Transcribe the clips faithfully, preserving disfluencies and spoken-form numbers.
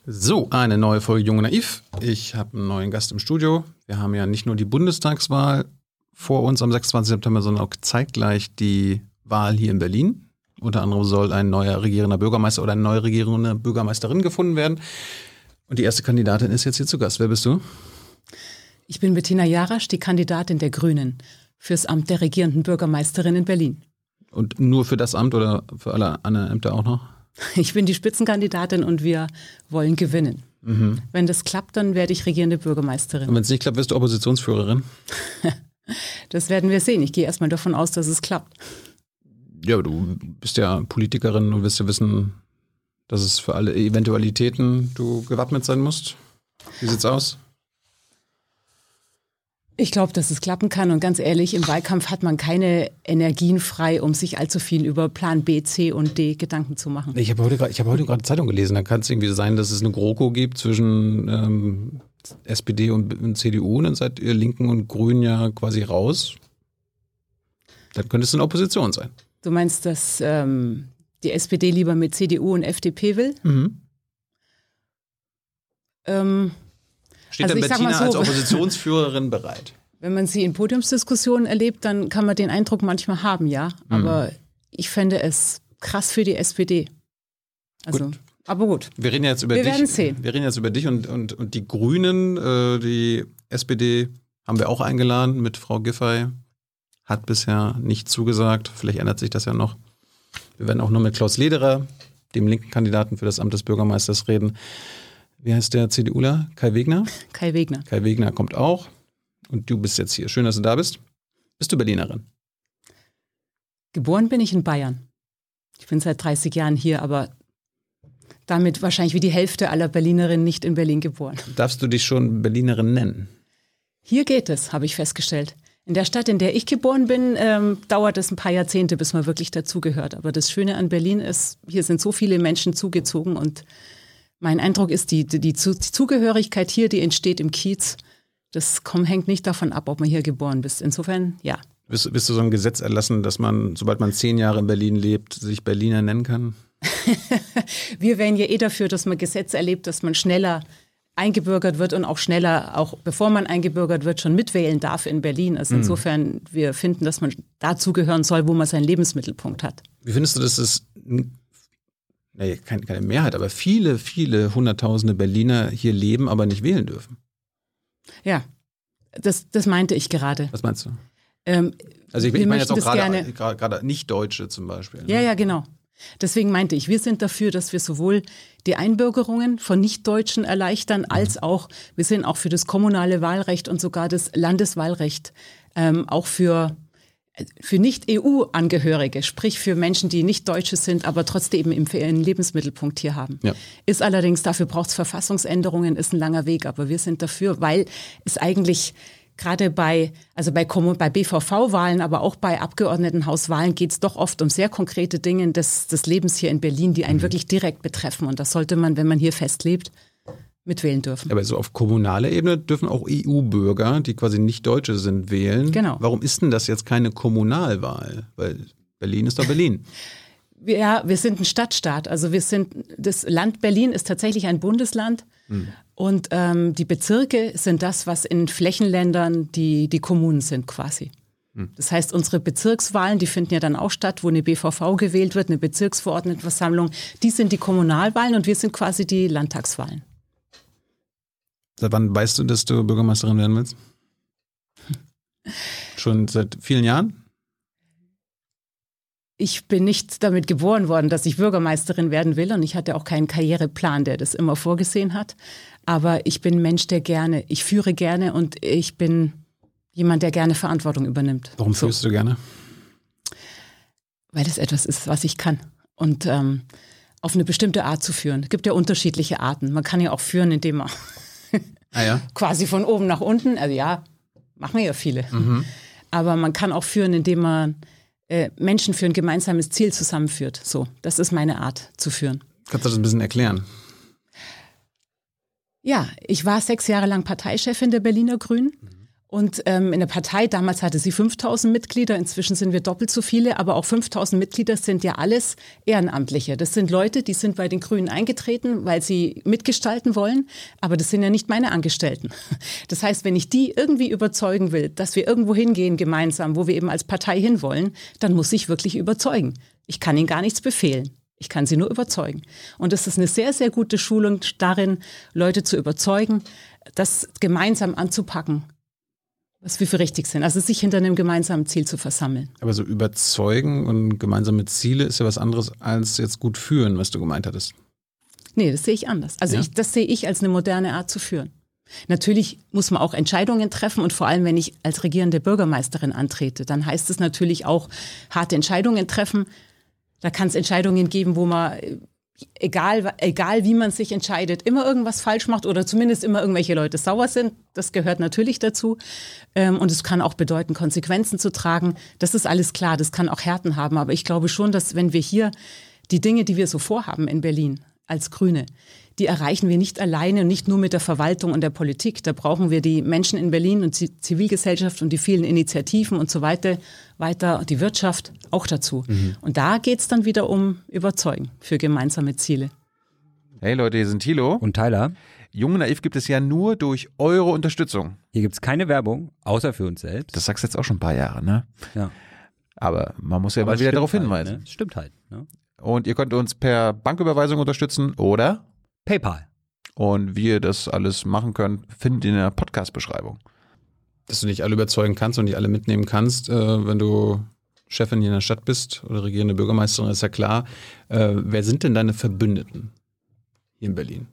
So, eine neue Folge Jung und Naiv. Ich habe einen neuen Gast im Studio. Wir haben ja nicht nur die Bundestagswahl vor uns am sechsundzwanzigsten September, sondern auch zeitgleich die Wahl hier in Berlin. Unter anderem soll ein neuer regierender Bürgermeister oder eine neue regierende Bürgermeisterin gefunden werden. Und die erste Kandidatin ist jetzt hier zu Gast. Wer bist du? Ich bin Bettina Jarasch, die Kandidatin der Grünen fürs Amt der regierenden Bürgermeisterin in Berlin. Und nur für das Amt oder für alle anderen Ämter auch noch? Ich bin die Spitzenkandidatin und wir wollen gewinnen. Mhm. Wenn das klappt, dann werde ich regierende Bürgermeisterin. Und wenn es nicht klappt, wirst du Oppositionsführerin? Das werden wir sehen. Ich gehe erstmal davon aus, dass es klappt. Ja, aber du bist ja Politikerin und wirst ja wissen, dass es für alle Eventualitäten du gewappnet sein musst. Wie sieht's aus? Ich glaube, dass es klappen kann und ganz ehrlich, im Wahlkampf hat man keine Energien frei, um sich allzu viel über Plan B, C und D Gedanken zu machen. Ich habe heute gerade hab heute gerade Zeitung gelesen, da kann es irgendwie sein, dass es eine GroKo gibt zwischen ähm, S P D und, und C D U und dann seid ihr Linken und Grünen ja quasi raus. Dann könnte es eine Opposition sein. Du meinst, dass ähm, die S P D lieber mit C D U und F D P will? Mhm. Ähm, Steht also dann Bettina so, als Oppositionsführerin bereit? Wenn man sie in Podiumsdiskussionen erlebt, dann kann man den Eindruck manchmal haben, ja. Aber mhm. ich fände es krass für die S P D. Also, gut. Aber gut. Wir reden jetzt über wir dich. werden sehen. Wir reden jetzt über dich und, und, und die Grünen. Äh, die S P D haben wir auch eingeladen mit Frau Giffey. Hat bisher nicht zugesagt. Vielleicht ändert sich das ja noch. Wir werden auch noch mit Klaus Lederer, dem linken Kandidaten für das Amt des Bürgermeisters, reden. Wie heißt der CDUler? Kai Wegner? Kai Wegner. Kai Wegner kommt auch. Und du bist jetzt hier. Schön, dass du da bist. Bist du Berlinerin? Geboren bin ich in Bayern. Ich bin seit dreißig Jahren hier, aber damit wahrscheinlich wie die Hälfte aller Berlinerinnen nicht in Berlin geboren. Darfst du dich schon Berlinerin nennen? Hier geht es, habe ich festgestellt. In der Stadt, in der ich geboren bin, ähm, dauert es ein paar Jahrzehnte, bis man wirklich dazugehört. Aber das Schöne an Berlin ist, hier sind so viele Menschen zugezogen und mein Eindruck ist, die, die, die Zugehörigkeit hier, die entsteht im Kiez. Das kommt, hängt nicht davon ab, ob man hier geboren ist. Insofern, ja. Wirst, wirst du so ein Gesetz erlassen, dass man, sobald man zehn Jahre in Berlin lebt, sich Berliner nennen kann? Wir wären ja eh dafür, dass man Gesetze erlebt, dass man schneller eingebürgert wird und auch schneller, auch bevor man eingebürgert wird, schon mitwählen darf in Berlin. Also insofern, wir finden, dass man dazugehören soll, wo man seinen Lebensmittelpunkt hat. Wie findest du, dass es, nee, keine, keine Mehrheit, aber viele, viele Hunderttausende Berliner hier leben, aber nicht wählen dürfen? Ja, das, das meinte ich gerade. Was meinst du? Ähm, also ich, ich meine jetzt auch gerade, gerade Nicht-Deutsche zum Beispiel. Ne? Ja, ja, genau. Deswegen meinte ich, wir sind dafür, dass wir sowohl die Einbürgerungen von Nichtdeutschen erleichtern, als auch, wir sind auch für das kommunale Wahlrecht und sogar das Landeswahlrecht, ähm, auch für, für Nicht-E U-Angehörige, sprich für Menschen, die nicht Deutsche sind, aber trotzdem eben einen Lebensmittelpunkt hier haben. Ja. Ist allerdings, dafür braucht es Verfassungsänderungen, ist ein langer Weg, aber wir sind dafür, weil es eigentlich gerade bei, also bei, bei B V V-Wahlen, aber auch bei Abgeordnetenhauswahlen geht es doch oft um sehr konkrete Dinge des, des Lebens hier in Berlin, die einen mhm. wirklich direkt betreffen. Und das sollte man, wenn man hier festlebt, mitwählen dürfen. Aber so auf kommunaler Ebene dürfen auch E U-Bürger, die quasi nicht Deutsche sind, wählen. Genau. Warum ist denn das jetzt keine Kommunalwahl? Weil Berlin ist doch Berlin. Ja, wir sind ein Stadtstaat. Also wir sind, das Land Berlin ist tatsächlich ein Bundesland. Hm. Und ähm, die Bezirke sind das, was in Flächenländern die, die Kommunen sind quasi. Hm. Das heißt, unsere Bezirkswahlen, die finden ja dann auch statt, wo eine B V V gewählt wird, eine Bezirksverordnetenversammlung. Die sind die Kommunalwahlen und wir sind quasi die Landtagswahlen. Seit wann weißt du, dass du Bürgermeisterin werden willst? Schon seit vielen Jahren? Ich bin nicht damit geboren worden, dass ich Bürgermeisterin werden will und ich hatte auch keinen Karriereplan, der das immer vorgesehen hat. Aber ich bin ein Mensch, der gerne, ich führe gerne und ich bin jemand, der gerne Verantwortung übernimmt. Warum so. Führst du gerne? Weil es etwas ist, was ich kann. Und ähm, auf eine bestimmte Art zu führen. Es gibt ja unterschiedliche Arten. Man kann ja auch führen, indem man ah, ja? quasi von oben nach unten, also ja, machen ja viele. Mhm. Aber man kann auch führen, indem man Menschen für ein gemeinsames Ziel zusammenführt. So, das ist meine Art zu führen. Kannst du das ein bisschen erklären? Ja, ich war sechs Jahre lang Parteichefin der Berliner Grünen. Mhm. Und ähm, in der Partei, damals hatte sie fünftausend Mitglieder, inzwischen sind wir doppelt so viele, aber auch fünftausend Mitglieder sind ja alles Ehrenamtliche. Das sind Leute, die sind bei den Grünen eingetreten, weil sie mitgestalten wollen, aber das sind ja nicht meine Angestellten. Das heißt, wenn ich die irgendwie überzeugen will, dass wir irgendwo hingehen gemeinsam, wo wir eben als Partei hinwollen, dann muss ich wirklich überzeugen. Ich kann ihnen gar nichts befehlen. Ich kann sie nur überzeugen. Und das ist eine sehr, sehr gute Schulung darin, Leute zu überzeugen, das gemeinsam anzupacken, was wir für richtig sind. Also sich hinter einem gemeinsamen Ziel zu versammeln. Aber so überzeugen und gemeinsame Ziele ist ja was anderes als jetzt gut führen, was du gemeint hattest. Nee, das sehe ich anders. Also Ja? ich, das sehe ich als eine moderne Art zu führen. Natürlich muss man auch Entscheidungen treffen und vor allem, wenn ich als regierende Bürgermeisterin antrete, dann heißt es natürlich auch harte Entscheidungen treffen. Da kann es Entscheidungen geben, wo man, egal, egal wie man sich entscheidet, immer irgendwas falsch macht oder zumindest immer irgendwelche Leute sauer sind. Das gehört natürlich dazu. Und es kann auch bedeuten, Konsequenzen zu tragen. Das ist alles klar, das kann auch Härten haben. Aber ich glaube schon, dass wenn wir hier die Dinge, die wir so vorhaben in Berlin als Grüne, die erreichen wir nicht alleine und nicht nur mit der Verwaltung und der Politik. Da brauchen wir die Menschen in Berlin und die Zivilgesellschaft und die vielen Initiativen und so weiter, weiter die Wirtschaft auch dazu. Mhm. Und da geht es dann wieder um Überzeugen für gemeinsame Ziele. Hey Leute, hier sind Thilo und Tyler. Jung und Naiv gibt es ja nur durch eure Unterstützung. Hier gibt es keine Werbung, außer für uns selbst. Das sagst du jetzt auch schon ein paar Jahre, ne? Ja. Aber man muss ja Aber mal wieder darauf halt, hinweisen. Ne? Stimmt halt. Ne? Und ihr könnt uns per Banküberweisung unterstützen oder PayPal. Und wie ihr das alles machen könnt, findet ihr in der Podcast-Beschreibung. Dass du nicht alle überzeugen kannst und nicht alle mitnehmen kannst, äh, wenn du Chefin hier in der Stadt bist oder regierende Bürgermeisterin, ist ja klar. Äh, wer sind denn deine Verbündeten hier in Berlin?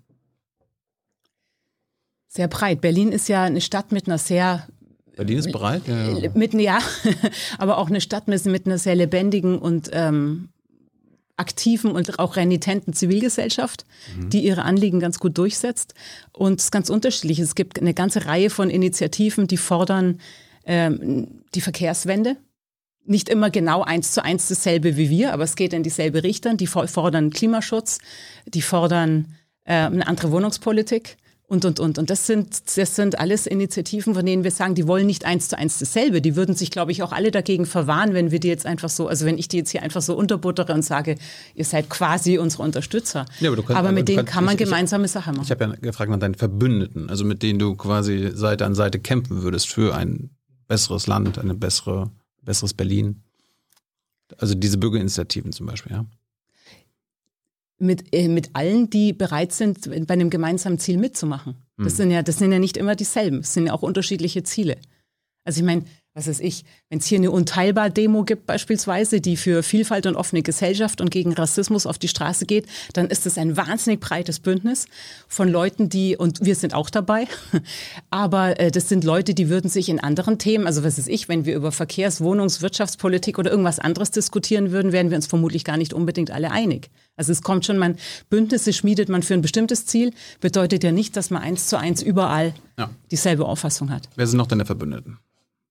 Sehr breit. Berlin ist ja eine Stadt mit einer sehr Berlin ist bereit? Ja, ja. Mit, ja, aber auch eine Stadt mit, mit einer sehr lebendigen und ähm, aktiven und auch renitenten Zivilgesellschaft, mhm. die ihre Anliegen ganz gut durchsetzt. Und es ist ganz unterschiedlich. Es gibt eine ganze Reihe von Initiativen, die fordern ähm, die Verkehrswende. Nicht immer genau eins zu eins dasselbe wie wir, aber es geht in dieselbe Richtung. Die fordern Klimaschutz, die fordern äh, eine andere Wohnungspolitik. Und, und, und. Und das sind, das sind alles Initiativen, von denen wir sagen, die wollen nicht eins zu eins dasselbe. Die würden sich, glaube ich, auch alle dagegen verwahren, wenn wir die jetzt einfach so, also wenn ich die jetzt hier einfach so unterbuttere und sage, ihr seid quasi unsere Unterstützer. Ja, aber du kannst, aber mit aber denen kannst, kann man ich, gemeinsame ich, Sachen machen. Ich habe ja gefragt nach deinen Verbündeten, also mit denen du quasi Seite an Seite kämpfen würdest für ein besseres Land, ein bessere, besseres Berlin. Also diese Bürgerinitiativen zum Beispiel, ja. Mit, äh, mit allen, die bereit sind, bei einem gemeinsamen Ziel mitzumachen. Das, mhm. sind ja, das sind ja nicht immer dieselben. Es sind ja auch unterschiedliche Ziele. Also ich meine, was weiß ich, wenn es hier eine Unteilbar-Demo gibt beispielsweise, die für Vielfalt und offene Gesellschaft und gegen Rassismus auf die Straße geht, dann ist es ein wahnsinnig breites Bündnis von Leuten, die, und wir sind auch dabei, aber äh, das sind Leute, die würden sich in anderen Themen, also was weiß ich, wenn wir über Verkehrs-, Wohnungs-, Wirtschaftspolitik oder irgendwas anderes diskutieren würden, wären wir uns vermutlich gar nicht unbedingt alle einig. Also es kommt schon, man Bündnisse schmiedet man für ein bestimmtes Ziel, bedeutet ja nicht, dass man eins zu eins überall ja. dieselbe Auffassung hat. Wer sind noch deine Verbündeten?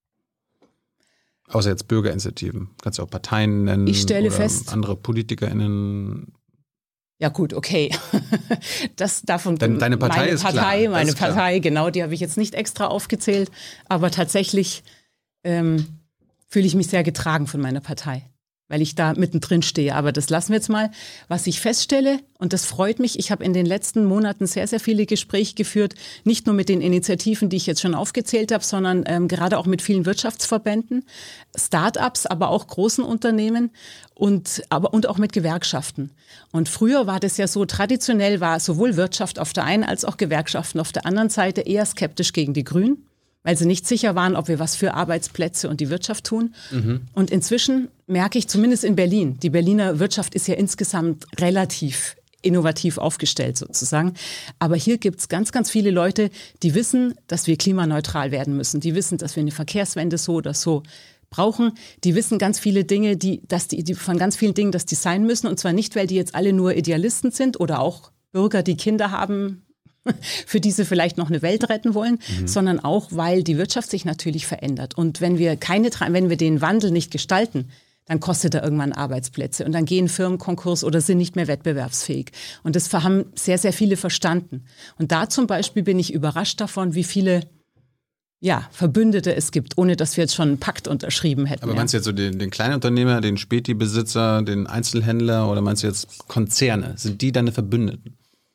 Außer jetzt Bürgerinitiativen. Kannst du auch Parteien nennen? Ich stelle oder fest. Andere PolitikerInnen. Ja gut, okay. Das davon. Deine, deine Partei meine ist Partei, klar. meine ist Partei, klar. genau, die habe ich jetzt nicht extra aufgezählt. Aber tatsächlich ähm, fühle ich mich sehr getragen von meiner Partei, weil ich da mittendrin stehe. Aber das lassen wir jetzt mal. Was ich feststelle, und das freut mich, ich habe in den letzten Monaten sehr, sehr viele Gespräche geführt, nicht nur mit den Initiativen, die ich jetzt schon aufgezählt habe, sondern ähm, gerade auch mit vielen Wirtschaftsverbänden, Start-ups, aber auch großen Unternehmen und, aber, und auch mit Gewerkschaften. Und früher war das ja so, traditionell war sowohl Wirtschaft auf der einen als auch Gewerkschaften auf der anderen Seite eher skeptisch gegen die Grünen, weil sie nicht sicher waren, ob wir was für Arbeitsplätze und die Wirtschaft tun. Mhm. Und inzwischen merke ich, zumindest in Berlin, die Berliner Wirtschaft ist ja insgesamt relativ innovativ aufgestellt sozusagen. Aber hier gibt es ganz, ganz viele Leute, die wissen, dass wir klimaneutral werden müssen. Die wissen, dass wir eine Verkehrswende so oder so brauchen. Die wissen ganz viele Dinge, die, dass die, die von ganz vielen Dingen das die sein müssen. Und zwar nicht, weil die jetzt alle nur Idealisten sind oder auch Bürger, die Kinder haben, für die sie vielleicht noch eine Welt retten wollen, mhm. sondern auch, weil die Wirtschaft sich natürlich verändert. Und wenn wir keine, wenn wir den Wandel nicht gestalten, dann kostet er irgendwann Arbeitsplätze und dann gehen Firmen Konkurs oder sind nicht mehr wettbewerbsfähig. Und das haben sehr, sehr viele verstanden. Und da zum Beispiel bin ich überrascht davon, wie viele ja, Verbündete es gibt, ohne dass wir jetzt schon einen Pakt unterschrieben hätten. Aber ja. meinst du jetzt so den, den Kleinunternehmer, den Späti-Besitzer, den Einzelhändler oder meinst du jetzt Konzerne? Sind die deine Verbündeten?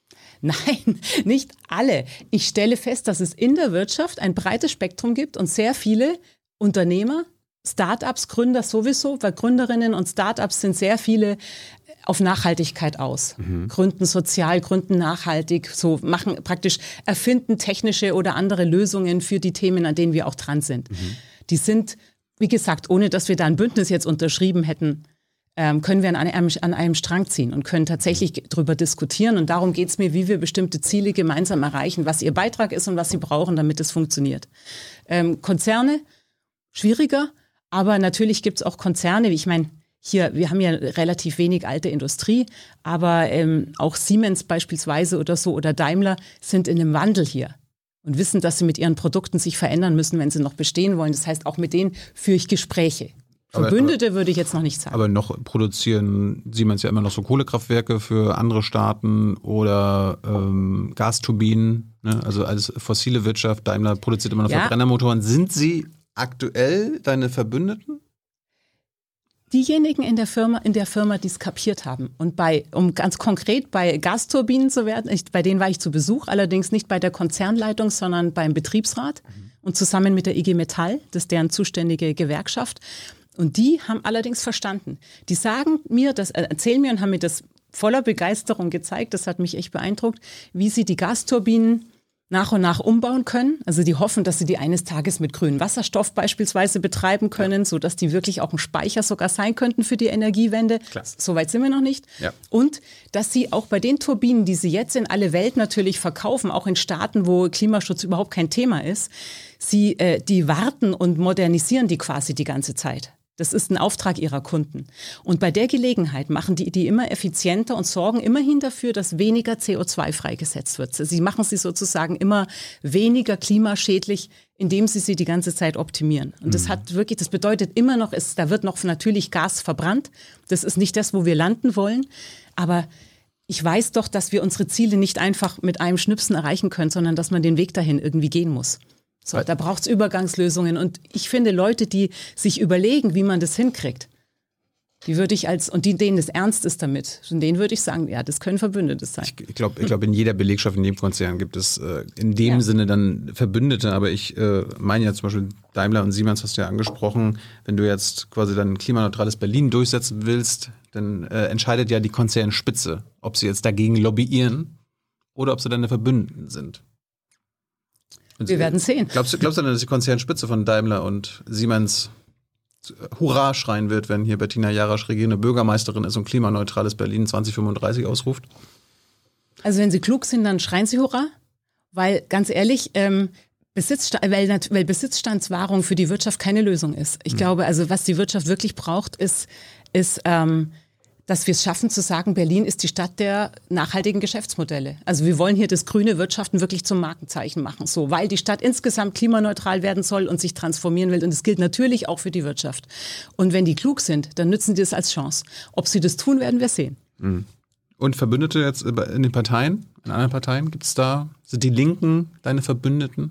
Nein, nicht alle. Ich stelle fest, dass es in der Wirtschaft ein breites Spektrum gibt und sehr viele Unternehmer, Start-ups, Gründer sowieso, weil Gründerinnen und Start-ups sind sehr viele auf Nachhaltigkeit aus. Mhm. Gründen sozial, gründen nachhaltig, so machen praktisch, erfinden technische oder andere Lösungen für die Themen, an denen wir auch dran sind. Mhm. Die sind, wie gesagt, ohne dass wir da ein Bündnis jetzt unterschrieben hätten, ähm, können wir an einem, an einem Strang ziehen und können tatsächlich mhm. darüber diskutieren. Und darum geht es mir, wie wir bestimmte Ziele gemeinsam erreichen, was ihr Beitrag ist und was sie brauchen, damit es funktioniert. Ähm, Konzerne, schwieriger, aber natürlich gibt es auch Konzerne, wie ich meine, hier, wir haben ja relativ wenig alte Industrie, aber ähm, auch Siemens beispielsweise oder so oder Daimler sind in einem Wandel hier und wissen, dass sie mit ihren Produkten sich verändern müssen, wenn sie noch bestehen wollen. Das heißt, auch mit denen führe ich Gespräche. Verbündete aber, würde ich jetzt noch nicht sagen. Aber noch produzieren Siemens ja immer noch so Kohlekraftwerke für andere Staaten oder ähm, Gasturbinen, ne? Also als fossile Wirtschaft. Daimler produziert immer noch ja. Verbrennermotoren. Sind sie aktuell deine Verbündeten? Diejenigen in der Firma, in der Firma, die es kapiert haben. Und bei, um ganz konkret bei Gasturbinen zu werden, ich, bei denen war ich zu Besuch, allerdings nicht bei der Konzernleitung, sondern beim Betriebsrat mhm. und zusammen mit der I G Metall, das ist deren zuständige Gewerkschaft. Und die haben allerdings verstanden. Die sagen mir, das erzählen mir und haben mir das voller Begeisterung gezeigt, das hat mich echt beeindruckt, wie sie die Gasturbinen nach und nach umbauen können. Also die hoffen, dass sie die eines Tages mit grünem Wasserstoff beispielsweise betreiben können, ja. sodass die wirklich auch ein Speicher sogar sein könnten für die Energiewende. Klasse. Soweit sind wir noch nicht. Ja. Und dass sie auch bei den Turbinen, die sie jetzt in alle Welt natürlich verkaufen, auch in Staaten, wo Klimaschutz überhaupt kein Thema ist, sie äh, die warten und modernisieren die quasi die ganze Zeit. Das ist ein Auftrag ihrer Kunden. Und bei der Gelegenheit machen die die immer effizienter und sorgen immerhin dafür, dass weniger C O zwei freigesetzt wird. Sie machen sie sozusagen immer weniger klimaschädlich, indem sie sie die ganze Zeit optimieren. Und das hat wirklich, das bedeutet immer noch, es, da wird noch natürlich Gas verbrannt. Das ist nicht das, wo wir landen wollen. Aber ich weiß doch, dass wir unsere Ziele nicht einfach mit einem Schnipsen erreichen können, sondern dass man den Weg dahin irgendwie gehen muss. So, da braucht es Übergangslösungen und ich finde Leute, die sich überlegen, wie man das hinkriegt, die würde ich als, und die, denen es ernst ist damit, und denen würde ich sagen, ja, das können Verbündete sein. Ich, ich glaube, ich glaub, in jeder Belegschaft, in jedem Konzern gibt es äh, in dem ja. Sinne dann Verbündete, aber ich äh, meine ja zum Beispiel Daimler und Siemens hast du ja angesprochen, wenn du jetzt quasi dann ein klimaneutrales Berlin durchsetzen willst, dann äh, entscheidet ja die Konzernspitze, ob sie jetzt dagegen lobbyieren oder ob sie deine Verbündeten sind. Wir werden sehen. Glaubst du, glaubst du denn, dass die Konzernspitze von Daimler und Siemens Hurra schreien wird, wenn hier Bettina Jarasch regierende Bürgermeisterin ist und klimaneutrales Berlin zwanzig fünfunddreißig ausruft? Also wenn sie klug sind, dann schreien sie Hurra, weil ganz ehrlich, ähm, Besitzstand, weil, weil Besitzstandswahrung für die Wirtschaft keine Lösung ist. Ich mhm. glaube, also was die Wirtschaft wirklich braucht, ist, ist ähm, dass wir es schaffen zu sagen, Berlin ist die Stadt der nachhaltigen Geschäftsmodelle. Also wir wollen hier das grüne Wirtschaften wirklich zum Markenzeichen machen, so, weil die Stadt insgesamt klimaneutral werden soll und sich transformieren will. Und das gilt natürlich auch für die Wirtschaft. Und wenn die klug sind, dann nützen die es als Chance. Ob sie das tun, werden wir sehen. Und Verbündete jetzt in den Parteien, in anderen Parteien, gibt es da, sind die Linken deine Verbündeten?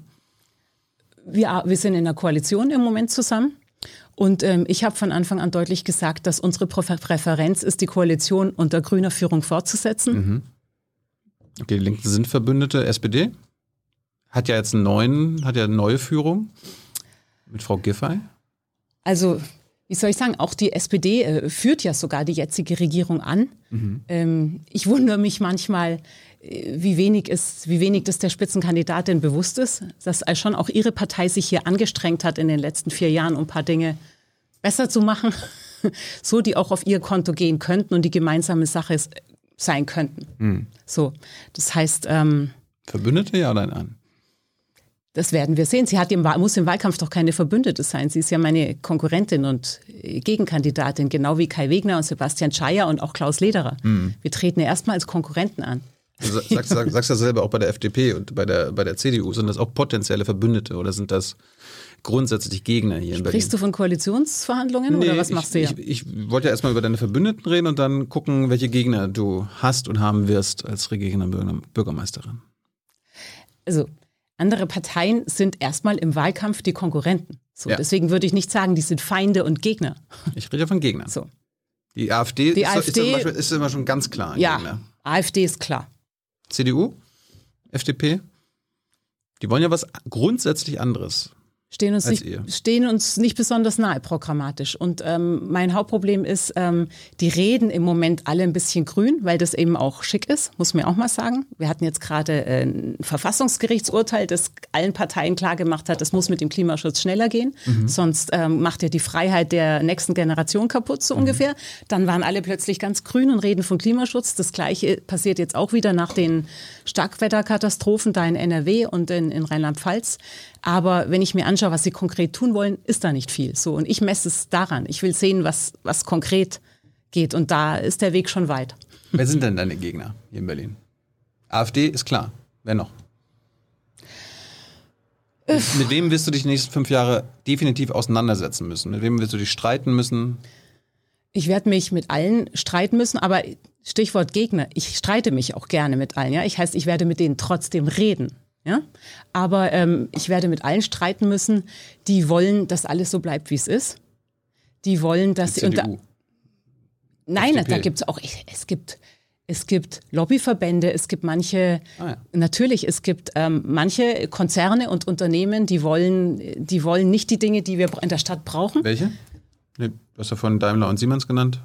Wir, wir sind in einer Koalition im Moment zusammen. Und ähm, ich habe von Anfang an deutlich gesagt, dass unsere Präferenz ist, die Koalition unter grüner Führung fortzusetzen. Mhm. Okay, die Linken sind Verbündete. S P D hat ja jetzt einen neuen, hat ja eine neue Führung mit Frau Giffey. Also, wie soll ich sagen, auch die S P D äh, führt ja sogar die jetzige Regierung an. Mhm. Ähm, ich wundere mich manchmal, wie wenig ist, wie wenig das der Spitzenkandidatin bewusst ist, dass schon auch ihre Partei sich hier angestrengt hat in den letzten vier Jahren, um ein paar Dinge besser zu machen, so die auch auf ihr Konto gehen könnten und die gemeinsame Sache sein könnten. Mhm. So, das heißt, ähm, Verbündete, ja oder nein? Das werden wir sehen. Sie hat im, muss im Wahlkampf doch keine Verbündete sein. Sie ist ja meine Konkurrentin und Gegenkandidatin, genau wie Kai Wegner und Sebastian Schaier und auch Klaus Lederer. Mhm. Wir treten ja erstmal als Konkurrenten an. Du sagst, sagst, sagst ja selber, auch bei der F D P und bei der, bei der C D U, sind das auch potenzielle Verbündete oder sind das grundsätzlich Gegner hier in Berlin? Sprichst du von Koalitionsverhandlungen nee, oder was machst ich, du hier? Ich, ich wollte ja erstmal über deine Verbündeten reden und dann gucken, welche Gegner du hast und haben wirst als regierende Bürgermeisterin. Also Andere Parteien sind erstmal im Wahlkampf die Konkurrenten. So, Ja. Deswegen würde ich nicht sagen, die sind Feinde und Gegner. Ich rede ja von Gegnern. So. Die AfD, Die ist, AfD ist, zum Beispiel, ist immer schon ganz klar ein Ja, Gegner. AfD ist klar. C D U, F D P, die wollen ja was grundsätzlich anderes. Stehen uns, Als nicht, ihr. stehen uns nicht besonders nahe programmatisch. Und ähm, mein Hauptproblem ist, ähm, die reden im Moment alle ein bisschen grün, weil das eben auch schick ist, muss man auch mal sagen. Wir hatten jetzt gerade äh, ein Verfassungsgerichtsurteil, das allen Parteien klargemacht hat, es muss mit dem Klimaschutz schneller gehen. Mhm. Sonst ähm, macht ihr die Freiheit der nächsten Generation kaputt, so mhm. ungefähr. Dann waren alle plötzlich ganz grün und reden von Klimaschutz. Das Gleiche passiert jetzt auch wieder nach den Starkwetterkatastrophen da in N R W und in, in Rheinland-Pfalz. Aber wenn ich mir anschaue, was sie konkret tun wollen, ist da nicht viel. So, und ich messe es daran. Ich will sehen, was, was konkret geht. Und da ist der Weg schon weit. Wer sind denn deine Gegner hier in Berlin? AfD ist klar. Wer noch? Mit, mit wem wirst du dich die nächsten fünf Jahre definitiv auseinandersetzen müssen? Mit wem wirst du dich streiten müssen? Ich werde mich mit allen streiten müssen, aber Stichwort Gegner, ich streite mich auch gerne mit allen. Ja? Ich heißt, ich werde mit denen trotzdem reden. Ja? Aber ähm, ich werde mit allen streiten müssen, die wollen, dass alles so bleibt, wie es ist. Die wollen, dass... Die C D U. Und da, nein, F D P. da gibt es auch... Es gibt, es gibt Lobbyverbände, es gibt manche... Ah, ja. Natürlich, es gibt ähm, manche Konzerne und Unternehmen, die wollen, die wollen nicht die Dinge, die wir in der Stadt brauchen. Welche? Nee, du hast ja von Daimler und Siemens genannt.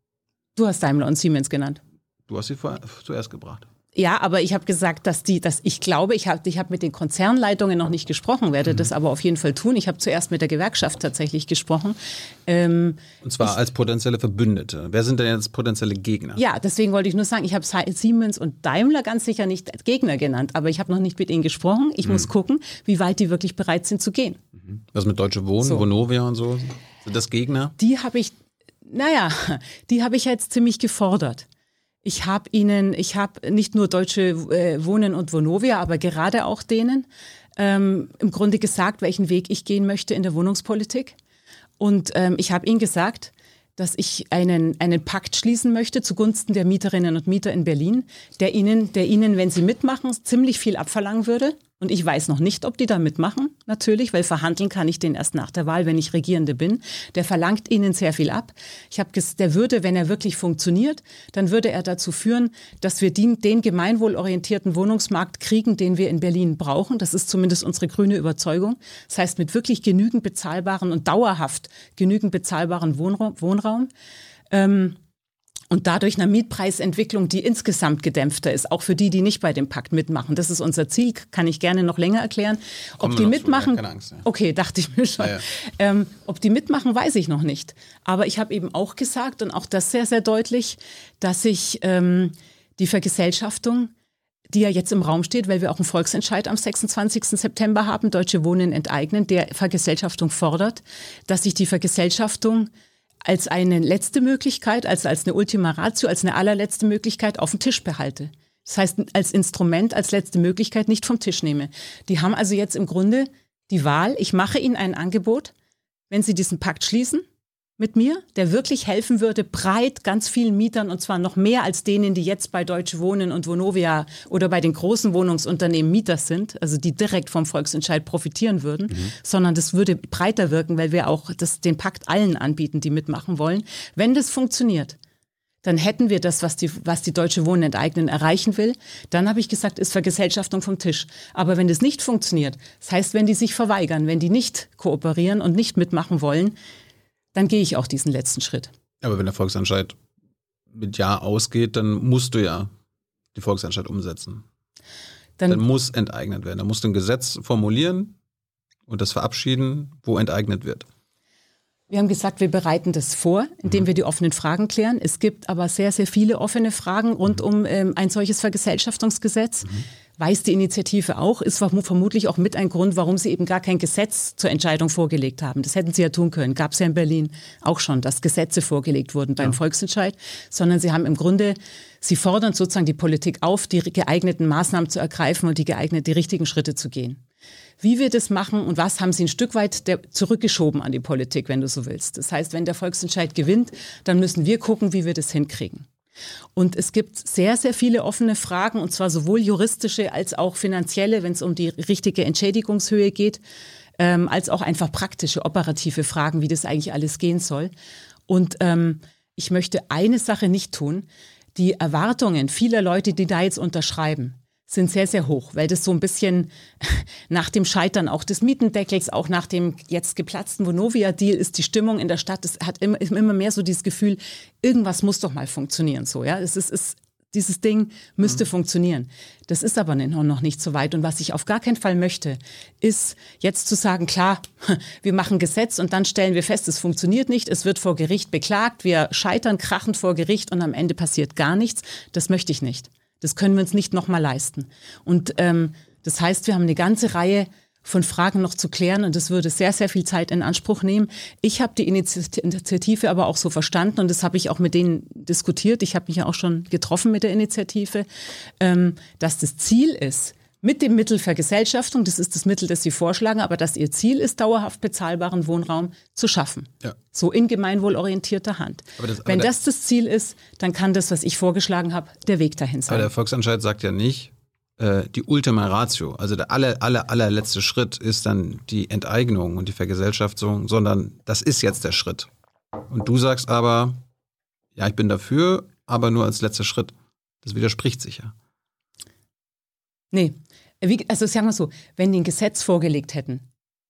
Du hast Daimler und Siemens genannt. Du hast sie vor, zuerst gebracht. Ja, aber ich habe gesagt, dass die, dass ich glaube, ich habe ich hab mit den Konzernleitungen noch nicht gesprochen, werde mhm. das aber auf jeden Fall tun. Ich habe zuerst mit der Gewerkschaft tatsächlich gesprochen. Ähm, Und zwar ich, als potenzielle Verbündete. Wer sind denn jetzt potenzielle Gegner? Ja, deswegen wollte ich nur sagen, ich habe Siemens und Daimler ganz sicher nicht als Gegner genannt, aber ich habe noch nicht mit ihnen gesprochen. Ich mhm. muss gucken, wie weit die wirklich bereit sind zu gehen. Mhm. Was mit Deutsche Wohnen, So. Vonovia und so? Sind das Gegner? Die habe ich, naja, die habe ich jetzt ziemlich gefordert. Ich habe ihnen, ich habe nicht nur Deutsche äh, Wohnen und Vonovia, aber gerade auch denen ähm, im Grunde gesagt, welchen Weg ich gehen möchte in der Wohnungspolitik. Und ähm, ich habe ihnen gesagt, dass ich einen, einen Pakt schließen möchte zugunsten der Mieterinnen und Mieter in Berlin, der ihnen, der ihnen, wenn sie mitmachen, ziemlich viel abverlangen würde. Und ich weiß noch nicht, ob die da mitmachen, natürlich, weil verhandeln kann ich den erst nach der Wahl, wenn ich Regierende bin. Der verlangt ihnen sehr viel ab. Ich habe ges- der würde, wenn er wirklich funktioniert, dann würde er dazu führen, dass wir den, den gemeinwohlorientierten Wohnungsmarkt kriegen, den wir in Berlin brauchen. Das ist zumindest unsere grüne Überzeugung. Das heißt, mit wirklich genügend bezahlbaren und dauerhaft genügend bezahlbaren Wohnraum. Wohnraum. Ähm, Und dadurch eine Mietpreisentwicklung, die insgesamt gedämpfter ist, auch für die, die nicht bei dem Pakt mitmachen. Das ist unser Ziel, kann ich gerne noch länger erklären. Kommen Ob wir die noch zu, mitmachen, ja, keine Angst, ja. Okay, dachte ich mir schon. Ja, ja. Ähm, ob die mitmachen, weiß ich noch nicht. Aber ich habe eben auch gesagt, und auch das sehr, sehr deutlich, dass ich ähm, die Vergesellschaftung, die ja jetzt im Raum steht, weil wir auch einen Volksentscheid am sechsundzwanzigsten September haben, Deutsche Wohnen enteignen, der Vergesellschaftung fordert, dass ich die Vergesellschaftung als eine letzte Möglichkeit, also als eine Ultima Ratio, als eine allerletzte Möglichkeit auf dem Tisch behalte. Das heißt, als Instrument, als letzte Möglichkeit nicht vom Tisch nehme. Die haben also jetzt im Grunde die Wahl, ich mache ihnen ein Angebot, wenn sie diesen Pakt schließen mit mir, der wirklich helfen würde, breit ganz vielen Mietern, und zwar noch mehr als denen, die jetzt bei Deutsche Wohnen und Vonovia oder bei den großen Wohnungsunternehmen Mieter sind, also die direkt vom Volksentscheid profitieren würden, mhm. sondern das würde breiter wirken, weil wir auch das, den Pakt allen anbieten, die mitmachen wollen. Wenn das funktioniert, dann hätten wir das, was die, was die Deutsche Wohnen enteignen erreichen will. Dann habe ich gesagt, ist Vergesellschaftung vom Tisch. Aber wenn das nicht funktioniert, das heißt, wenn die sich verweigern, wenn die nicht kooperieren und nicht mitmachen wollen, dann gehe ich auch diesen letzten Schritt. Aber wenn der Volksentscheid mit Ja ausgeht, dann musst du ja die Volksentscheid umsetzen. Dann, dann muss enteignet werden. Dann musst du ein Gesetz formulieren und das verabschieden, wo enteignet wird. Wir haben gesagt, wir bereiten das vor, indem mhm. wir die offenen Fragen klären. Es gibt aber sehr, sehr viele offene Fragen rund mhm. um ähm, ein solches Vergesellschaftungsgesetz. Mhm. Weiß die Initiative auch, ist vermutlich auch mit ein Grund, warum sie eben gar kein Gesetz zur Entscheidung vorgelegt haben. Das hätten sie ja tun können. Gab es ja in Berlin auch schon, dass Gesetze vorgelegt wurden beim ja. Volksentscheid. Sondern sie haben im Grunde, sie fordern sozusagen die Politik auf, die geeigneten Maßnahmen zu ergreifen und die geeigneten, die richtigen Schritte zu gehen. Wie wir das machen und was, haben sie ein Stück weit der, zurückgeschoben an die Politik, wenn du so willst. Das heißt, wenn der Volksentscheid gewinnt, dann müssen wir gucken, wie wir das hinkriegen. Und es gibt sehr, sehr viele offene Fragen, und zwar sowohl juristische als auch finanzielle, wenn es um die richtige Entschädigungshöhe geht, ähm, als auch einfach praktische, operative Fragen, wie das eigentlich alles gehen soll. Und ähm, ich möchte eine Sache nicht tun. Die Erwartungen vieler Leute, die da jetzt unterschreiben, sind sehr, sehr hoch, weil das so ein bisschen nach dem Scheitern auch des Mietendeckels, auch nach dem jetzt geplatzten Vonovia-Deal ist die Stimmung in der Stadt, es hat immer, immer mehr so dieses Gefühl, irgendwas muss doch mal funktionieren. So, ja, es ist, es, dieses Ding müsste mhm. funktionieren. Das ist aber noch nicht so weit. Und was ich auf gar keinen Fall möchte, ist jetzt zu sagen, klar, wir machen Gesetz und dann stellen wir fest, es funktioniert nicht, es wird vor Gericht beklagt, wir scheitern krachend vor Gericht und am Ende passiert gar nichts. Das möchte ich nicht. Das können wir uns nicht nochmal leisten. Und ähm, das heißt, wir haben eine ganze Reihe von Fragen noch zu klären und das würde sehr, sehr viel Zeit in Anspruch nehmen. Ich habe die Initiative aber auch so verstanden und das habe ich auch mit denen diskutiert. Ich habe mich ja auch schon getroffen mit der Initiative, ähm, dass das Ziel ist, mit dem Mittel Vergesellschaftung, das ist das Mittel, das Sie vorschlagen, aber dass Ihr Ziel ist, dauerhaft bezahlbaren Wohnraum zu schaffen. Ja. So in gemeinwohlorientierter Hand. Aber das, aber Wenn das das Ziel ist, dann kann das, was ich vorgeschlagen habe, der Weg dahin sein. Aber der Volksentscheid sagt ja nicht, äh, die Ultima Ratio, also der aller, aller, allerletzte Schritt ist dann die Enteignung und die Vergesellschaftung, sondern das ist jetzt der Schritt. Und du sagst aber, ja, ich bin dafür, aber nur als letzter Schritt. Das widerspricht sich ja. Nee, Wie, also sagen wir so, wenn die ein Gesetz vorgelegt hätten,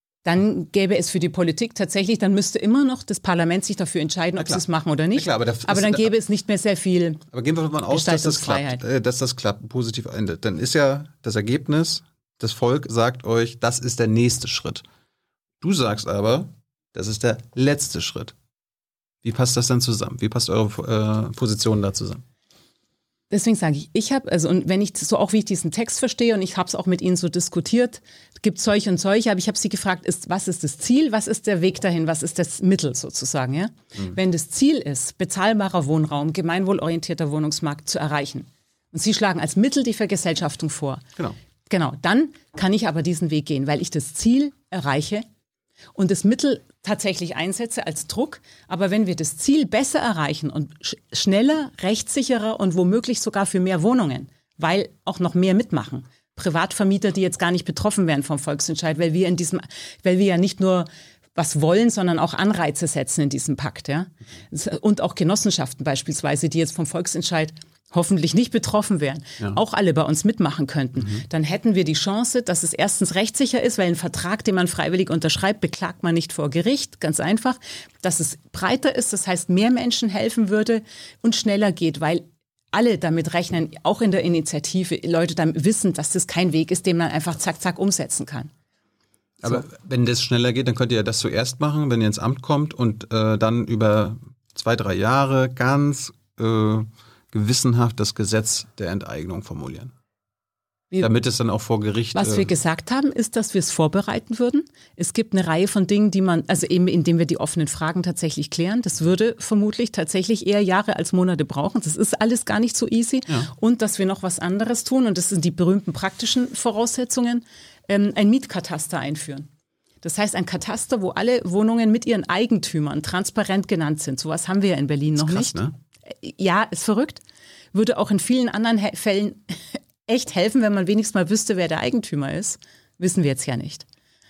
dann gäbe es für die Politik tatsächlich, dann müsste immer noch das Parlament sich dafür entscheiden, ob sie es machen oder nicht. Klar, aber, das, aber dann gäbe es nicht mehr sehr viel Aber gehen wir davon aus, dass das klappt, äh, dass das klappt, positiv endet. Dann ist ja das Ergebnis, das Volk sagt euch, das ist der nächste Schritt. Du sagst aber, das ist der letzte Schritt. Wie passt das dann zusammen? Wie passt eure äh, Position da zusammen? Deswegen sage ich, ich habe, also und wenn ich so auch wie ich diesen Text verstehe und ich habe es auch mit Ihnen so diskutiert, gibt es solche und solche, aber ich habe Sie gefragt, ist, was ist das Ziel, was ist der Weg dahin, was ist das Mittel sozusagen, ja? Mhm. Wenn das Ziel ist, bezahlbarer Wohnraum, gemeinwohlorientierter Wohnungsmarkt zu erreichen und Sie schlagen als Mittel die Vergesellschaftung vor, genau. Genau, dann kann ich aber diesen Weg gehen, weil ich das Ziel erreiche und das Mittel tatsächlich einsetze als Druck. Aber wenn wir das Ziel besser erreichen und sch- schneller, rechtssicherer und womöglich sogar für mehr Wohnungen, weil auch noch mehr mitmachen, Privatvermieter, die jetzt gar nicht betroffen wären vom Volksentscheid, weil wir in diesem, weil wir ja nicht nur was wollen, sondern auch Anreize setzen in diesem Pakt, ja. Und auch Genossenschaften beispielsweise, die jetzt vom Volksentscheid hoffentlich nicht betroffen wären, ja. auch alle bei uns mitmachen könnten, mhm. dann hätten wir die Chance, dass es erstens rechtssicher ist, weil ein Vertrag, den man freiwillig unterschreibt, beklagt man nicht vor Gericht, ganz einfach, dass es breiter ist, das heißt, mehr Menschen helfen würde und schneller geht, weil alle damit rechnen, auch in der Initiative, Leute dann wissen, dass das kein Weg ist, den man einfach zack, zack umsetzen kann. Aber so. Wenn das schneller geht, dann könnt ihr ja das zuerst machen, wenn ihr ins Amt kommt und äh, dann über zwei, drei Jahre ganz äh, gewissenhaft das Gesetz der Enteignung formulieren. Wir, Damit es dann auch vor Gericht... Was äh, wir gesagt haben, ist, dass wir es vorbereiten würden. Es gibt eine Reihe von Dingen, die man, also eben indem wir die offenen Fragen tatsächlich klären. Das würde vermutlich tatsächlich eher Jahre als Monate brauchen. Das ist alles gar nicht so easy. Ja. Und dass wir noch was anderes tun, und das sind die berühmten praktischen Voraussetzungen, ähm, ein Mietkataster einführen. Das heißt, ein Kataster, wo alle Wohnungen mit ihren Eigentümern transparent genannt sind. Sowas haben wir ja in Berlin noch krass, nicht. Ne? Ja, ist verrückt. Würde auch in vielen anderen He- Fällen echt helfen, wenn man wenigstens mal wüsste, wer der Eigentümer ist. Wissen wir jetzt ja nicht.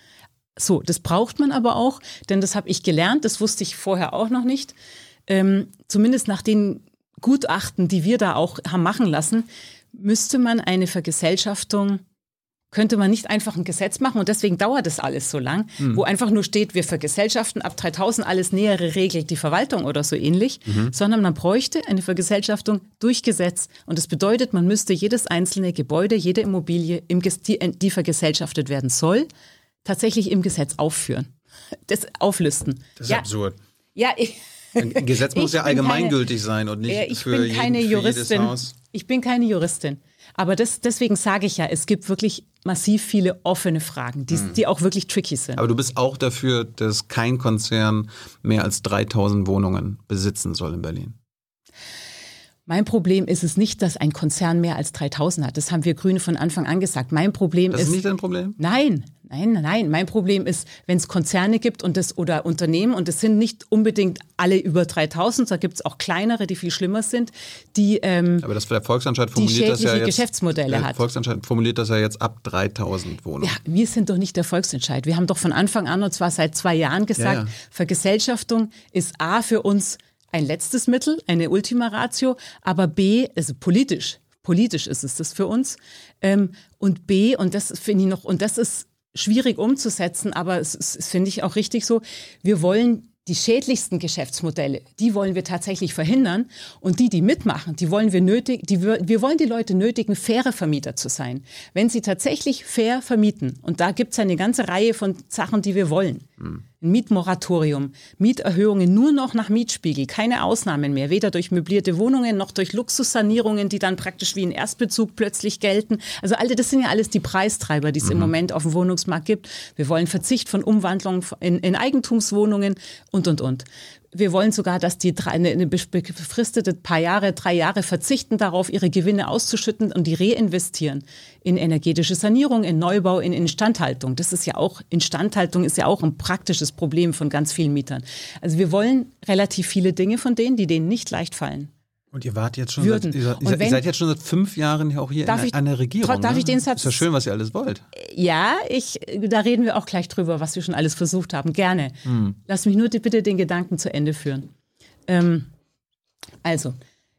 So, das braucht man aber auch, denn das habe ich gelernt, das wusste ich vorher auch noch nicht. Ähm, zumindest nach den Gutachten, die wir da auch haben machen lassen, müsste man eine Vergesellschaftung, könnte man nicht einfach ein Gesetz machen, und deswegen dauert das alles so lang, mhm. wo einfach nur steht, wir vergesellschaften ab dreitausend, alles Nähere regelt die Verwaltung oder so ähnlich, mhm. sondern man bräuchte eine Vergesellschaftung durch Gesetz. Und das bedeutet, man müsste jedes einzelne Gebäude, jede Immobilie, im Ges- die, die vergesellschaftet werden soll, tatsächlich im Gesetz aufführen. Das auflisten. Das ist ja. absurd. Ja, ich, Ein Gesetz muss ja allgemeingültig keine, sein und nicht ja, ich für, bin jeden, keine für Juristin. jedes Haus. Ich bin keine Juristin. Aber das, deswegen sage ich ja, es gibt wirklich massiv viele offene Fragen, die, hm. die auch wirklich tricky sind. Aber du bist auch dafür, dass kein Konzern mehr als dreitausend Wohnungen besitzen soll in Berlin? Mein Problem ist es nicht, dass ein Konzern mehr als dreitausend hat. Das haben wir Grüne von Anfang an gesagt. Mein Problem das ist... Das ist nicht dein Problem? Nein, Nein, nein, mein Problem ist, wenn es Konzerne gibt und das oder Unternehmen und es sind nicht unbedingt alle über dreitausend, da gibt es auch kleinere, die viel schlimmer sind, die ähm, Aber das der Volksentscheid formuliert das ja jetzt. Geschäftsmodelle der hat. Volksentscheid formuliert das ja jetzt ab dreitausend Wohnungen. Ja, wir sind doch nicht der Volksentscheid. Wir haben doch von Anfang an, und zwar seit zwei Jahren gesagt, Ja, ja. Vergesellschaftung ist A für uns ein letztes Mittel, eine Ultima Ratio, aber B, also politisch, politisch ist es das für uns. Ähm, und B, und das finde ich noch, und das ist schwierig umzusetzen, aber es, es finde ich auch richtig so, wir wollen die schädlichsten Geschäftsmodelle, die wollen wir tatsächlich verhindern und die, die mitmachen, die wollen wir nötig, die wir, wir wollen die Leute nötigen, faire Vermieter zu sein. Wenn sie tatsächlich fair vermieten, und da gibt es eine ganze Reihe von Sachen, die wir wollen. Mhm. Ein Mietmoratorium, Mieterhöhungen nur noch nach Mietspiegel, keine Ausnahmen mehr, weder durch möblierte Wohnungen noch durch Luxussanierungen, die dann praktisch wie ein Erstbezug plötzlich gelten. Also alle, das sind ja alles die Preistreiber, die es mhm. im Moment auf dem Wohnungsmarkt gibt. Wir wollen Verzicht von Umwandlung in, in Eigentumswohnungen und, und, und. Wir wollen sogar, dass die drei, eine, eine befristete paar Jahre, drei Jahre verzichten darauf, ihre Gewinne auszuschütten und die reinvestieren in energetische Sanierung, in Neubau, in Instandhaltung. Das ist ja auch, Instandhaltung ist ja auch ein praktisches Problem von ganz vielen Mietern. Also wir wollen relativ viele Dinge von denen, die denen nicht leicht fallen. Und ihr wart jetzt schon Würden. seit, ihr, Und wenn, ihr seid jetzt schon seit fünf Jahren auch hier in ich, einer Regierung. Darf ne? ich den Satz? Ist ja schön, was ihr alles wollt. Ja, ich, da reden wir auch gleich drüber, was wir schon alles versucht haben. Gerne. Hm. Lass mich nur die, bitte den Gedanken zu Ende führen. Ähm, also,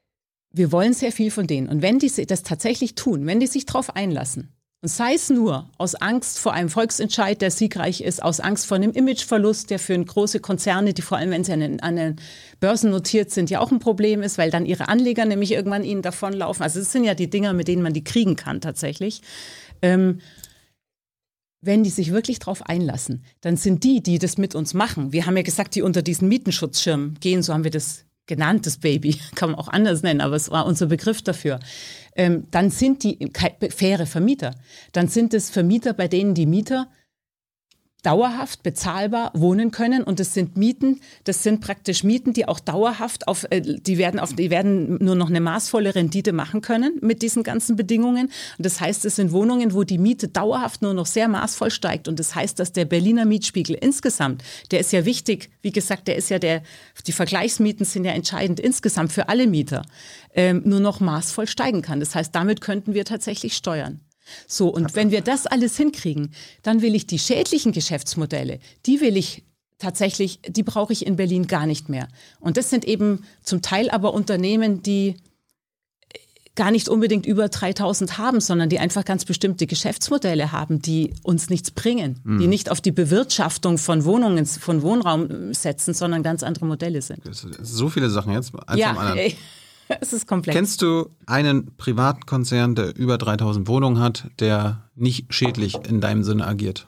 wir wollen sehr viel von denen. Und wenn die das tatsächlich tun, wenn die sich darauf einlassen, und sei es nur aus Angst vor einem Volksentscheid, der siegreich ist, aus Angst vor einem Imageverlust, der für große Konzerne, die vor allem, wenn sie an den, an den Börsen notiert sind, ja auch ein Problem ist, weil dann ihre Anleger nämlich irgendwann ihnen davonlaufen. Also das sind ja die Dinger, mit denen man die kriegen kann tatsächlich. Ähm, wenn die sich wirklich darauf einlassen, dann sind die, die das mit uns machen. Wir haben ja gesagt, die unter diesen Mietenschutzschirm gehen, so haben wir das genannt, das Baby, kann man auch anders nennen, aber es war unser Begriff dafür. Ähm, dann sind die faire Vermieter. Dann sind es Vermieter, bei denen die Mieter dauerhaft bezahlbar wohnen können und das sind Mieten, das sind praktisch Mieten, die auch dauerhaft auf, äh, die werden auf, die werden nur noch eine maßvolle Rendite machen können mit diesen ganzen Bedingungen und das heißt, es sind Wohnungen, wo die Miete dauerhaft nur noch sehr maßvoll steigt und das heißt, dass der Berliner Mietspiegel insgesamt, der ist ja wichtig, wie gesagt, der ist ja der, die Vergleichsmieten sind ja entscheidend insgesamt für alle Mieter, ähm, nur noch maßvoll steigen kann. Das heißt, damit könnten wir tatsächlich steuern. So, und wenn wir das alles hinkriegen, dann will ich die schädlichen Geschäftsmodelle, die will ich tatsächlich, die brauche ich in Berlin gar nicht mehr. Und das sind eben zum Teil aber Unternehmen, die gar nicht unbedingt über dreitausend haben, sondern die einfach ganz bestimmte Geschäftsmodelle haben, die uns nichts bringen, mhm. die nicht auf die Bewirtschaftung von Wohnungen, von Wohnraum setzen, sondern ganz andere Modelle sind. So viele Sachen jetzt, eins ja, am anderen. Ey. Es ist komplex. Kennst du einen privaten Konzern, der über dreitausend Wohnungen hat, der nicht schädlich in deinem Sinne agiert?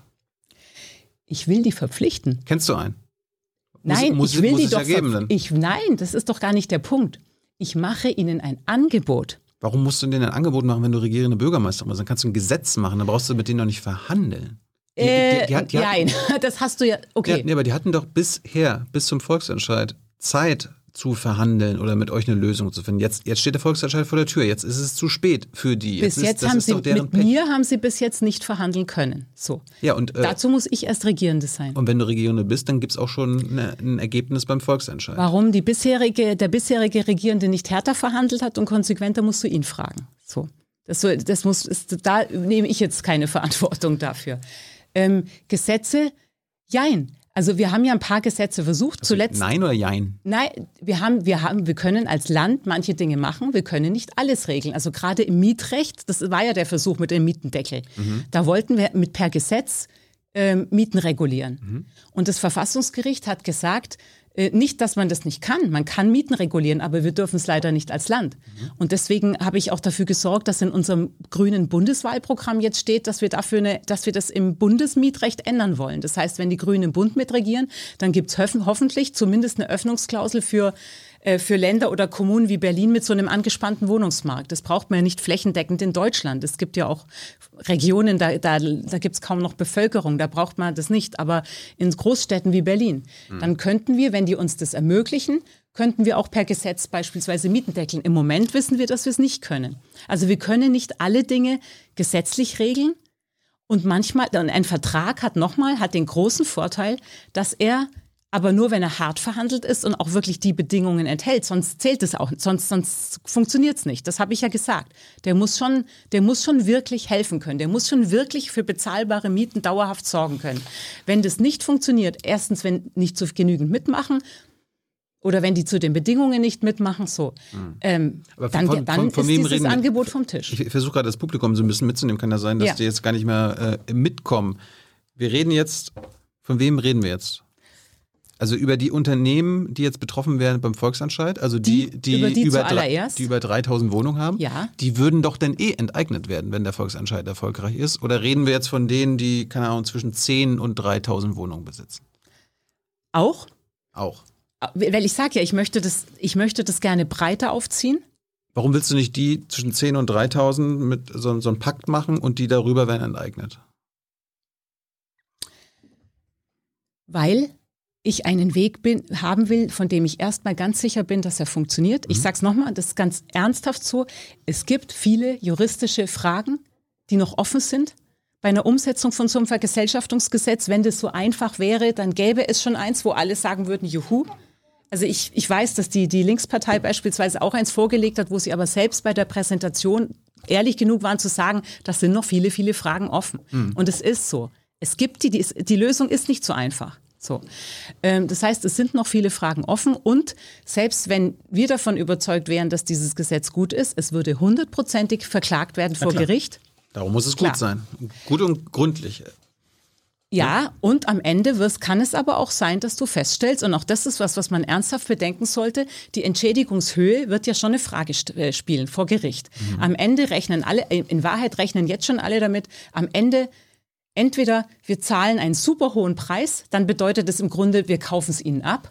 Ich will die verpflichten. Kennst du einen? Nein, muss, ich will muss die es doch ja geben, ver- ich, Nein, das ist doch gar nicht der Punkt. Ich mache ihnen ein Angebot. Warum musst du denen ein Angebot machen, wenn du regierende Bürgermeisterin bist? Dann kannst du ein Gesetz machen, dann brauchst du mit denen doch nicht verhandeln. Die, äh, die, die, die, die nein, hatten, das hast du ja, okay. Ja, nee, aber die hatten doch bisher, bis zum Volksentscheid, Zeit zu verhandeln oder mit euch eine Lösung zu finden. Jetzt, jetzt steht der Volksentscheid vor der Tür. Jetzt ist es zu spät für die. Bis jetzt, jetzt ist, haben ist sie, doch deren mit Pech. mir haben sie bis jetzt nicht verhandeln können. So. Ja, und, äh, Dazu muss ich erst Regierende sein. Und wenn du Regierende bist, dann gibt es auch schon eine, ein Ergebnis beim Volksentscheid. Warum die bisherige, der bisherige Regierende nicht härter verhandelt hat und konsequenter, musst du ihn fragen. So. Das, das muss, ist, da nehme ich jetzt keine Verantwortung dafür. Ähm, Gesetze, jein. Also wir haben ja ein paar Gesetze versucht. Also Zuletzt. Nein oder Jein? Nein, wir haben, wir haben, wir können als Land manche Dinge machen, wir können nicht alles regeln. Also gerade im Mietrecht, das war ja der Versuch mit dem Mietendeckel. Mhm. Da wollten wir mit per Gesetz ähm, Mieten regulieren. Mhm. Und das Verfassungsgericht hat gesagt, äh, nicht, dass man das nicht kann. Man kann Mieten regulieren, aber wir dürfen es leider nicht als Land. Mhm. Und deswegen habe ich auch dafür gesorgt, dass in unserem grünen Bundeswahlprogramm jetzt steht, dass wir dafür eine, dass wir das im Bundesmietrecht ändern wollen. Das heißt, wenn die Grünen im Bund mitregieren, dann gibt es hof- hoffentlich zumindest eine Öffnungsklausel für für Länder oder Kommunen wie Berlin mit so einem angespannten Wohnungsmarkt. Das braucht man ja nicht flächendeckend in Deutschland. Es gibt ja auch Regionen, da, da, da gibt es kaum noch Bevölkerung, da braucht man das nicht. Aber in Großstädten wie Berlin, mhm. dann könnten wir, wenn die uns das ermöglichen, könnten wir auch per Gesetz beispielsweise Mieten deckeln. Im Moment wissen wir, dass wir es nicht können. Also wir können nicht alle Dinge gesetzlich regeln. Und manchmal, und ein Vertrag hat nochmal, hat den großen Vorteil, dass er aber nur, wenn er hart verhandelt ist und auch wirklich die Bedingungen enthält, sonst zählt es auch, sonst, sonst funktioniert es nicht. Das habe ich ja gesagt. Der muss schon, der muss schon wirklich helfen können. Der muss schon wirklich für bezahlbare Mieten dauerhaft sorgen können. Wenn das nicht funktioniert, erstens, wenn nicht so genügend mitmachen, oder wenn die zu den Bedingungen nicht mitmachen, so, ähm, Aber dann, von- dann von- von ist wem dieses reden wir? Angebot vom Tisch. Ich versuche gerade das Publikum so ein bisschen mitzunehmen. Kann ja sein, dass Ja. die jetzt gar nicht mehr äh, mitkommen. Wir reden jetzt, von wem reden wir jetzt? Also über die Unternehmen, die jetzt betroffen wären beim Volksentscheid, also die, Die- die, über die über, drei, zuallererst? die über dreitausend Wohnungen haben, Ja. die würden doch dann eh enteignet werden, wenn der Volksentscheid erfolgreich ist? Oder reden wir jetzt von denen, die, keine Ahnung, zwischen zehn und dreitausend Wohnungen besitzen? Auch, Auch. weil ich sage ja, ich möchte das, ich möchte das gerne breiter aufziehen. Warum willst du nicht die zwischen zehn und dreitausend mit so, so einen Pakt machen und die darüber werden enteignet? Weil ich einen Weg bin, haben will, von dem ich erstmal ganz sicher bin, dass er funktioniert. Ich sage es nochmal, das ist ganz ernsthaft so. Es gibt viele juristische Fragen, die noch offen sind. Bei einer Umsetzung von so einem Vergesellschaftungsgesetz, wenn das so einfach wäre, dann gäbe es schon eins, wo alle sagen würden, juhu. Also ich, ich weiß, dass die, die Linkspartei beispielsweise auch eins vorgelegt hat, wo sie aber selbst bei der Präsentation ehrlich genug waren zu sagen, das sind noch viele, viele Fragen offen. Und es ist so. Es gibt die, die, die Lösung ist nicht so einfach. So. Ähm, das heißt, es sind noch viele Fragen offen und selbst wenn wir davon überzeugt wären, dass dieses Gesetz gut ist, es würde hundertprozentig verklagt werden vor klar. Gericht. Darum muss es Klar. gut sein. Gut und gründlich. Ja, und am Ende wirst, kann es aber auch sein, dass du feststellst, und auch das ist was, was man ernsthaft bedenken sollte, die Entschädigungshöhe wird ja schon eine Frage st- äh, spielen vor Gericht. Mhm. Am Ende rechnen alle, in Wahrheit rechnen jetzt schon alle damit, am Ende entweder wir zahlen einen super hohen Preis, dann bedeutet es im Grunde, wir kaufen es ihnen ab.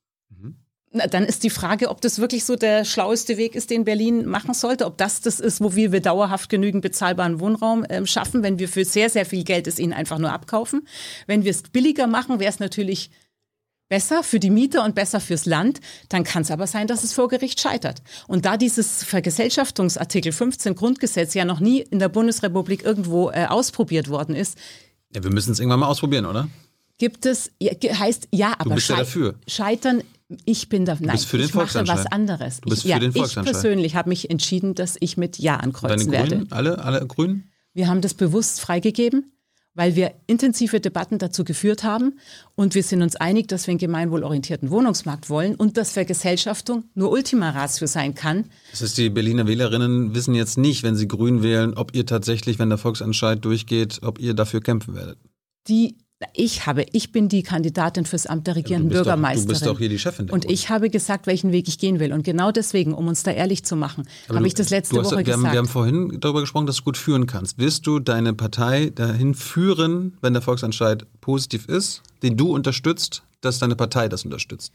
Na, dann ist die Frage, ob das wirklich so der schlaueste Weg ist, den Berlin machen sollte, ob das das ist, wo wir, wir dauerhaft genügend bezahlbaren Wohnraum ähm, schaffen, wenn wir für sehr, sehr viel Geld es ihnen einfach nur abkaufen. Wenn wir es billiger machen, wäre es natürlich besser für die Mieter und besser fürs Land. Dann kann es aber sein, dass es vor Gericht scheitert. Und da dieses Vergesellschaftungsartikel fünfzehn Grundgesetz ja noch nie in der Bundesrepublik irgendwo äh, ausprobiert worden ist, Ja, wir müssen es irgendwann mal ausprobieren, oder? gibt es, ja, ge- heißt, ja, aber bist ja schei- dafür. scheitern, ich bin da, nein, bist für den ich mache was Volksentscheid. anderes. Du bist ich, ja, für den ich Volksentscheid. persönlich habe mich entschieden, dass ich mit Ja Deine ankreuzen werde. Grünen? Alle, alle Grünen? Wir haben das bewusst freigegeben, weil wir intensive Debatten dazu geführt haben und wir sind uns einig, dass wir einen gemeinwohlorientierten Wohnungsmarkt wollen und dass Vergesellschaftung nur Ultima Ratio sein kann. Das heißt, die Berliner Wählerinnen wissen jetzt nicht, wenn sie Grün wählen, ob ihr tatsächlich, wenn der Volksentscheid durchgeht, ob ihr dafür kämpfen werdet. Die Ich habe, ich bin die Kandidatin fürs Amt der regierenden du bist doch- Bürgermeisterin. du bist doch hier die Chefin der Und Grünen. ich habe gesagt, welchen Weg ich gehen will. Und genau deswegen, um uns da ehrlich zu machen, Aber habe du- ich das letzte du hast, Woche wir gesagt. Haben, wir haben vorhin darüber gesprochen, dass du gut führen kannst. Wirst du deine Partei dahin führen, wenn der Volksentscheid positiv ist, den du unterstützt, dass deine Partei das unterstützt?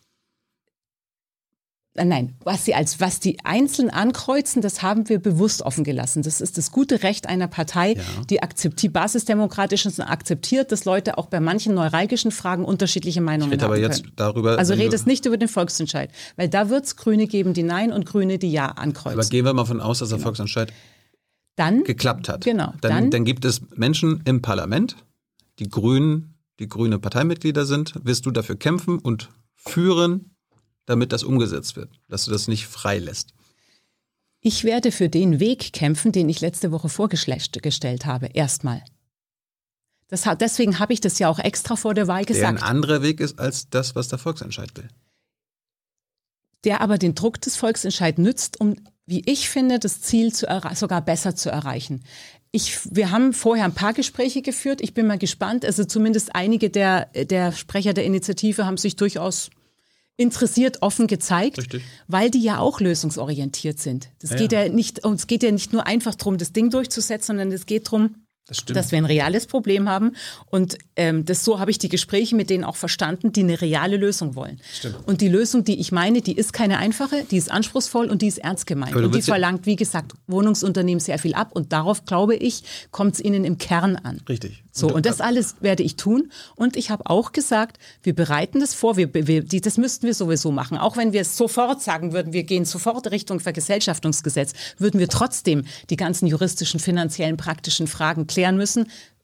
Nein, was sie als was die einzeln ankreuzen, das haben wir bewusst offen gelassen. Das ist das gute Recht einer Partei, Ja. die akzeptiert, basisdemokratisch ist und akzeptiert, dass Leute auch bei manchen neuralgischen Fragen unterschiedliche Meinungen Ich rede haben aber jetzt können. darüber. Also wenn du- redest nicht über den Volksentscheid, weil da wird es Grüne geben, die Nein und Grüne, die Ja ankreuzen. Aber gehen wir mal von aus, dass der Volksentscheid Dann geklappt hat. Genau, Dann, dann- dann gibt es Menschen im Parlament, die Grünen, die grüne Parteimitglieder sind. Wirst du dafür kämpfen und führen, damit das umgesetzt wird, dass du das nicht freilässt? Ich werde für den Weg kämpfen, den ich letzte Woche vorgestellt habe, erstmal. Das hat, deswegen habe ich das ja auch extra vor der Wahl Der gesagt. ein anderer Weg ist als das, was der Volksentscheid will. Der aber den Druck des Volksentscheids nützt, um, wie ich finde, das Ziel zu erre- sogar besser zu erreichen. Ich, wir haben vorher ein paar Gespräche geführt. Ich bin mal gespannt. Also zumindest einige der, der Sprecher der Initiative haben sich durchaus interessiert, offen gezeigt, Richtig. weil die ja auch lösungsorientiert sind. Das Ja, geht ja. ja nicht, es geht ja nicht nur einfach darum, das Ding durchzusetzen, sondern es geht darum, Das stimmt. dass wir ein reales Problem haben. Und ähm, das so habe ich die Gespräche mit denen auch verstanden, die eine reale Lösung wollen. Stimmt. Und die Lösung, die ich meine, die ist keine einfache, die ist anspruchsvoll und die ist ernst gemeint. Aber du Und die willst ja- verlangt, wie gesagt, Wohnungsunternehmen sehr viel ab. Und darauf, glaube ich, kommt es ihnen im Kern an. Richtig. So, und das alles werde ich tun. Und ich habe auch gesagt, wir bereiten das vor, wir, wir, die, das müssten wir sowieso machen. Auch wenn wir es sofort sagen würden, wir gehen sofort Richtung Vergesellschaftungsgesetz, würden wir trotzdem die ganzen juristischen, finanziellen, praktischen Fragen klären müssen.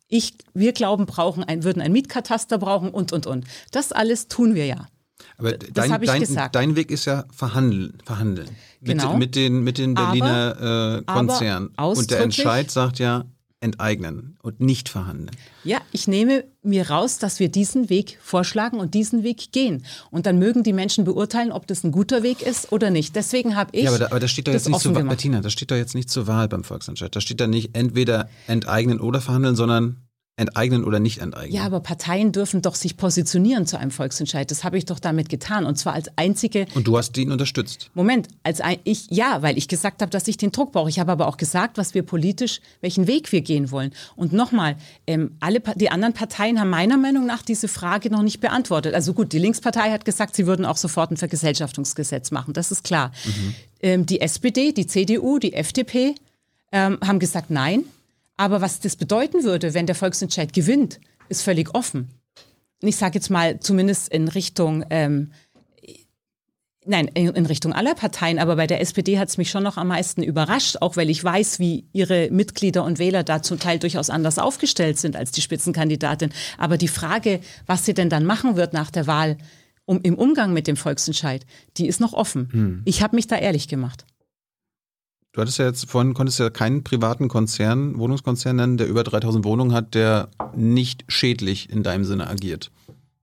Ich, wir glauben, brauchen ein, würden ein Mietkataster brauchen und, und, und. Das alles tun wir ja. Aber das dein, habe ich dein, gesagt. dein Weg ist ja verhandeln. verhandeln. Genau. Mit, mit den, mit den Berliner aber, äh, Konzernen. aber Und der Entscheid sagt ja, enteignen und nicht verhandeln. Ja, ich nehme mir raus, dass wir diesen Weg vorschlagen und diesen Weg gehen. Und dann mögen die Menschen beurteilen, ob das ein guter Weg ist oder nicht. Deswegen habe ich Ja, aber da, aber das steht doch das jetzt nicht offen zur Wahl, gemacht. Bettina, das steht doch jetzt nicht zur Wahl beim Volksentscheid. Da steht da nicht entweder enteignen oder verhandeln, sondern enteignen oder nicht enteignen. Ja, aber Parteien dürfen doch sich positionieren zu einem Volksentscheid. Das habe ich doch damit getan. Und zwar als einzige. Und du hast ihn unterstützt. Moment, als ein, ich, ja, weil ich gesagt habe, dass ich den Druck brauche. Ich habe aber auch gesagt, was wir politisch, welchen Weg wir gehen wollen. Und nochmal, ähm, alle, die anderen Parteien haben meiner Meinung nach diese Frage noch nicht beantwortet. Also gut, die Linkspartei hat gesagt, sie würden auch sofort ein Vergesellschaftungsgesetz machen. Das ist klar. Mhm. Ähm, die S P D, die C D U, die F D P ähm, haben gesagt, nein. Aber was das bedeuten würde, wenn der Volksentscheid gewinnt, ist völlig offen. Ich sage jetzt mal zumindest in Richtung, ähm, nein, in, in Richtung aller Parteien, aber bei der S P D hat es mich schon noch am meisten überrascht, auch weil ich weiß, wie ihre Mitglieder und Wähler da zum Teil durchaus anders aufgestellt sind als die Spitzenkandidatin. Aber die Frage, was sie denn dann machen wird nach der Wahl um, im Umgang mit dem Volksentscheid, die ist noch offen. Hm. Ich habe mich da ehrlich gemacht. Du hattest ja jetzt vorhin, konntest ja keinen privaten Konzern, Wohnungskonzern nennen, der über dreitausend Wohnungen hat, der nicht schädlich in deinem Sinne agiert.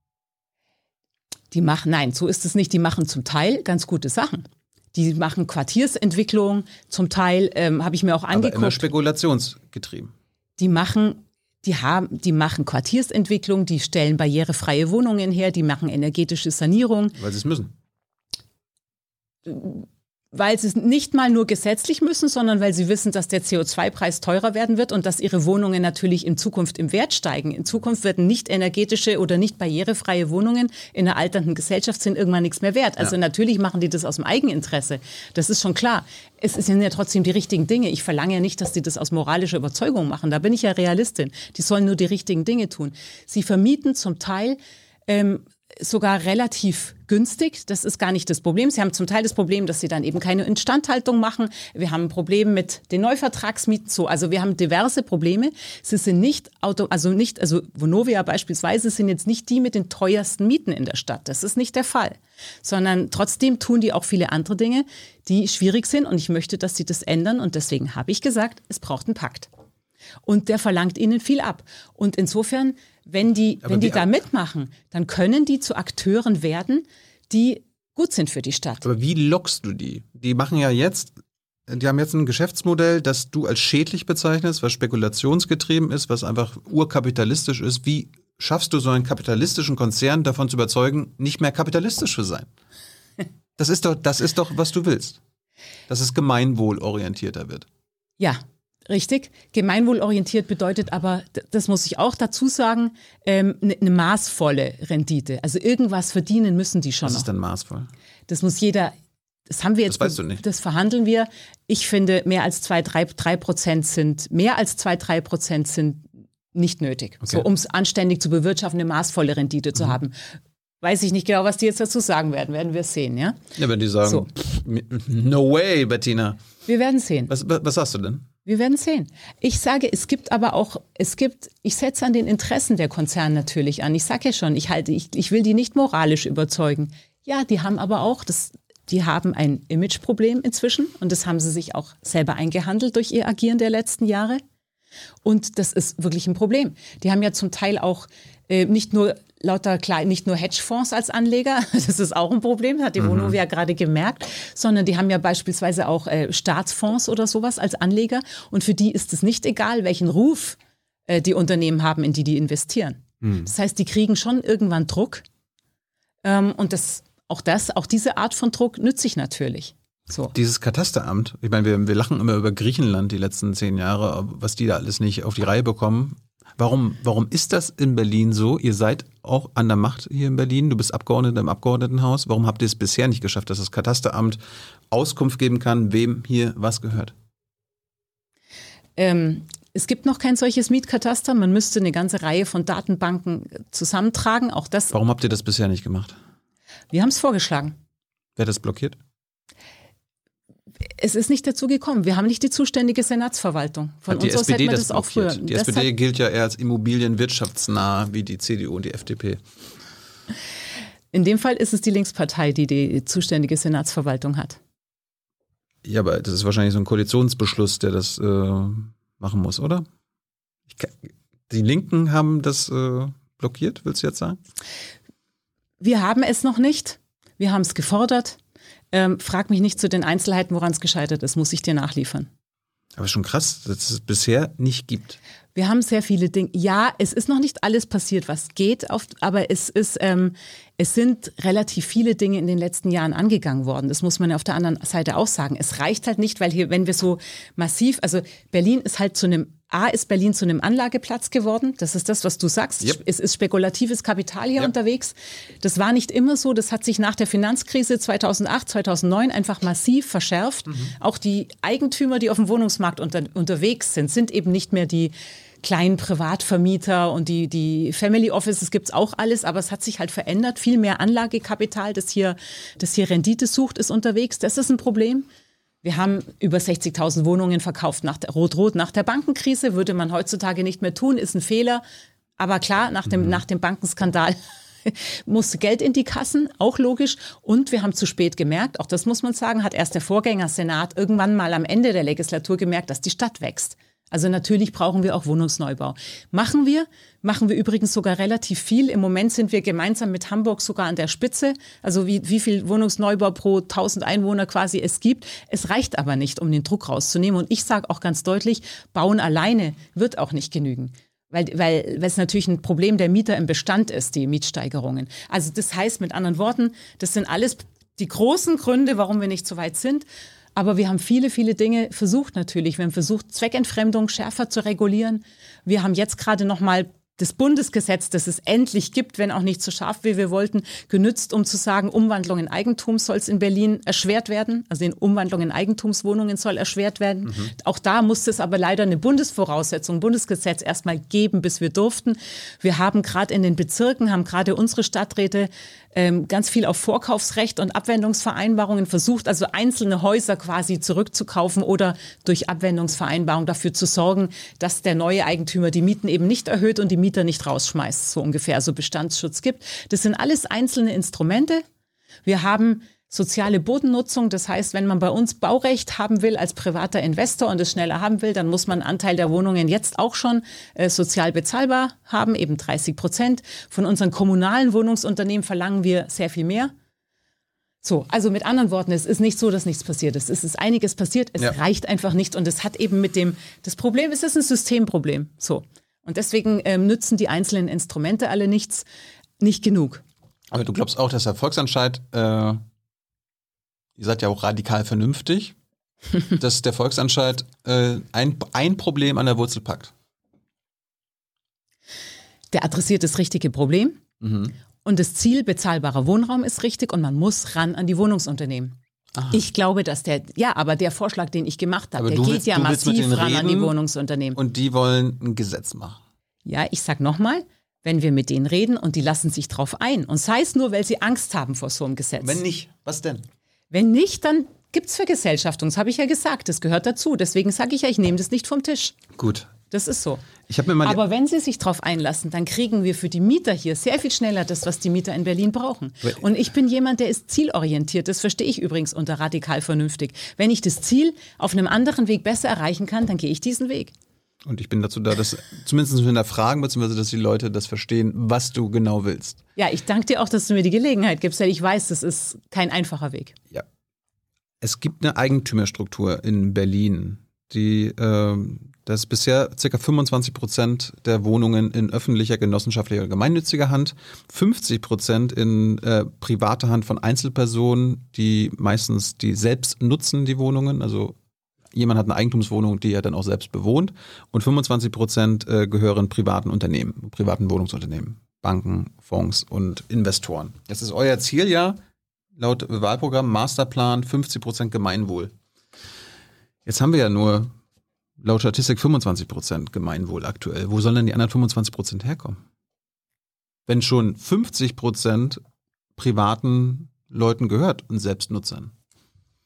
Die machen, nein, so ist es nicht. Die machen zum Teil ganz gute Sachen. Die machen Quartiersentwicklung, zum Teil ähm, habe ich mir auch angeguckt. Aber immer spekulationsgetrieben. Die machen, die haben, die machen Quartiersentwicklung, die stellen barrierefreie Wohnungen her, die machen energetische Sanierung. Weil sie es müssen. Weil sie es nicht mal nur gesetzlich müssen, sondern weil sie wissen, dass der C O zwei Preis teurer werden wird und dass ihre Wohnungen natürlich in Zukunft im Wert steigen. In Zukunft werden nicht energetische oder nicht barrierefreie Wohnungen in einer alternden Gesellschaft sind irgendwann nichts mehr wert. Also ja. Natürlich machen die das aus dem Eigeninteresse. Das ist schon klar. Es sind ja trotzdem die richtigen Dinge. Ich verlange ja nicht, dass die das aus moralischer Überzeugung machen. Da bin ich ja Realistin. Die sollen nur die richtigen Dinge tun. Sie vermieten zum Teil ähm, sogar relativ günstig. Das ist gar nicht das Problem. Sie haben zum Teil das Problem, dass sie dann eben keine Instandhaltung machen. Wir haben ein Problem mit den Neuvertragsmieten. So, also wir haben diverse Probleme. Sie sind nicht auto, also nicht, also Vonovia beispielsweise sind jetzt nicht die mit den teuersten Mieten in der Stadt. Das ist nicht der Fall. Sondern trotzdem tun die auch viele andere Dinge, die schwierig sind. Und ich möchte, dass sie das ändern. Und deswegen habe ich gesagt, es braucht einen Pakt. Und der verlangt ihnen viel ab. Und insofern, wenn die, wenn die da mitmachen, dann können die zu Akteuren werden, die gut sind für die Stadt. Aber wie lockst du die? Die machen ja jetzt, die haben jetzt ein Geschäftsmodell, das du als schädlich bezeichnest, was spekulationsgetrieben ist, was einfach urkapitalistisch ist. Wie schaffst du so einen kapitalistischen Konzern davon zu überzeugen, nicht mehr kapitalistisch zu sein? Das ist doch, das ist doch, was du willst. Dass es gemeinwohlorientierter wird. Ja. Richtig. Gemeinwohlorientiert bedeutet aber, das muss ich auch dazu sagen, ähm, eine, eine maßvolle Rendite. Also irgendwas verdienen müssen die schon. Was noch. ist denn maßvoll? Das muss jeder, das haben wir jetzt, das weißt du nicht. Das verhandeln wir. Ich finde, mehr als zwei, drei, drei Prozent sind, mehr als zwei, drei Prozent sind nicht nötig. Okay. So, um es anständig zu bewirtschaften, eine maßvolle Rendite zu mhm. haben. Weiß ich nicht genau, was die jetzt dazu sagen werden. Werden wir sehen, ja? Ja, wenn die sagen, so. pff, no way, Bettina. Wir werden sehen. Was, was sagst du denn? Wir werden sehen. Ich sage, es gibt aber auch, es gibt, ich setze an den Interessen der Konzerne natürlich an. Ich sage ja schon, ich halte, ich, ich will die nicht moralisch überzeugen. Ja, die haben aber auch, das, die haben ein Imageproblem inzwischen und das haben sie sich auch selber eingehandelt durch ihr Agieren der letzten Jahre. Und das ist wirklich ein Problem. Die haben ja zum Teil auch äh, nicht nur lauter klein, nicht nur Hedgefonds als Anleger, das ist auch ein Problem, hat die mhm. Vonovia gerade gemerkt, sondern die haben ja beispielsweise auch äh, Staatsfonds oder sowas als Anleger und für die ist es nicht egal, welchen Ruf äh, die Unternehmen haben, in die die investieren. Mhm. Das heißt, die kriegen schon irgendwann Druck ähm, und das, auch das, auch diese Art von Druck nütze ich natürlich. So. Dieses Katasteramt, ich meine, wir, wir lachen immer über Griechenland die letzten zehn Jahre, was die da alles nicht auf die Reihe bekommen. Warum, warum ist das in Berlin so? Ihr seid auch an der Macht hier in Berlin. Du bist Abgeordneter im Abgeordnetenhaus. Warum habt ihr es bisher nicht geschafft, dass das Katasteramt Auskunft geben kann, wem hier was gehört? Ähm, es gibt noch kein solches Mietkataster. Man müsste eine ganze Reihe von Datenbanken zusammentragen. Auch das. Warum habt ihr das bisher nicht gemacht? Wir haben es vorgeschlagen. Wer hat das blockiert? Es ist nicht dazu gekommen. Wir haben nicht die zuständige Senatsverwaltung. Von Hat die uns aus S P D hätten wir das das auch früher. blockiert? Die Das S P D hat, gilt ja eher als immobilienwirtschaftsnah wie die C D U und die F D P. in dem Fall ist es die Linkspartei, die die zuständige Senatsverwaltung hat. Ja, aber das ist wahrscheinlich so ein Koalitionsbeschluss, der das äh, machen muss, oder? Ich kann, die Linken haben das äh, blockiert, willst du jetzt sagen? Wir haben es noch nicht. Wir haben es gefordert. Ähm, frag mich nicht zu den Einzelheiten, woran es gescheitert ist, muss ich dir nachliefern. Aber schon krass, dass es bisher nicht gibt. Wir haben sehr viele Dinge. Ja, es ist noch nicht alles passiert, was geht, auf, aber es ist, ähm, es sind relativ viele Dinge in den letzten Jahren angegangen worden. Das muss man ja auf der anderen Seite auch sagen. Es reicht halt nicht, weil hier, wenn wir so massiv, also Berlin ist halt zu einem, A ist Berlin zu einem Anlageplatz geworden. Das ist das, was du sagst. Yep. Es ist spekulatives Kapital hier Yep. unterwegs. Das war nicht immer so. Das hat sich nach der Finanzkrise zweitausendacht, zweitausendneun einfach massiv verschärft. Mhm. Auch die Eigentümer, die auf dem Wohnungsmarkt unter, unterwegs sind, sind eben nicht mehr die kleinen Privatvermieter und die, die Family Offices gibt's auch alles, aber es hat sich halt verändert. Viel mehr Anlagekapital, das hier, das hier Rendite sucht, ist unterwegs. Das ist ein Problem. Wir haben über sechzigtausend Wohnungen verkauft nach der Rot-Rot, nach der Bankenkrise. Würde man heutzutage nicht mehr tun, ist ein Fehler. Aber klar, nach dem, mhm. nach dem Bankenskandal musste Geld in die Kassen, auch logisch. Und wir haben zu spät gemerkt, auch das muss man sagen, hat erst der Vorgängersenat irgendwann mal am Ende der Legislatur gemerkt, dass die Stadt wächst. Also natürlich brauchen wir auch Wohnungsneubau. Machen wir, machen wir übrigens sogar relativ viel. Im Moment sind wir gemeinsam mit Hamburg sogar an der Spitze. Also wie, wie viel Wohnungsneubau pro tausend Einwohner quasi es gibt. Es reicht aber nicht, um den Druck rauszunehmen. Und ich sage auch ganz deutlich, bauen alleine wird auch nicht genügen. Weil, weil, weil es natürlich ein Problem der Mieter im Bestand ist, die Mietsteigerungen. Also das heißt mit anderen Worten, das sind alles die großen Gründe, warum wir nicht so weit sind. Aber wir haben viele, viele Dinge versucht natürlich. Wir haben versucht, Zweckentfremdung schärfer zu regulieren. Wir haben jetzt gerade noch mal das Bundesgesetz, das es endlich gibt, wenn auch nicht so scharf, wie wir wollten, genützt, um zu sagen, Umwandlung in Eigentum soll es in Berlin erschwert werden. Also in Umwandlung in Eigentumswohnungen soll erschwert werden. Mhm. Auch da musste es aber leider eine Bundesvoraussetzung, Bundesgesetz erstmal geben, bis wir durften. Wir haben gerade in den Bezirken, haben gerade unsere Stadträte ähm, ganz viel auf Vorkaufsrecht und Abwendungsvereinbarungen versucht, also einzelne Häuser quasi zurückzukaufen oder durch Abwendungsvereinbarung dafür zu sorgen, dass der neue Eigentümer die Mieten eben nicht erhöht und die Mieter nicht rausschmeißt, so ungefähr, also Bestandsschutz gibt. Das sind alles einzelne Instrumente. Wir haben soziale Bodennutzung, das heißt, wenn man bei uns Baurecht haben will als privater Investor und es schneller haben will, dann muss man einen Anteil der Wohnungen jetzt auch schon äh, sozial bezahlbar haben, eben dreißig Prozent. Von unseren kommunalen Wohnungsunternehmen verlangen wir sehr viel mehr. So, also mit anderen Worten, es ist nicht so, dass nichts passiert ist. Es ist einiges passiert, es ja. reicht einfach nicht und es hat eben mit dem, das Problem ist, es ist ein Systemproblem. So. Und deswegen ähm, nützen die einzelnen Instrumente alle nichts, nicht genug. Aber du glaubst auch, dass der Volksentscheid, äh, ihr seid ja auch radikal vernünftig, dass der Volksentscheid äh, ein, ein Problem an der Wurzel packt? Der adressiert das richtige Problem mhm. und das Ziel bezahlbarer Wohnraum ist richtig und man muss ran an die Wohnungsunternehmen. Aha. Ich glaube, dass der, ja, aber der Vorschlag, den ich gemacht habe, der geht willst, ja massiv ran an die Wohnungsunternehmen. Und die wollen ein Gesetz machen. Ja, ich sag nochmal, wenn wir mit denen reden und die lassen sich drauf ein und sei es nur, weil sie Angst haben vor so einem Gesetz. Wenn nicht, was denn? Wenn nicht, dann gibt's Vergesellschaftung, das habe ich ja gesagt, das gehört dazu. Deswegen sage ich ja, ich nehme das nicht vom Tisch. Gut. Das ist so. Ich hab mir mal Aber wenn sie sich drauf einlassen, dann kriegen wir für die Mieter hier sehr viel schneller das, was die Mieter in Berlin brauchen. Und ich bin jemand, der ist zielorientiert. Das verstehe ich übrigens unter radikal vernünftig. Wenn ich das Ziel auf einem anderen Weg besser erreichen kann, dann gehe ich diesen Weg. Und ich bin dazu da, dass zumindest hinterfragen, beziehungsweise dass die Leute das verstehen, was du genau willst. Ja, ich danke dir auch, dass du mir die Gelegenheit gibst, weil ich weiß, das ist kein einfacher Weg. Ja. Es gibt eine Eigentümerstruktur in Berlin, die, äh, das ist bisher ca. fünfundzwanzig Prozent der Wohnungen in öffentlicher, genossenschaftlicher oder gemeinnütziger Hand, fünfzig Prozent in äh, privater Hand von Einzelpersonen, die meistens die selbst nutzen, die Wohnungen, also jemand hat eine Eigentumswohnung, die er dann auch selbst bewohnt, und fünfundzwanzig Prozent äh, gehören privaten Unternehmen, privaten Wohnungsunternehmen, Banken, Fonds und Investoren. Das ist euer Ziel ja, laut Wahlprogramm, Masterplan, fünfzig Prozent Gemeinwohl. Jetzt haben wir ja nur laut Statistik fünfundzwanzig Prozent Gemeinwohl aktuell. Wo sollen denn die anderen fünfundzwanzig Prozent herkommen? Wenn schon fünfzig Prozent privaten Leuten gehört und Selbstnutzern.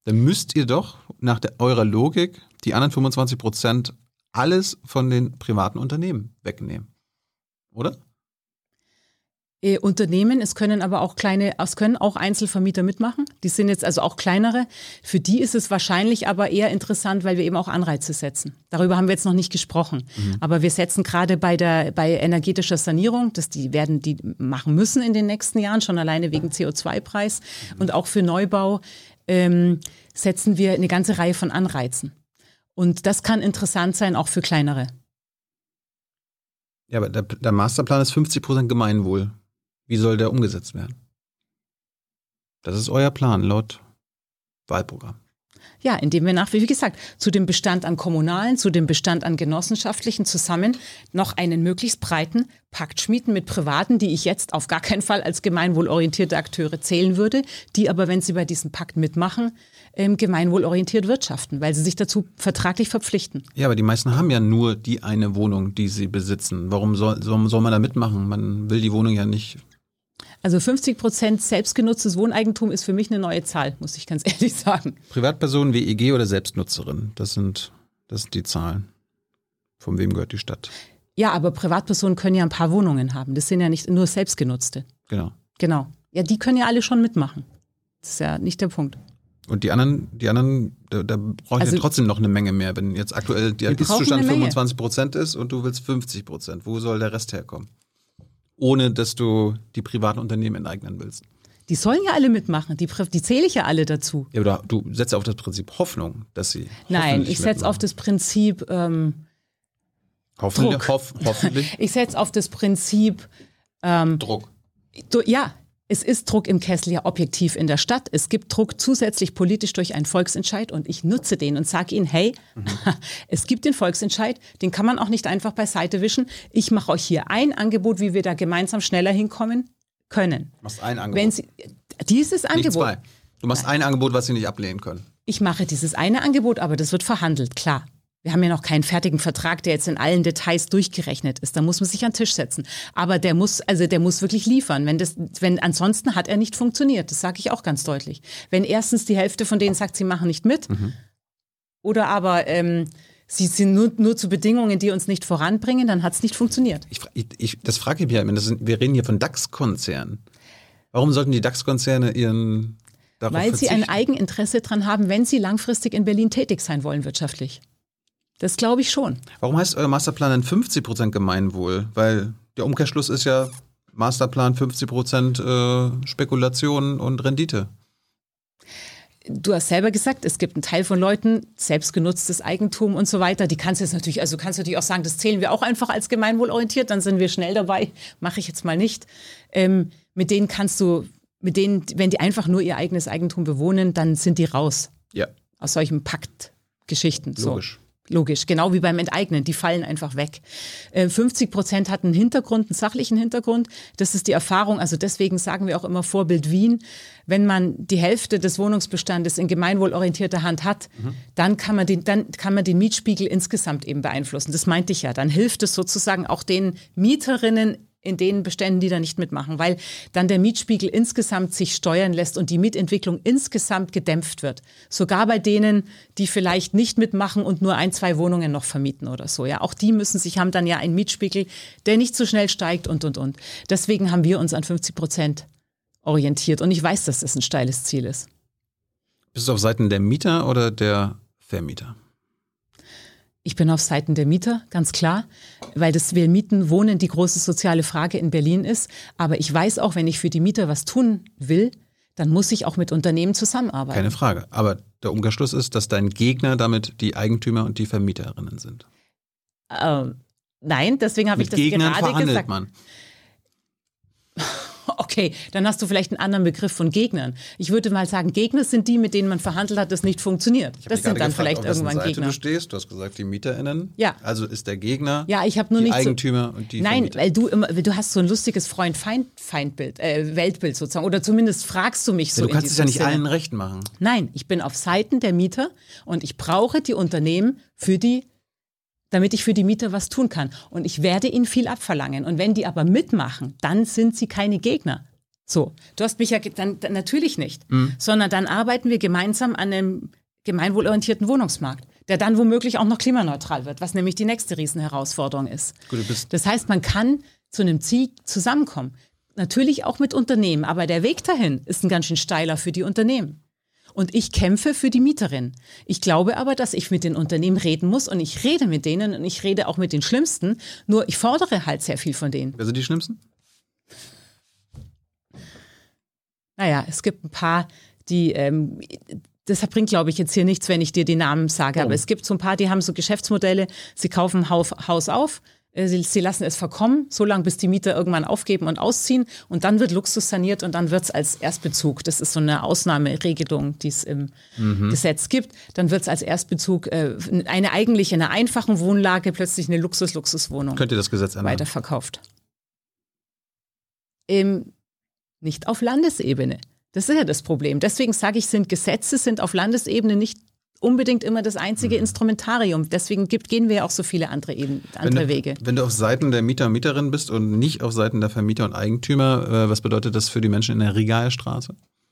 Dann müsst ihr doch nach der, eurer Logik die anderen fünfundzwanzig Prozent alles von den privaten Unternehmen wegnehmen. Oder? Äh, Unternehmen, es können aber auch kleine, es können auch Einzelvermieter mitmachen. Die sind jetzt also auch kleinere. Für die ist es wahrscheinlich aber eher interessant, weil wir eben auch Anreize setzen. Darüber haben wir jetzt noch nicht gesprochen. Mhm. Aber wir setzen gerade bei der, bei energetischer Sanierung, das die werden die machen müssen in den nächsten Jahren, schon alleine wegen C O zwei Preis. Mhm. Und auch für Neubau ähm, setzen wir eine ganze Reihe von Anreizen. Und das kann interessant sein, auch für kleinere. Ja, aber der, der Masterplan ist fünfzig Prozent Gemeinwohl. Wie soll der umgesetzt werden? Das ist euer Plan laut Wahlprogramm. Ja, indem wir nach, wie gesagt, zu dem Bestand an kommunalen, zu dem Bestand an genossenschaftlichen zusammen noch einen möglichst breiten Pakt schmieden mit Privaten, die ich jetzt auf gar keinen Fall als gemeinwohlorientierte Akteure zählen würde, die aber, wenn sie bei diesem Pakt mitmachen, ähm, gemeinwohlorientiert wirtschaften, weil sie sich dazu vertraglich verpflichten. Ja, aber die meisten haben ja nur die eine Wohnung, die sie besitzen. Warum soll, soll, soll man da mitmachen? Man will die Wohnung ja nicht. Also fünfzig Prozent selbstgenutztes Wohneigentum ist für mich eine neue Zahl, muss ich ganz ehrlich sagen. Privatpersonen, W E G oder Selbstnutzerin, das sind, das sind die Zahlen. Von wem gehört die Stadt? Ja, aber Privatpersonen können ja ein paar Wohnungen haben. Das sind ja nicht nur selbstgenutzte. Genau. Genau. Ja, die können ja alle schon mitmachen. Das ist ja nicht der Punkt. Und die anderen, die anderen, da, da brauche ich Also, ja trotzdem noch eine Menge mehr, wenn jetzt aktuell der wir brauchen Ist-Zustand eine Menge. fünfundzwanzig Prozent ist und du willst fünfzig Prozent. Wo soll der Rest herkommen? Ohne, dass du die privaten Unternehmen enteignen willst. Die sollen ja alle mitmachen, die, die zähle ich ja alle dazu. Ja, aber du setzt auf das Prinzip Hoffnung, dass sie Nein, ich setze auf das Prinzip ähm, hoffentlich, Druck. hoff, hoffentlich Ich setze auf das Prinzip ähm, Druck. du, ja, es ist Druck im Kessel ja objektiv in der Stadt. Es gibt Druck zusätzlich politisch durch einen Volksentscheid und ich nutze den und sage Ihnen, hey, mhm. es gibt den Volksentscheid, den kann man auch nicht einfach beiseite wischen. Ich mache euch hier ein Angebot, wie wir da gemeinsam schneller hinkommen können. Du machst ein Angebot. Wenn Sie, dieses Angebot. Nicht zwei. Du machst Nein. ein Angebot, was Sie nicht ablehnen können. Ich mache dieses eine Angebot, aber das wird verhandelt, klar. Wir haben ja noch keinen fertigen Vertrag, der jetzt in allen Details durchgerechnet ist. Da muss man sich an den Tisch setzen. Aber der muss, also der muss wirklich liefern. Wenn das, wenn ansonsten hat er nicht funktioniert. Das sage ich auch ganz deutlich. Wenn erstens die Hälfte von denen sagt, sie machen nicht mit, mhm. oder aber ähm, sie sind nur, nur zu Bedingungen, die uns nicht voranbringen, dann hat es nicht funktioniert. Ich, ich, das frage ich mich halt. Das sind, wir reden hier von DAX-Konzernen. Warum sollten die DAX-Konzerne ihren darauf Weil verzichten? sie ein Eigeninteresse dran haben, wenn sie langfristig in Berlin tätig sein wollen wirtschaftlich. Das glaube ich schon. Warum heißt euer Masterplan dann fünfzig Prozent Gemeinwohl? Weil der Umkehrschluss ist ja Masterplan fünfzig Prozent äh, Spekulation und Rendite. Du hast selber gesagt, es gibt einen Teil von Leuten, selbstgenutztes Eigentum und so weiter. Die kannst du jetzt natürlich, also kannst du natürlich auch sagen, das zählen wir auch einfach als gemeinwohlorientiert, dann sind wir schnell dabei. Mache ich jetzt mal nicht. Ähm, mit denen kannst du, mit denen, wenn die einfach nur ihr eigenes Eigentum bewohnen, dann sind die raus. Ja. Aus solchen Paktgeschichten. Logisch. So. Logisch, genau wie beim Enteignen, die fallen einfach weg. Äh, fünfzig Prozent hat einen Hintergrund, einen sachlichen Hintergrund. Das ist die Erfahrung, also deswegen sagen wir auch immer Vorbild Wien. Wenn man die Hälfte des Wohnungsbestandes in gemeinwohlorientierter Hand hat, mhm. dann kann man den, dann kann man den Mietspiegel insgesamt eben beeinflussen. Das meinte ich ja. Dann hilft es sozusagen auch den Mieterinnen in den Beständen, die da nicht mitmachen, weil dann der Mietspiegel insgesamt sich steuern lässt und die Mietentwicklung insgesamt gedämpft wird. Sogar bei denen, die vielleicht nicht mitmachen und nur ein, zwei Wohnungen noch vermieten oder so. Ja, auch die müssen sich, haben dann ja einen Mietspiegel, der nicht so schnell steigt und, und, und. Deswegen haben wir uns an fünfzig Prozent orientiert und ich weiß, dass das ein steiles Ziel ist. Bist du auf Seiten der Mieter oder der Vermieter? Ich bin auf Seiten der Mieter, ganz klar, weil das will Mieten, Wohnen die große soziale Frage in Berlin ist. Aber ich weiß auch, wenn ich für die Mieter was tun will, dann muss ich auch mit Unternehmen zusammenarbeiten. Keine Frage. Aber der Umkehrschluss ist, dass dein Gegner damit die Eigentümer und die Vermieterinnen sind. Ähm, nein, deswegen habe ich das Gegnern gerade verhandelt gesagt. Man. Okay, dann hast du vielleicht einen anderen Begriff von Gegnern. Ich würde mal sagen, Gegner sind die, mit denen man verhandelt hat, das nicht funktioniert. Das sind dann gefragt, vielleicht auf wessen irgendwann Seite Gegner. Du stehst, du hast gesagt, die MieterInnen. Ja. Also ist der Gegner, ja, ich habe nur die nicht Eigentümer so, und die Nein, Vermieter. weil du immer, du hast so ein lustiges Freund-Feind-Feindbild, äh, Weltbild sozusagen. Oder zumindest fragst du mich so. Ja, du kannst in es ja nicht Sinne. allen recht machen. Nein, ich bin auf Seiten der Mieter und ich brauche die Unternehmen für die, damit ich für die Mieter was tun kann. Und ich werde ihnen viel abverlangen. Und wenn die aber mitmachen, dann sind sie keine Gegner. So, du hast mich ja ge- dann, dann natürlich nicht, mhm. sondern dann arbeiten wir gemeinsam an einem gemeinwohlorientierten Wohnungsmarkt, der dann womöglich auch noch klimaneutral wird, was nämlich die nächste Riesenherausforderung ist. Gut, du bist das heißt, man kann zu einem Ziel zusammenkommen. Natürlich auch mit Unternehmen, aber der Weg dahin ist ein ganz schön steiler für die Unternehmen. Und ich kämpfe für die Mieterin. Ich glaube aber, dass ich mit den Unternehmen reden muss und ich rede mit denen und ich rede auch mit den Schlimmsten, nur ich fordere halt sehr viel von denen. Wer sind die Schlimmsten? Naja, es gibt ein paar, die, ähm, das bringt, glaube ich, jetzt hier nichts, wenn ich dir die Namen sage, oh. aber es gibt so ein paar, die haben so Geschäftsmodelle, sie kaufen ein Haus auf, sie, sie lassen es verkommen, so lange, bis die Mieter irgendwann aufgeben und ausziehen und dann wird Luxus saniert und dann wird es als Erstbezug, das ist so eine Ausnahmeregelung, die es im mhm. Gesetz gibt, dann wird es als Erstbezug äh, eine eigentlich in einer einfachen Wohnlage plötzlich eine Luxus-Luxuswohnung Könnt ihr das Gesetz ändern? Weiterverkauft. Im Nicht auf Landesebene. Das ist ja das Problem. Deswegen sage ich, sind Gesetze sind auf Landesebene nicht unbedingt immer das einzige mhm. Instrumentarium. Deswegen gibt, gehen wir ja auch so viele andere, Eben, andere wenn du, Wege. Wenn du auf Seiten der Mieter und Mieterinnen bist und nicht auf Seiten der Vermieter und Eigentümer, äh, was bedeutet das für die Menschen in der Rigaer Straße?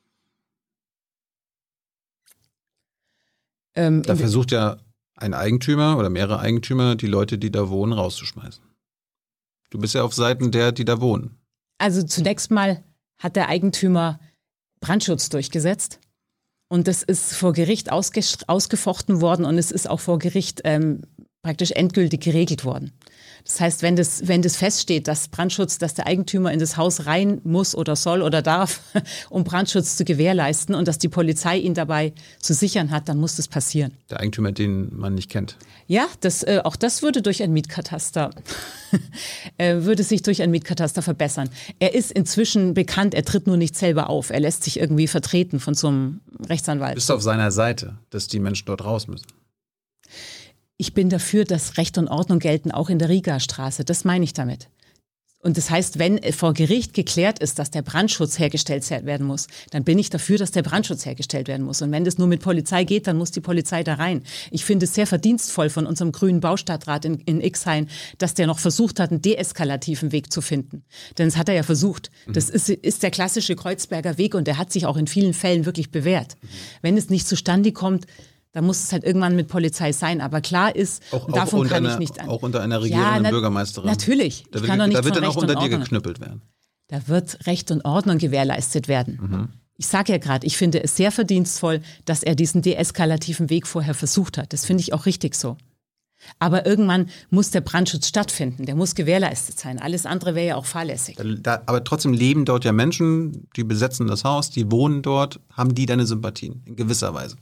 Ähm, da versucht ja ein Eigentümer oder mehrere Eigentümer, die Leute, die da wohnen, rauszuschmeißen. Du bist ja auf Seiten der, die da wohnen. Also zunächst mal hat der Eigentümer Brandschutz durchgesetzt. Und das ist vor Gericht ausge- ausgefochten worden und es ist auch vor Gericht ähm, praktisch endgültig geregelt worden. Das heißt, wenn das, wenn das feststeht, dass Brandschutz, dass der Eigentümer in das Haus rein muss oder soll oder darf, um Brandschutz zu gewährleisten und dass die Polizei ihn dabei zu sichern hat, dann muss das passieren. Der Eigentümer, den man nicht kennt. Ja, das, äh, auch das würde durch ein Mietkataster, äh, würde sich durch ein Mietkataster verbessern. Er ist inzwischen bekannt, er tritt nur nicht selber auf. Er lässt sich irgendwie vertreten von so einem Rechtsanwalt. Bist du auf seiner Seite, dass die Menschen dort raus müssen? Ich bin dafür, dass Recht und Ordnung gelten, auch in der Rigaer Straße. Das meine ich damit. Und das heißt, wenn vor Gericht geklärt ist, dass der Brandschutz hergestellt werden muss, dann bin ich dafür, dass der Brandschutz hergestellt werden muss. Und wenn das nur mit Polizei geht, dann muss die Polizei da rein. Ich finde es sehr verdienstvoll von unserem grünen Baustadtrat in, in Ixhain, dass der noch versucht hat, einen deeskalativen Weg zu finden. Denn das hat er ja versucht. Das ist, ist der klassische Kreuzberger Weg und der hat sich auch in vielen Fällen wirklich bewährt. Wenn es nicht zustande kommt, da muss es halt irgendwann mit Polizei sein. Aber klar ist, auch, und davon auch kann einer, ich nicht an. Auch unter einer regierenden ja, na, Bürgermeisterin. Natürlich. Da, ich will, kann doch nicht da wird von dann auch Recht unter und dir Ordnung. geknüppelt werden. Da wird Recht und Ordnung gewährleistet werden. Mhm. Ich sage ja gerade, ich finde es sehr verdienstvoll, dass er diesen deeskalativen Weg vorher versucht hat. Das finde ich auch richtig so. Aber irgendwann muss der Brandschutz stattfinden. Der muss gewährleistet sein. Alles andere wäre ja auch fahrlässig. Da, da, aber trotzdem leben dort ja Menschen, die besetzen das Haus, die wohnen dort. Haben die deine Sympathien in gewisser Weise?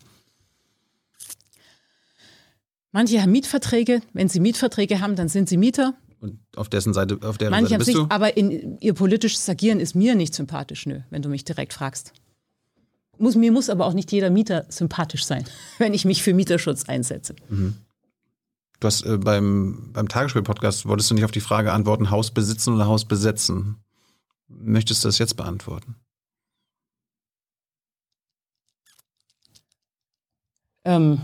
Manche haben Mietverträge. Wenn sie Mietverträge haben, dann sind sie Mieter. Und auf dessen Seite, auf deren Manche Seite haben bist sich, du? aber in, ihr politisches Agieren ist mir nicht sympathisch, nö, wenn du mich direkt fragst. Muss, mir muss aber auch nicht jeder Mieter sympathisch sein, wenn ich mich für Mieterschutz einsetze. Mhm. Du hast äh, beim, beim Tagesspiel-Podcast, wolltest du nicht auf die Frage antworten, Haus besitzen oder Haus besetzen? Möchtest du das jetzt beantworten? Ähm,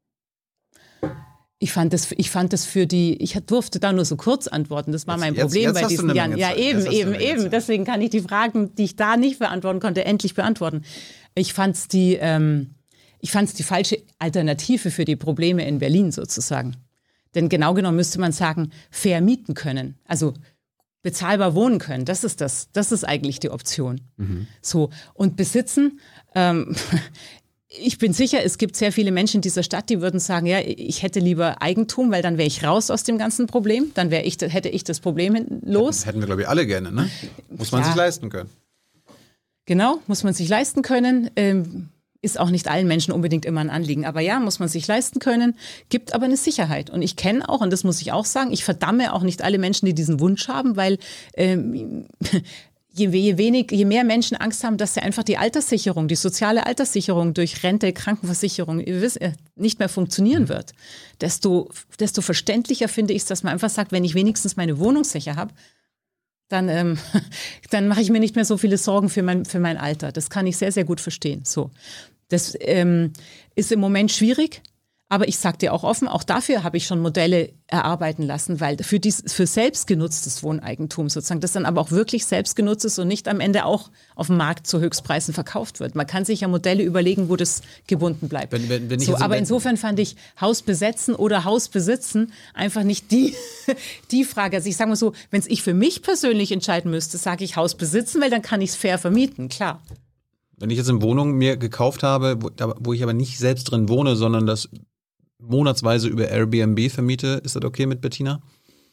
ich fand das, ich fand das für die, ich durfte da nur so kurz antworten, das war Jetzt- mein jetzt- Problem jetzt bei hast du diesen eine Jahren. Menge Ja, Zeit. eben, Jetzt hast du eben, eine Menge eben. Zeit. Deswegen kann ich die Fragen, die ich da nicht beantworten konnte, endlich beantworten. Ich fand es die, ähm, ich fand's die falsche Alternative für die Probleme in Berlin sozusagen. Denn genau genommen müsste man sagen, fair mieten können. Also bezahlbar wohnen können. Das ist das. Das ist eigentlich die Option. Mhm. So. Und besitzen, ähm, ich bin sicher, es gibt sehr viele Menschen in dieser Stadt, die würden sagen, ja, ich hätte lieber Eigentum, weil dann wäre ich raus aus dem ganzen Problem. Dann wäre ich, hätte ich das Problem hin- los. Hätten wir, glaube ich, alle gerne, ne? Muss man Ja. sich leisten können. Genau, muss man sich leisten können. Ähm, ist auch nicht allen Menschen unbedingt immer ein Anliegen. Aber ja, muss man sich leisten können, gibt aber eine Sicherheit. Und ich kenne auch, und das muss ich auch sagen, ich verdamme auch nicht alle Menschen, die diesen Wunsch haben, weil ähm, je, je, wenig, je mehr Menschen Angst haben, dass sie einfach die Alterssicherung, die soziale Alterssicherung durch Rente, Krankenversicherung ihr wisst, äh, nicht mehr funktionieren wird, desto, desto verständlicher finde ich es, dass man einfach sagt, wenn ich wenigstens meine Wohnung sicher habe, dann, ähm, dann mache ich mir nicht mehr so viele Sorgen für mein, für mein Alter. Das kann ich sehr, sehr gut verstehen. So. Das ähm, ist im Moment schwierig, Aber ich sage dir auch offen, auch dafür habe ich schon Modelle erarbeiten lassen, weil für, dies, für selbstgenutztes Wohneigentum sozusagen, das dann aber auch wirklich selbstgenutzt ist und nicht am Ende auch auf dem Markt zu Höchstpreisen verkauft wird. Man kann sich ja Modelle überlegen, wo das gebunden bleibt. Wenn, wenn, wenn ich so, jetzt aber im- insofern fand ich Haus besetzen oder Haus besitzen einfach nicht die, die Frage. Also ich sage mal so, wenn es ich für mich persönlich entscheiden müsste, sage ich Haus besitzen, weil dann kann ich es fair vermieten, klar. Wenn ich jetzt eine Wohnung mir gekauft habe, wo, da, wo ich aber nicht selbst drin wohne, sondern das monatsweise über Airbnb vermiete, ist das okay mit Bettina?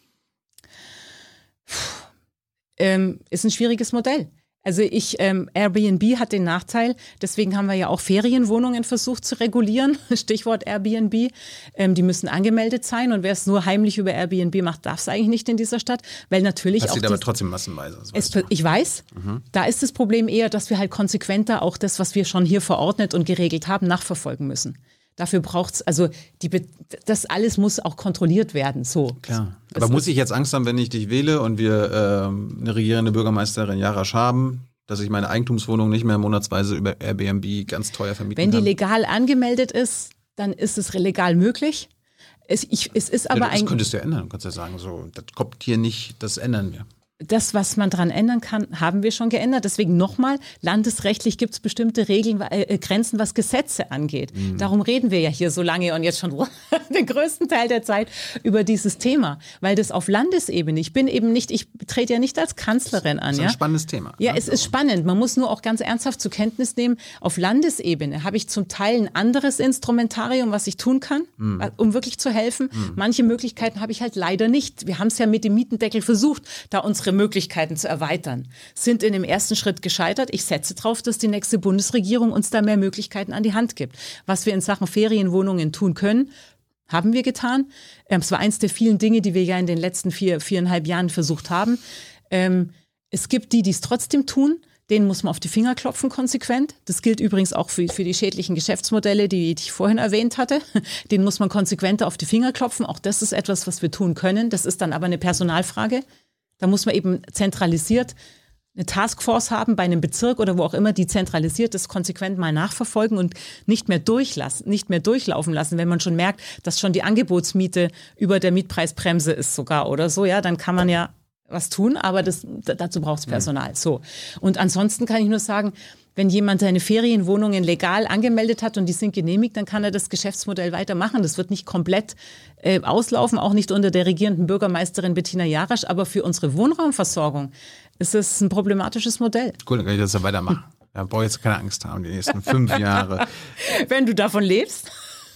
Ähm, ist ein schwieriges Modell. Also ich, ähm, Airbnb hat den Nachteil, deswegen haben wir ja auch Ferienwohnungen versucht zu regulieren, Stichwort Airbnb. Ähm, die müssen angemeldet sein und wer es nur heimlich über Airbnb macht, darf es eigentlich nicht in dieser Stadt, weil natürlich auch Passiert die, aber trotzdem massenweise. das es, weißt du. ich weiß, Mhm. da ist das Problem eher, dass wir halt konsequenter auch das, was wir schon hier verordnet und geregelt haben, nachverfolgen müssen. Dafür braucht es, also die, Be- das alles muss auch kontrolliert werden. So. Klar. Das Aber muss ist- ich jetzt Angst haben, wenn ich dich wähle und wir ähm, eine regierende Bürgermeisterin Jarasch haben, dass ich meine Eigentumswohnung nicht mehr monatsweise über Airbnb ganz teuer vermieten Wenn die kann? legal angemeldet ist, dann ist es legal möglich. Es, ich, es ist aber ja, das ein, könntest du ja ändern. Du kannst ja sagen, so, das kommt hier nicht, das ändern wir. das, was man dran ändern kann, haben wir schon geändert. Deswegen nochmal, landesrechtlich gibt es bestimmte Regeln, äh, Grenzen, was Gesetze angeht. Mhm. Darum reden wir ja hier so lange und jetzt schon den größten Teil der Zeit über dieses Thema. Weil das auf Landesebene, ich bin eben nicht, ich trete ja nicht als Kanzlerin an. Das ist ja? ein spannendes Thema. Ja, ne? es ist spannend. Man muss nur auch ganz ernsthaft zur Kenntnis nehmen, auf Landesebene habe ich zum Teil ein anderes Instrumentarium, was ich tun kann, um wirklich zu helfen. Manche Möglichkeiten habe ich halt leider nicht. Wir haben es ja mit dem Mietendeckel versucht, da unsere Möglichkeiten zu erweitern. Sind in dem ersten Schritt gescheitert. Ich setze darauf, dass die nächste Bundesregierung uns da mehr Möglichkeiten an die Hand gibt. Was wir in Sachen Ferienwohnungen tun können, haben wir getan. Ähm, Es war eins der vielen Dinge, die wir ja in den letzten vier, viereinhalb Jahren versucht haben. Ähm, Es gibt die, die es trotzdem tun. Denen muss man auf die Finger klopfen, konsequent. Das gilt übrigens auch für, für die schädlichen Geschäftsmodelle, die, die ich vorhin erwähnt hatte. Denen muss man konsequenter auf die Finger klopfen. Auch das ist etwas, was wir tun können. Das ist dann aber eine Personalfrage. Da muss man eben zentralisiert eine Taskforce haben bei einem Bezirk oder wo auch immer, die zentralisiert das konsequent mal nachverfolgen und nicht mehr durchlassen, nicht mehr durchlaufen lassen. Wenn man schon merkt, dass schon die Angebotsmiete über der Mietpreisbremse ist sogar oder so, ja, dann kann man ja was tun, aber das, dazu braucht es Personal. So. Und ansonsten kann ich nur sagen, wenn jemand seine Ferienwohnungen legal angemeldet hat und die sind genehmigt, dann kann er das Geschäftsmodell weitermachen. Das wird nicht komplett äh, auslaufen, auch nicht unter der regierenden Bürgermeisterin Bettina Jarasch, aber für unsere Wohnraumversorgung ist es ein problematisches Modell. Cool, dann kann ich das ja weitermachen. Da brauche ich jetzt keine Angst haben, die nächsten fünf Jahre. Wenn du davon lebst.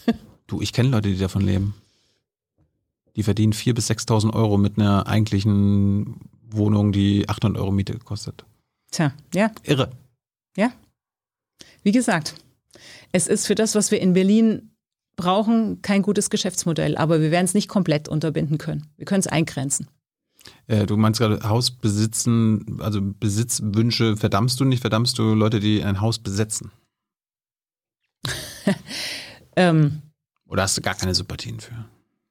Du, ich kenne Leute, die davon leben. Die verdienen viertausend bis sechstausend Euro mit einer eigentlichen Wohnung, die achthundert Euro Miete kostet. Tja, ja. Irre. Ja, wie gesagt, es ist für das, was wir in Berlin brauchen, kein gutes Geschäftsmodell. Aber wir werden es nicht komplett unterbinden können. Wir können es eingrenzen. Äh, du meinst gerade Haus besitzen, also Besitzwünsche verdammst du nicht, verdammst du Leute, die ein Haus besetzen? ähm, Oder hast du gar keine Sympathien für?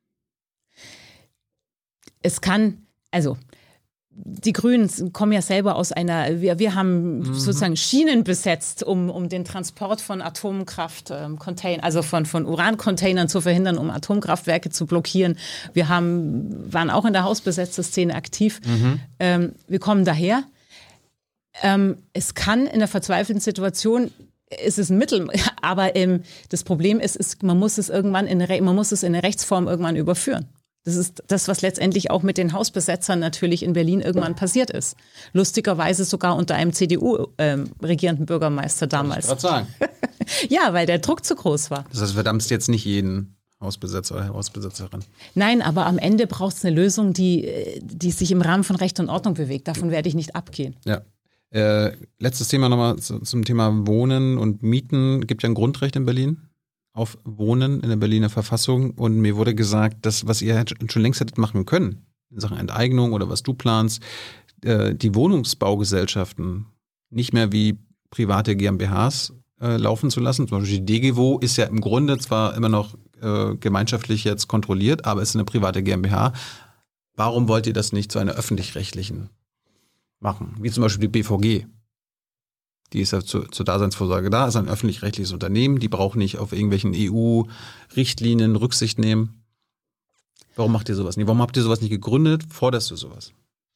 es kann, also die Grünen kommen ja selber aus einer, wir, wir haben mhm. sozusagen Schienen besetzt, um, um den Transport von Atomkraft, ähm, Contain, also von, von Urancontainern zu verhindern, um Atomkraftwerke zu blockieren. Wir haben, waren auch in der Hausbesetzerszene aktiv. Mhm. Ähm, wir kommen daher. Ähm, es kann in einer verzweifelten Situation, es ist ein Mittel, aber ähm, das Problem ist, ist, man muss es irgendwann in eine, man muss es in eine Rechtsform irgendwann überführen. Das ist das, was letztendlich auch mit den Hausbesetzern natürlich in Berlin irgendwann passiert ist. Lustigerweise sogar unter einem C D U-regierenden ähm, Bürgermeister damals. Ich sagen. Ja, weil der Druck zu groß war. Das heißt, verdammst jetzt nicht jeden Hausbesetzer oder Hausbesetzerin. Nein, aber am Ende braucht es eine Lösung, die, die sich im Rahmen von Recht und Ordnung bewegt. Davon werde ich nicht abgehen. Ja. Äh, letztes Thema nochmal zu, zum Thema Wohnen und Mieten. Gibt ja ein Grundrecht in Berlin auf Wohnen in der Berliner Verfassung und mir wurde gesagt, das, was ihr schon längst hättet machen können, in Sachen Enteignung oder was du planst, äh, die Wohnungsbaugesellschaften nicht mehr wie private GmbHs äh, laufen zu lassen. Zum Beispiel die D G W O ist ja im Grunde zwar immer noch äh, gemeinschaftlich jetzt kontrolliert, aber es ist eine private GmbH. Warum wollt ihr das nicht zu einer öffentlich-rechtlichen machen? Wie zum Beispiel die B V G. Die ist ja zu, zur Daseinsvorsorge da, ist ein öffentlich-rechtliches Unternehmen, die braucht nicht auf irgendwelchen E U-Richtlinien Rücksicht nehmen. Warum macht ihr sowas nicht? Warum habt ihr sowas nicht gegründet? Forderst du sowas?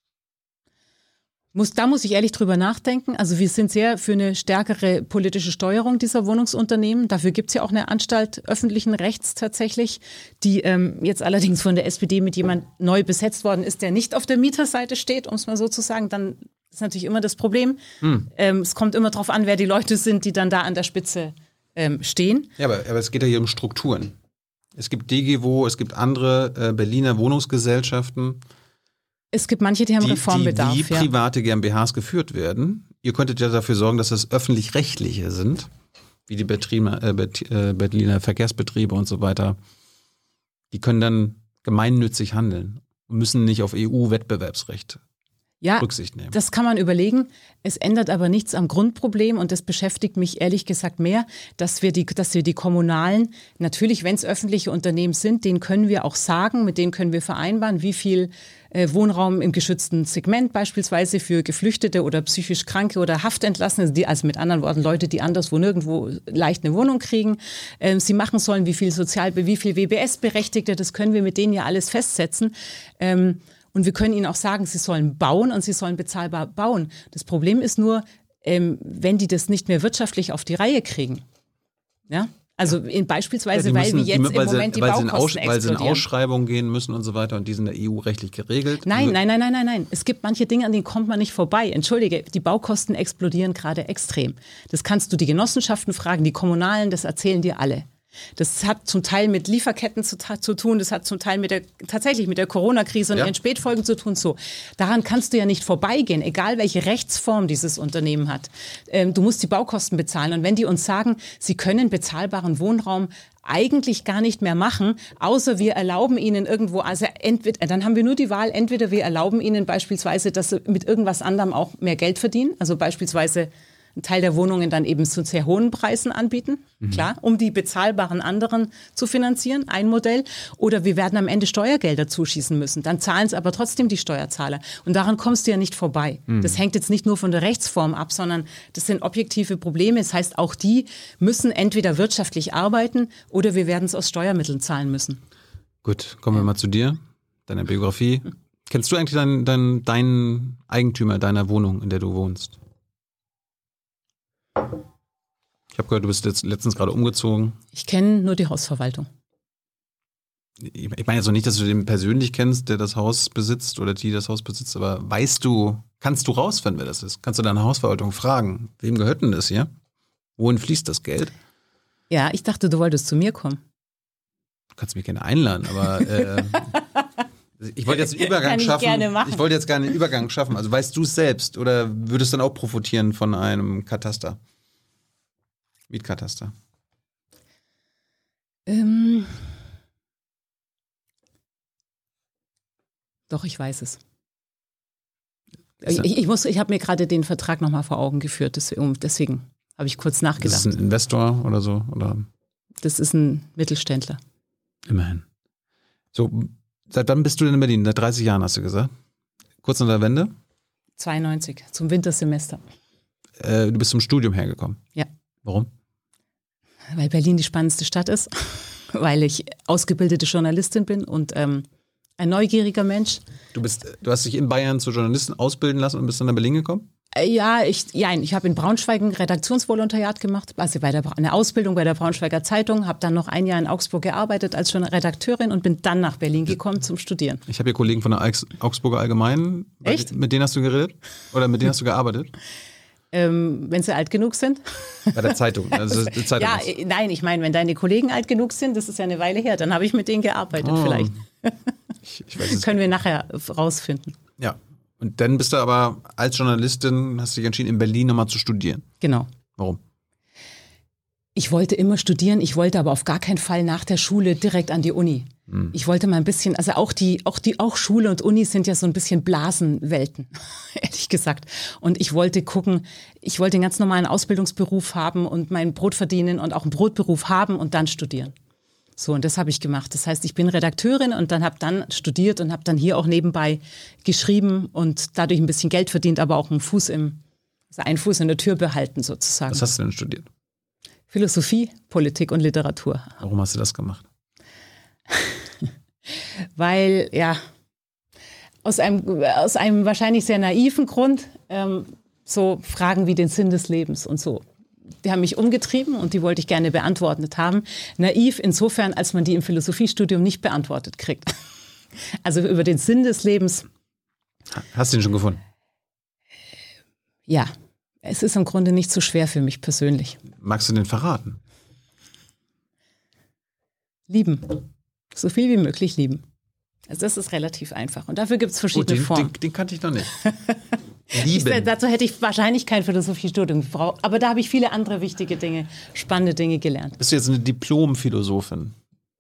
Muss, da muss ich ehrlich drüber nachdenken. Also wir sind sehr für eine stärkere politische Steuerung dieser Wohnungsunternehmen. Dafür gibt es ja auch eine Anstalt öffentlichen Rechts tatsächlich, die ähm, jetzt allerdings von der S P D mit jemand neu besetzt worden ist, der nicht auf der Mieterseite steht, um es mal so zu sagen. Dann ist natürlich immer das Problem. Hm. Ähm, es kommt immer darauf an, wer die Leute sind, die dann da an der Spitze ähm, stehen. Ja, aber, aber es geht ja hier um Strukturen. Es gibt DeGeWo, es gibt andere äh, Berliner Wohnungsgesellschaften. Es gibt manche, die haben die, Reformbedarf. Die wie ja. private GmbHs geführt werden. Ihr könntet ja dafür sorgen, dass das öffentlich-rechtliche sind, wie die Betriebe, äh, Berliner Verkehrsbetriebe und so weiter. Die können dann gemeinnützig handeln und müssen nicht auf E U-Wettbewerbsrecht ja, Rücksicht nehmen. Das kann man überlegen. Es ändert aber nichts am Grundproblem und das beschäftigt mich ehrlich gesagt mehr, dass wir die, dass wir die Kommunalen, natürlich, wenn es öffentliche Unternehmen sind, denen können wir auch sagen, mit denen können wir vereinbaren, wie viel äh, Wohnraum im geschützten Segment beispielsweise für Geflüchtete oder psychisch Kranke oder Haftentlassene, die, also mit anderen Worten Leute, die anderswo nirgendwo leicht eine Wohnung kriegen, äh, sie machen sollen, wie viel Sozial, wie viel W B S-Berechtigte, das können wir mit denen ja alles festsetzen. Ähm, Und wir können ihnen auch sagen, sie sollen bauen und sie sollen bezahlbar bauen. Das Problem ist nur, ähm, wenn die das nicht mehr wirtschaftlich auf die Reihe kriegen. Ja? Also in, beispielsweise, ja, müssen, weil wir jetzt die, im Moment sie, die weil Baukosten sie in Aus, Weil sie in explodieren. Ausschreibungen gehen müssen und so weiter und die sind der E U-rechtlich geregelt. Nein, nein, nein, nein, nein, nein. Es gibt manche Dinge, an denen kommt man nicht vorbei. Entschuldige, die Baukosten explodieren gerade extrem. Das kannst du die Genossenschaften fragen, die Kommunalen, das erzählen dir alle. Das hat zum Teil mit Lieferketten zu, zu tun, das hat zum Teil mit der, tatsächlich mit der Corona-Krise und ja. ihren Spätfolgen zu tun. So, daran kannst du ja nicht vorbeigehen, egal welche Rechtsform dieses Unternehmen hat. Ähm, du musst die Baukosten bezahlen. Und wenn die uns sagen, sie können bezahlbaren Wohnraum eigentlich gar nicht mehr machen, außer wir erlauben ihnen irgendwo, also entweder, dann haben wir nur die Wahl, entweder wir erlauben ihnen beispielsweise, dass sie mit irgendwas anderem auch mehr Geld verdienen, also beispielsweise einen Teil der Wohnungen dann eben zu sehr hohen Preisen anbieten, mhm. klar, um die bezahlbaren anderen zu finanzieren, ein Modell. Oder wir werden am Ende Steuergelder zuschießen müssen. Dann zahlen es aber trotzdem die Steuerzahler. Und daran kommst du ja nicht vorbei. Mhm. Das hängt jetzt nicht nur von der Rechtsform ab, sondern das sind objektive Probleme. Das heißt, auch die müssen entweder wirtschaftlich arbeiten oder wir werden es aus Steuermitteln zahlen müssen. Gut, kommen wir mal zu dir, deiner Biografie. Mhm. Kennst du eigentlich deinen, deinen, deinen Eigentümer deiner Wohnung, in der du wohnst? Ich habe gehört, du bist jetzt letztens gerade umgezogen. Ich kenne nur die Hausverwaltung. Ich meine jetzt noch nicht, dass du den persönlich kennst, der das Haus besitzt oder die das Haus besitzt, aber weißt du, kannst du rausfinden, wer das ist? Kannst du deine Hausverwaltung fragen? Wem gehört denn das hier? Wohin fließt das Geld? Ja, ich dachte, du wolltest zu mir kommen. Du kannst mich gerne einladen, aber äh, ich wollte jetzt einen Übergang Kann ich schaffen. gerne machen. Ich wollte jetzt gerne einen Übergang schaffen. Also weißt du es selbst oder würdest du dann auch profitieren von einem Kataster? Mietkataster. Ähm, doch, ich weiß es. Ich, ich, muss, ich habe mir gerade den Vertrag nochmal vor Augen geführt, deswegen, deswegen habe ich kurz nachgedacht. Ist das ein Investor oder so? Oder? Das ist ein Mittelständler. Immerhin. So, seit wann bist du denn in Berlin? Seit dreißig Jahren hast du gesagt. Kurz nach der Wende? zweiundneunzig, zum Wintersemester. Äh, du bist zum Studium hergekommen? Ja. Warum? Weil Berlin die spannendste Stadt ist, weil ich ausgebildete Journalistin bin und ähm, ein neugieriger Mensch. Du bist, du hast dich in Bayern zur Journalistin ausbilden lassen und bist dann nach Berlin gekommen? Äh, ja, ich, ja, ich habe in Braunschweig ein Redaktionsvolontariat gemacht, also bei der, eine Ausbildung bei der Braunschweiger Zeitung, habe dann noch ein Jahr in Augsburg gearbeitet als Redakteurin und bin dann nach Berlin gekommen zum Studieren. Ich habe hier Kollegen von der Augsburger Allgemeinen. Echt? Mit denen hast du geredet? Oder mit denen hast du gearbeitet? Ähm, wenn sie alt genug sind. Bei der Zeitung. Also die Zeitung ja, ist. Nein, ich meine, wenn deine Kollegen alt genug sind, das ist ja eine Weile her, dann habe ich mit denen gearbeitet oh. vielleicht. Ich, ich weiß es Können wir nachher rausfinden. Ja, und dann bist du aber als Journalistin, hast du dich entschieden, in Berlin nochmal zu studieren. Genau. Warum? Ich wollte immer studieren, ich wollte aber auf gar keinen Fall nach der Schule direkt an die Uni. Hm. Ich wollte mal ein bisschen, also auch die, auch die, auch Schule und Uni sind ja so ein bisschen Blasenwelten, ehrlich gesagt. Und ich wollte gucken, ich wollte einen ganz normalen Ausbildungsberuf haben und mein Brot verdienen und auch einen Brotberuf haben und dann studieren. So, und das habe ich gemacht. Das heißt, ich bin Redakteurin und dann habe dann studiert und habe dann hier auch nebenbei geschrieben und dadurch ein bisschen Geld verdient, aber auch einen Fuß im also einen Fuß in der Tür behalten sozusagen. Was hast du denn studiert? Philosophie, Politik und Literatur. Warum hast du das gemacht? Weil, ja, aus einem, aus einem wahrscheinlich sehr naiven Grund, ähm, so Fragen wie den Sinn des Lebens und so. Die haben mich umgetrieben und die wollte ich gerne beantwortet haben. Naiv insofern, als man die im Philosophiestudium nicht beantwortet kriegt. Also über den Sinn des Lebens. Hast du ihn schon gefunden? Ja, es ist im Grunde nicht so schwer für mich persönlich. Magst du den verraten? Lieben. So viel wie möglich lieben. Also das ist relativ einfach. Und dafür gibt es verschiedene Gut, den, Formen. Den, den kannte ich noch nicht. Ich, dazu hätte ich wahrscheinlich kein Philosophiestudium gebraucht. Aber da habe ich viele andere wichtige Dinge, spannende Dinge gelernt. Bist du jetzt eine Diplom-Philosophin?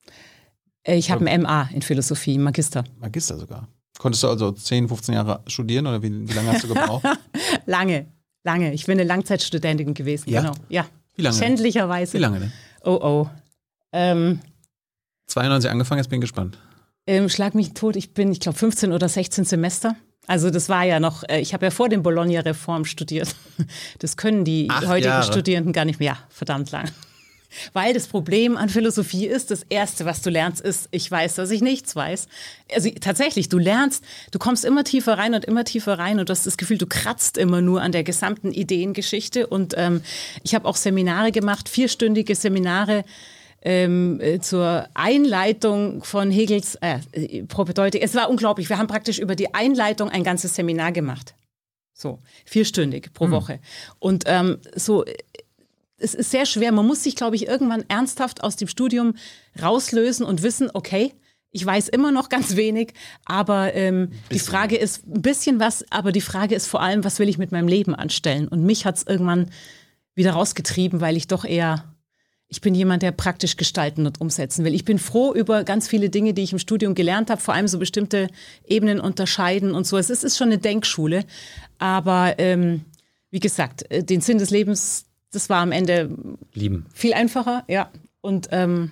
Ich habe ein M A in Philosophie, Magister. Magister sogar. Konntest du also zehn, fünfzehn Jahre studieren oder wie, wie lange hast du gebraucht? Lange, lange. Ich bin eine Langzeitstudentin gewesen. Ja? Genau. Ja. Wie lange? Schändlicherweise. Wie lange denn? Oh oh. Ähm, zweiundneunzig angefangen, jetzt bin ich gespannt. Ähm, schlag mich tot, ich bin, ich glaube, fünfzehn oder sechzehn Semester. Also das war ja noch, äh, ich habe ja vor dem Bologna-Reform studiert. Das können die Acht heutigen Jahre. Studierenden gar nicht mehr. Ja, verdammt lang. Weil das Problem an Philosophie ist, das Erste, was du lernst, ist, ich weiß, dass ich nichts weiß. Also tatsächlich, du lernst, du kommst immer tiefer rein und immer tiefer rein und du hast das Gefühl, du kratzt immer nur an der gesamten Ideengeschichte. Und ähm, ich habe auch Seminare gemacht, vierstündige Seminare ähm, äh, zur Einleitung von Hegels äh, Propedeutik. Es war unglaublich, wir haben praktisch über die Einleitung ein ganzes Seminar gemacht. So, vierstündig pro Woche. Und ähm, so... Es ist sehr schwer. Man muss sich, glaube ich, irgendwann ernsthaft aus dem Studium rauslösen und wissen, okay, ich weiß immer noch ganz wenig, aber ähm, die Frage ist ein bisschen was, aber die Frage ist vor allem, was will ich mit meinem Leben anstellen? Und mich hat es irgendwann wieder rausgetrieben, weil ich doch eher, ich bin jemand, der praktisch gestalten und umsetzen will. Ich bin froh über ganz viele Dinge, die ich im Studium gelernt habe, vor allem so bestimmte Ebenen unterscheiden und so. Es ist, ist schon eine Denkschule, aber ähm, wie gesagt, den Sinn des Lebens, das war am Ende Lieben. Viel einfacher, ja. Und, ähm,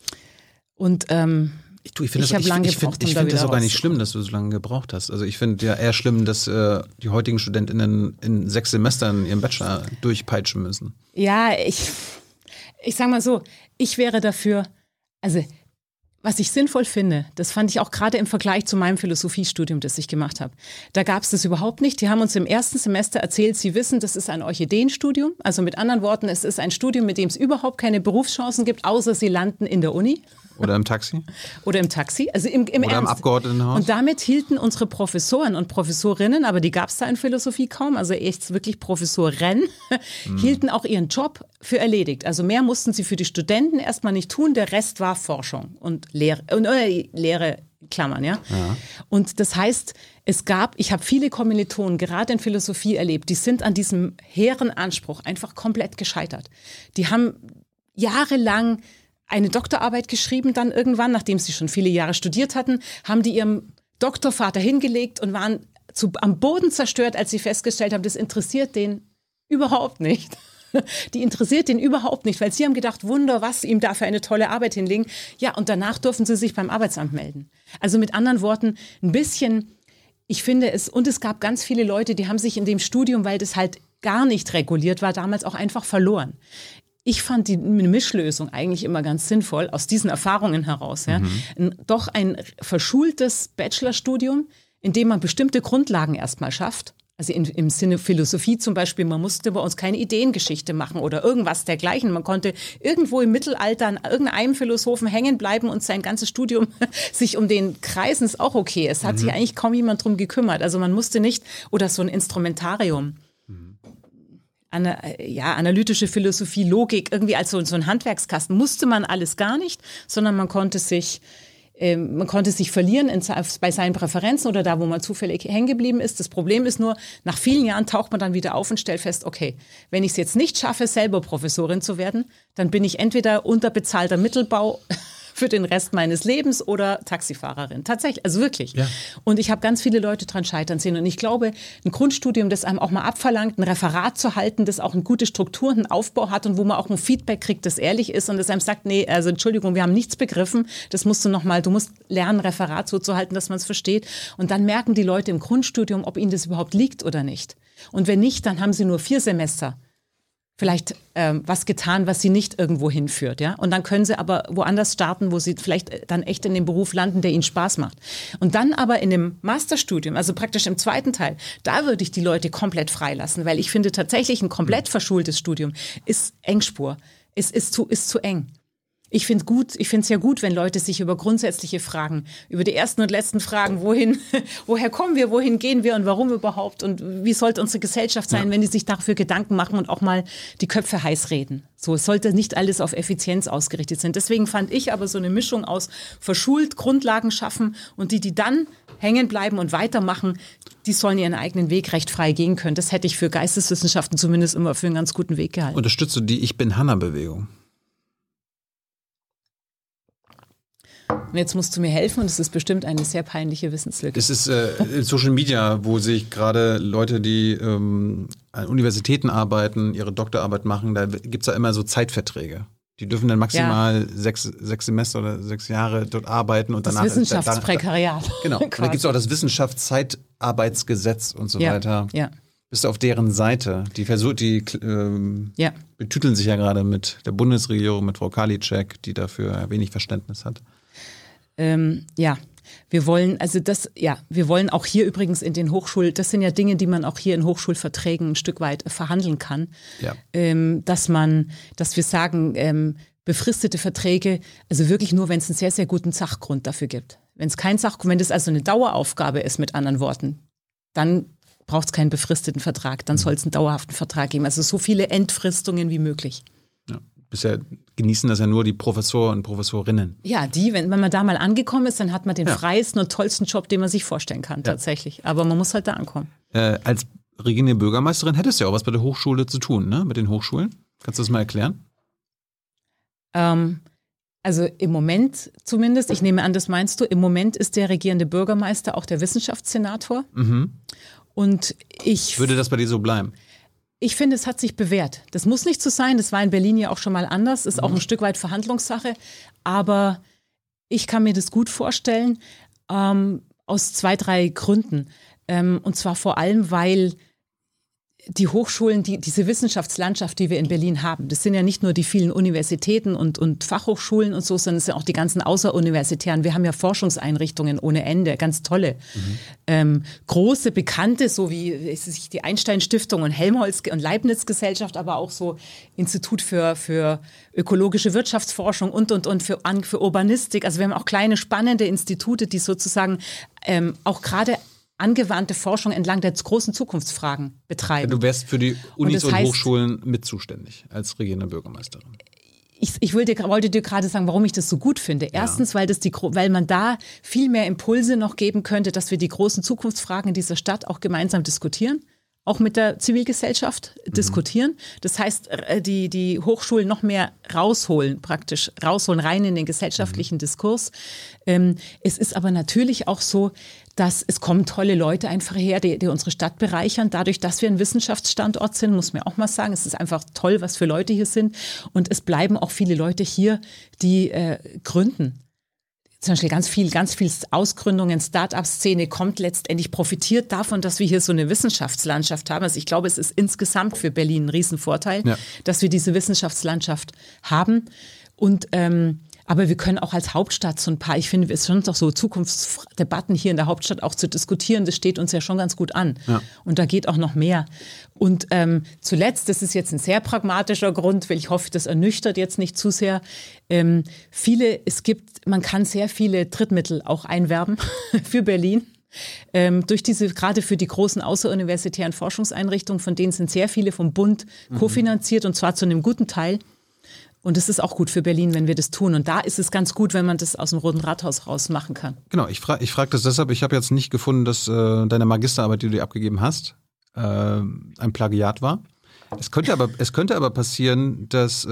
und ähm, ich, ich finde ich das, habe ich, lange ich find, gebraucht, um ich da find das wieder auch gar nicht rauszukommen. schlimm, dass du so lange gebraucht hast. Also ich finde ja eher schlimm, dass äh, die heutigen StudentInnen in sechs Semestern ihren Bachelor durchpeitschen müssen. Ja, ich, ich sag mal so, ich wäre dafür, also was ich sinnvoll finde, das fand ich auch gerade im Vergleich zu meinem Philosophiestudium, das ich gemacht habe. Da gab es das überhaupt nicht. Die haben uns im ersten Semester erzählt, sie wissen, das ist ein Orchideenstudium. Also mit anderen Worten, es ist ein Studium, mit dem es überhaupt keine Berufschancen gibt, außer sie landen in der Uni. Oder im Taxi. Oder im Taxi, also im, im Oder im Ernst. Abgeordnetenhaus. Und damit hielten unsere Professoren und Professorinnen, aber die gab es da in Philosophie kaum, also echt wirklich Professoren, Hm. hielten auch ihren Job für erledigt. Also mehr mussten sie für die Studenten erstmal nicht tun, der Rest war Forschung und Lehre, äh, Lehre Klammern, ja? Ja. Und das heißt, es gab, ich habe viele Kommilitonen, gerade in Philosophie erlebt, die sind an diesem hehren Anspruch einfach komplett gescheitert. Die haben jahrelang eine Doktorarbeit geschrieben, dann irgendwann, nachdem sie schon viele Jahre studiert hatten, haben die ihrem Doktorvater hingelegt und waren zu, am Boden zerstört, als sie festgestellt haben, das interessiert den überhaupt nicht. Die interessiert den überhaupt nicht, weil sie haben gedacht, Wunder, was ihm da für eine tolle Arbeit hinlegen. Ja, und danach durften sie sich beim Arbeitsamt melden. Also mit anderen Worten, ein bisschen, ich finde es, und es gab ganz viele Leute, die haben sich in dem Studium, weil das halt gar nicht reguliert war, damals auch einfach verloren. Ich fand die Mischlösung eigentlich immer ganz sinnvoll, aus diesen Erfahrungen heraus. Ja. Mhm. Doch ein verschultes Bachelorstudium, in dem man bestimmte Grundlagen erstmal schafft. Also in, im Sinne Philosophie zum Beispiel, man musste bei uns keine Ideengeschichte machen oder irgendwas dergleichen. Man konnte irgendwo im Mittelalter an irgendeinem Philosophen hängen bleiben und sein ganzes Studium sich um den kreisen, ist auch okay. Es hat mhm. sich eigentlich kaum jemand drum gekümmert. Also man musste nicht, oder so ein Instrumentarium. Ana, ja, analytische Philosophie, Logik, irgendwie als so, so ein Handwerkskasten musste man alles gar nicht, sondern man konnte sich, äh, man konnte sich verlieren in, bei seinen Präferenzen oder da, wo man zufällig hängen geblieben ist. Das Problem ist nur, nach vielen Jahren taucht man dann wieder auf und stellt fest, okay, wenn ich es jetzt nicht schaffe, selber Professorin zu werden, dann bin ich entweder unterbezahlter Mittelbau für den Rest meines Lebens oder Taxifahrerin. Tatsächlich, also wirklich. Ja. Und ich habe ganz viele Leute dran scheitern sehen. Und ich glaube, ein Grundstudium, das einem auch mal abverlangt, ein Referat zu halten, das auch eine gute Struktur, einen Aufbau hat und wo man auch ein Feedback kriegt, das ehrlich ist und das einem sagt, nee, also Entschuldigung, wir haben nichts begriffen, das musst du nochmal, du musst lernen, Referat so zu halten, dass man es versteht. Und dann merken die Leute im Grundstudium, ob ihnen das überhaupt liegt oder nicht. Und wenn nicht, dann haben sie nur vier Semester vielleicht ähm, was getan, was sie nicht irgendwo hinführt. Ja? Und dann können sie aber woanders starten, wo sie vielleicht dann echt in dem Beruf landen, der ihnen Spaß macht. Und dann aber in dem Masterstudium, also praktisch im zweiten Teil, da würde ich die Leute komplett freilassen, weil ich finde tatsächlich ein komplett verschultes Studium ist Engspur, ist, ist, zu, ist zu eng. Ich finde gut, ich finde es ja gut, wenn Leute sich über grundsätzliche Fragen, über die ersten und letzten Fragen, wohin, woher kommen wir, wohin gehen wir und warum überhaupt und wie sollte unsere Gesellschaft sein, ja. wenn die sich dafür Gedanken machen und auch mal die Köpfe heiß reden. So, es sollte nicht alles auf Effizienz ausgerichtet sein. Deswegen fand ich aber so eine Mischung aus verschult, Grundlagen schaffen und die, die dann hängen bleiben und weitermachen, die sollen ihren eigenen Weg recht frei gehen können. Das hätte ich für Geisteswissenschaften zumindest immer für einen ganz guten Weg gehalten. Unterstützt du die Ich-bin-Hanna-Bewegung? Und jetzt musst du mir helfen und es ist bestimmt eine sehr peinliche Wissenslücke. Es ist äh, in Social Media, wo sich gerade Leute, die ähm, an Universitäten arbeiten, ihre Doktorarbeit machen, da gibt es ja immer so Zeitverträge. Die dürfen dann maximal ja. sechs, sechs Semester oder sechs Jahre dort arbeiten und das danach. Wissenschaftsprekäriat. Da, da, genau. Und da gibt es auch das Wissenschaftszeitarbeitsgesetz und so ja. weiter. Ja. Bist du auf deren Seite? Die versucht, die ähm, ja. betüteln sich ja gerade mit der Bundesregierung, mit Frau Karliczek, die dafür wenig Verständnis hat. Ähm, ja, wir wollen, also das, ja, wir wollen auch hier übrigens in den Hochschulen, das sind ja Dinge, die man auch hier in Hochschulverträgen ein Stück weit verhandeln kann, ja. ähm, dass man, dass wir sagen, ähm, befristete Verträge, also wirklich nur, wenn es einen sehr, sehr guten Sachgrund dafür gibt. Wenn es kein Sachgrund, wenn das also eine Daueraufgabe ist, mit anderen Worten, dann braucht es keinen befristeten Vertrag, dann soll es einen dauerhaften Vertrag geben. Also so viele Entfristungen wie möglich. Ja. Bisher genießen das ja nur die Professoren und Professorinnen. Ja, die, wenn, wenn man da mal angekommen ist, dann hat man den ja. freiesten und tollsten Job, den man sich vorstellen kann, ja. tatsächlich. Aber man muss halt da ankommen. Äh, als regierende Bürgermeisterin hättest du ja auch was bei der Hochschule zu tun, ne? Mit den Hochschulen. Kannst du das mal erklären? Ähm, also im Moment zumindest, ich nehme an, das meinst du, im Moment ist der regierende Bürgermeister auch der Wissenschaftssenator. Mhm. Und ich... Würde das bei dir so bleiben? Ich finde, es hat sich bewährt. Das muss nicht so sein. Das war in Berlin ja auch schon mal anders. Ist auch ein Stück weit Verhandlungssache. Aber ich kann mir das gut vorstellen, ähm, aus zwei, drei Gründen. Ähm, und zwar vor allem, weil die Hochschulen, die, diese Wissenschaftslandschaft, die wir in Berlin haben, das sind ja nicht nur die vielen Universitäten und, und Fachhochschulen und so, sondern es sind auch die ganzen außeruniversitären. Wir haben ja Forschungseinrichtungen ohne Ende, ganz tolle. Mhm. Ähm, große, bekannte, so wie die Einstein-Stiftung und Helmholtz- und Leibniz-Gesellschaft, aber auch so Institut für, für ökologische Wirtschaftsforschung und, und, und für, für Urbanistik. Also wir haben auch kleine, spannende Institute, die sozusagen ähm, auch gerade angewandte Forschung entlang der großen Zukunftsfragen betreiben. Du wärst für die Unis und, und heißt, Hochschulen mit zuständig als regierende Bürgermeisterin. Ich, ich will dir, wollte dir gerade sagen, warum ich das so gut finde. Erstens, ja. weil, das die, weil man da viel mehr Impulse noch geben könnte, dass wir die großen Zukunftsfragen in dieser Stadt auch gemeinsam diskutieren. Auch mit der Zivilgesellschaft mhm. diskutieren. Das heißt, die, die Hochschulen noch mehr rausholen, praktisch rausholen, rein in den gesellschaftlichen mhm. Diskurs. Ähm, es ist aber natürlich auch so, dass es kommen tolle Leute einfach her, die, die unsere Stadt bereichern. Dadurch, dass wir ein Wissenschaftsstandort sind, muss man auch mal sagen, es ist einfach toll, was für Leute hier sind. Und es bleiben auch viele Leute hier, die äh, gründen. Zum Beispiel ganz viel, ganz viel Ausgründungen, Start-up-Szene kommt letztendlich, profitiert davon, dass wir hier so eine Wissenschaftslandschaft haben. Also ich glaube, es ist insgesamt für Berlin ein Riesenvorteil, ja. dass wir diese Wissenschaftslandschaft haben. Und ähm, aber wir können auch als Hauptstadt so ein paar, ich finde, es sind doch so Zukunftsdebatten hier in der Hauptstadt auch zu diskutieren, das steht uns ja schon ganz gut an. Ja. Und da geht auch noch mehr. Und ähm, zuletzt, das ist jetzt ein sehr pragmatischer Grund, weil ich hoffe, das ernüchtert jetzt nicht zu sehr. Ähm, viele, es gibt, man kann sehr viele Drittmittel auch einwerben für Berlin. Ähm, durch diese, gerade für die großen außeruniversitären Forschungseinrichtungen, von denen sind sehr viele vom Bund mhm. kofinanziert und zwar zu einem guten Teil. Und es ist auch gut für Berlin, wenn wir das tun. Und da ist es ganz gut, wenn man das aus dem Roten Rathaus raus machen kann. Genau, ich frage ich frag das deshalb. Ich habe jetzt nicht gefunden, dass äh, deine Magisterarbeit, die du dir abgegeben hast, äh, ein Plagiat war. Es könnte aber, es könnte aber passieren, dass äh,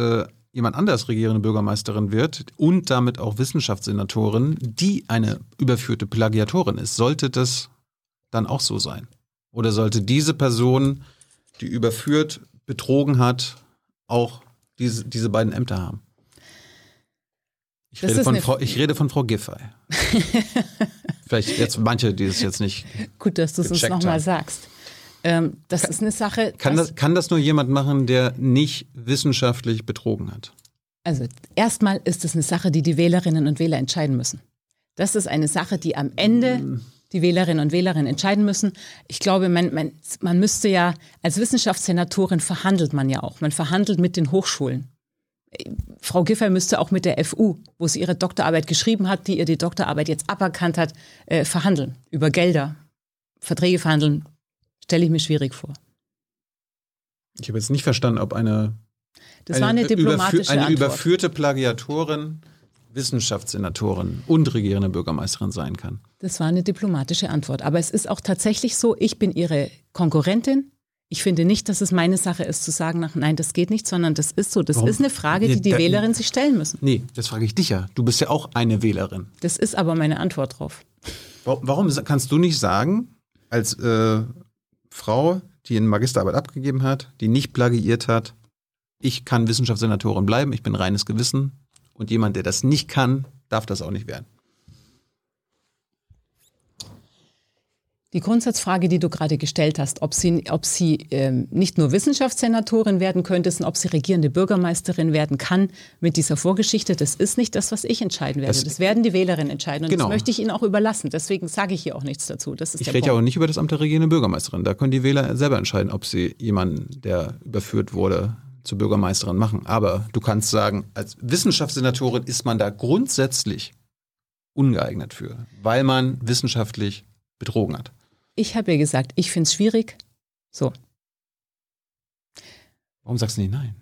jemand anders regierende Bürgermeisterin wird und damit auch Wissenschaftssenatorin, die eine überführte Plagiatorin ist, sollte das dann auch so sein? Oder sollte diese Person, die überführt, betrogen hat, auch diese, diese beiden Ämter haben? Ich rede, von Frau, ich rede von Frau Giffey. Vielleicht jetzt manche, die es jetzt nicht Gut, dass du es uns nochmal sagst. Ähm, das kann, ist eine Sache. Kann das, kann das nur jemand machen, der nicht wissenschaftlich betrogen hat? Also erstmal ist es eine Sache, die die Wählerinnen und Wähler entscheiden müssen. Das ist eine Sache, die am Ende die Wählerinnen und Wähler entscheiden müssen. Ich glaube, man, man, man müsste ja, als Wissenschaftssenatorin verhandelt man ja auch. Man verhandelt mit den Hochschulen. Frau Giffey müsste auch mit der F U, wo sie ihre Doktorarbeit geschrieben hat, die ihr die Doktorarbeit jetzt aberkannt hat, äh, verhandeln. Über Gelder, Verträge verhandeln. Stelle ich mir schwierig vor. Ich habe jetzt nicht verstanden, ob eine, das eine, war eine diplomatische eine Antwort. überführte Plagiatorin Wissenschaftssenatorin und regierende Bürgermeisterin sein kann. Das war eine diplomatische Antwort. Aber es ist auch tatsächlich so, ich bin ihre Konkurrentin. Ich finde nicht, dass es meine Sache ist, zu sagen, nein, das geht nicht, sondern das ist so. Das Warum? ist eine Frage, die die da, Wählerinnen sich stellen müssen. Nee, das frage ich dich ja. Du bist ja auch eine Wählerin. Das ist aber meine Antwort drauf. Warum kannst du nicht sagen, als äh, Frau, die eine Magisterarbeit abgegeben hat, die nicht plagiiert hat, ich kann Wissenschaftssenatorin bleiben, ich bin reines Gewissen und jemand, der das nicht kann, darf das auch nicht werden? Die Grundsatzfrage, die du gerade gestellt hast, ob sie, ob sie ähm, nicht nur Wissenschaftssenatorin werden könnte, sondern ob sie regierende Bürgermeisterin werden kann mit dieser Vorgeschichte, das ist nicht das, was ich entscheiden werde. Das, das werden die Wählerinnen entscheiden und genau. Das möchte ich ihnen auch überlassen. Deswegen sage ich hier auch nichts dazu. Das ist ich der rede Punkt. ja auch nicht über das Amt der regierenden Bürgermeisterin. Da können die Wähler selber entscheiden, ob sie jemanden, der überführt wurde, zur Bürgermeisterin machen. Aber du kannst sagen, als Wissenschaftssenatorin ist man da grundsätzlich ungeeignet für, weil man wissenschaftlich betrogen hat. Ich habe ja gesagt, ich finde es schwierig. So. Warum sagst du nicht nein?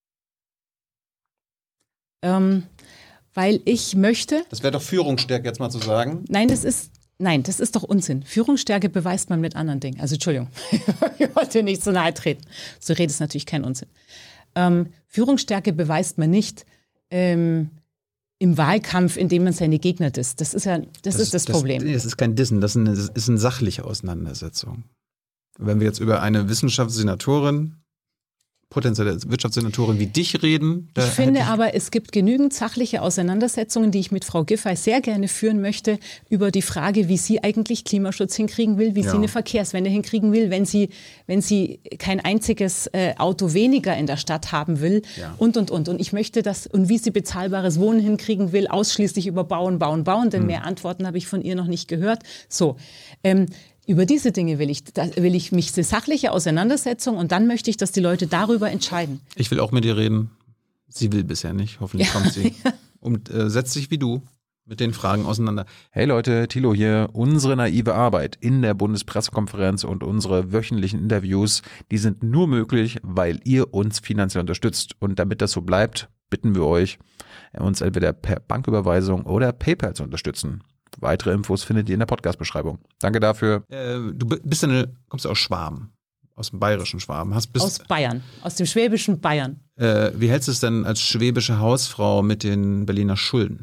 Ähm, weil ich möchte. Das wäre doch Führungsstärke, jetzt mal zu sagen. Nein, das ist, nein, das ist doch Unsinn. Führungsstärke beweist man mit anderen Dingen. Also Entschuldigung, ich wollte nicht so nahe treten. So redet ist natürlich kein Unsinn. Ähm, Führungsstärke beweist man nicht ähm, im Wahlkampf, indem man seine Gegner disst. Das ist ja, das, das ist das, das Problem. Das ist kein Dissen, das ist eine, das ist eine sachliche Auseinandersetzung. Wenn wir jetzt über eine Wissenschaftssenatorin, potenzielle Wirtschaftssenatorin wie dich reden. Ich finde ich aber, es gibt genügend sachliche Auseinandersetzungen, die ich mit Frau Giffey sehr gerne führen möchte, über die Frage, wie sie eigentlich Klimaschutz hinkriegen will, wie ja. sie eine Verkehrswende hinkriegen will, wenn sie, wenn sie kein einziges äh, Auto weniger in der Stadt haben will ja. und, und, und. Und ich möchte das, und wie sie bezahlbares Wohnen hinkriegen will, ausschließlich über Bauen, Bauen, Bauen, denn hm. mehr Antworten habe ich von ihr noch nicht gehört. So, ähm, Über diese Dinge will ich, da will ich mich eine sachliche Auseinandersetzung und dann möchte ich, dass die Leute darüber entscheiden. Ich will auch mit dir reden. Sie will bisher nicht. Hoffentlich ja. kommt sie. Und äh, setzt sich wie du mit den Fragen auseinander. Hey Leute, Thilo hier. Unsere naive Arbeit in der Bundespressekonferenz und unsere wöchentlichen Interviews, die sind nur möglich, weil ihr uns finanziell unterstützt. Und damit das so bleibt, bitten wir euch, uns entweder per Banküberweisung oder PayPal zu unterstützen. Weitere Infos findet ihr in der Podcast-Beschreibung. Danke dafür. Äh, du bist eine, kommst du aus Schwaben, aus dem bayerischen Schwaben. Hast, bist, aus Bayern, aus dem schwäbischen Bayern. Äh, wie hältst du es denn als schwäbische Hausfrau mit den Berliner Schulden?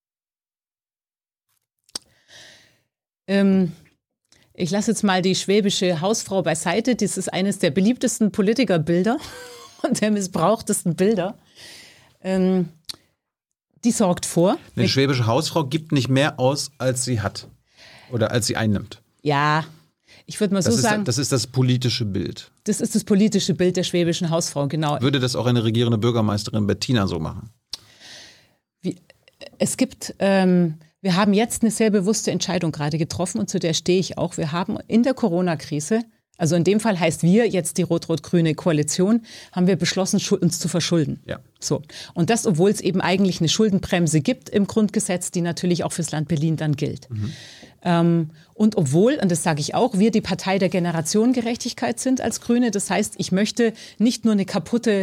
Ähm, ich lasse jetzt mal die schwäbische Hausfrau beiseite. Das ist eines der beliebtesten Politikerbilder und der missbrauchtesten Bilder. Ähm, Die sorgt vor. Eine schwäbische Hausfrau gibt nicht mehr aus, als sie hat oder als sie einnimmt. Ja, ich würde mal so das sagen. Ist, das ist das politische Bild. Das ist das politische Bild der schwäbischen Hausfrau, genau. Würde das auch eine regierende Bürgermeisterin Bettina so machen? Wie, es gibt, ähm, wir haben jetzt eine sehr bewusste Entscheidung gerade getroffen und zu der stehe ich auch. Wir haben in der Corona-Krise, also in dem Fall heißt wir jetzt die rot-rot-grüne Koalition, haben wir beschlossen, uns zu verschulden. Ja. So. Und das, obwohl es eben eigentlich eine Schuldenbremse gibt im Grundgesetz, die natürlich auch fürs Land Berlin dann gilt. Mhm. Ähm, und obwohl, und das sage ich auch, wir die Partei der Generationengerechtigkeit sind als Grüne. Das heißt, ich möchte nicht nur eine kaputte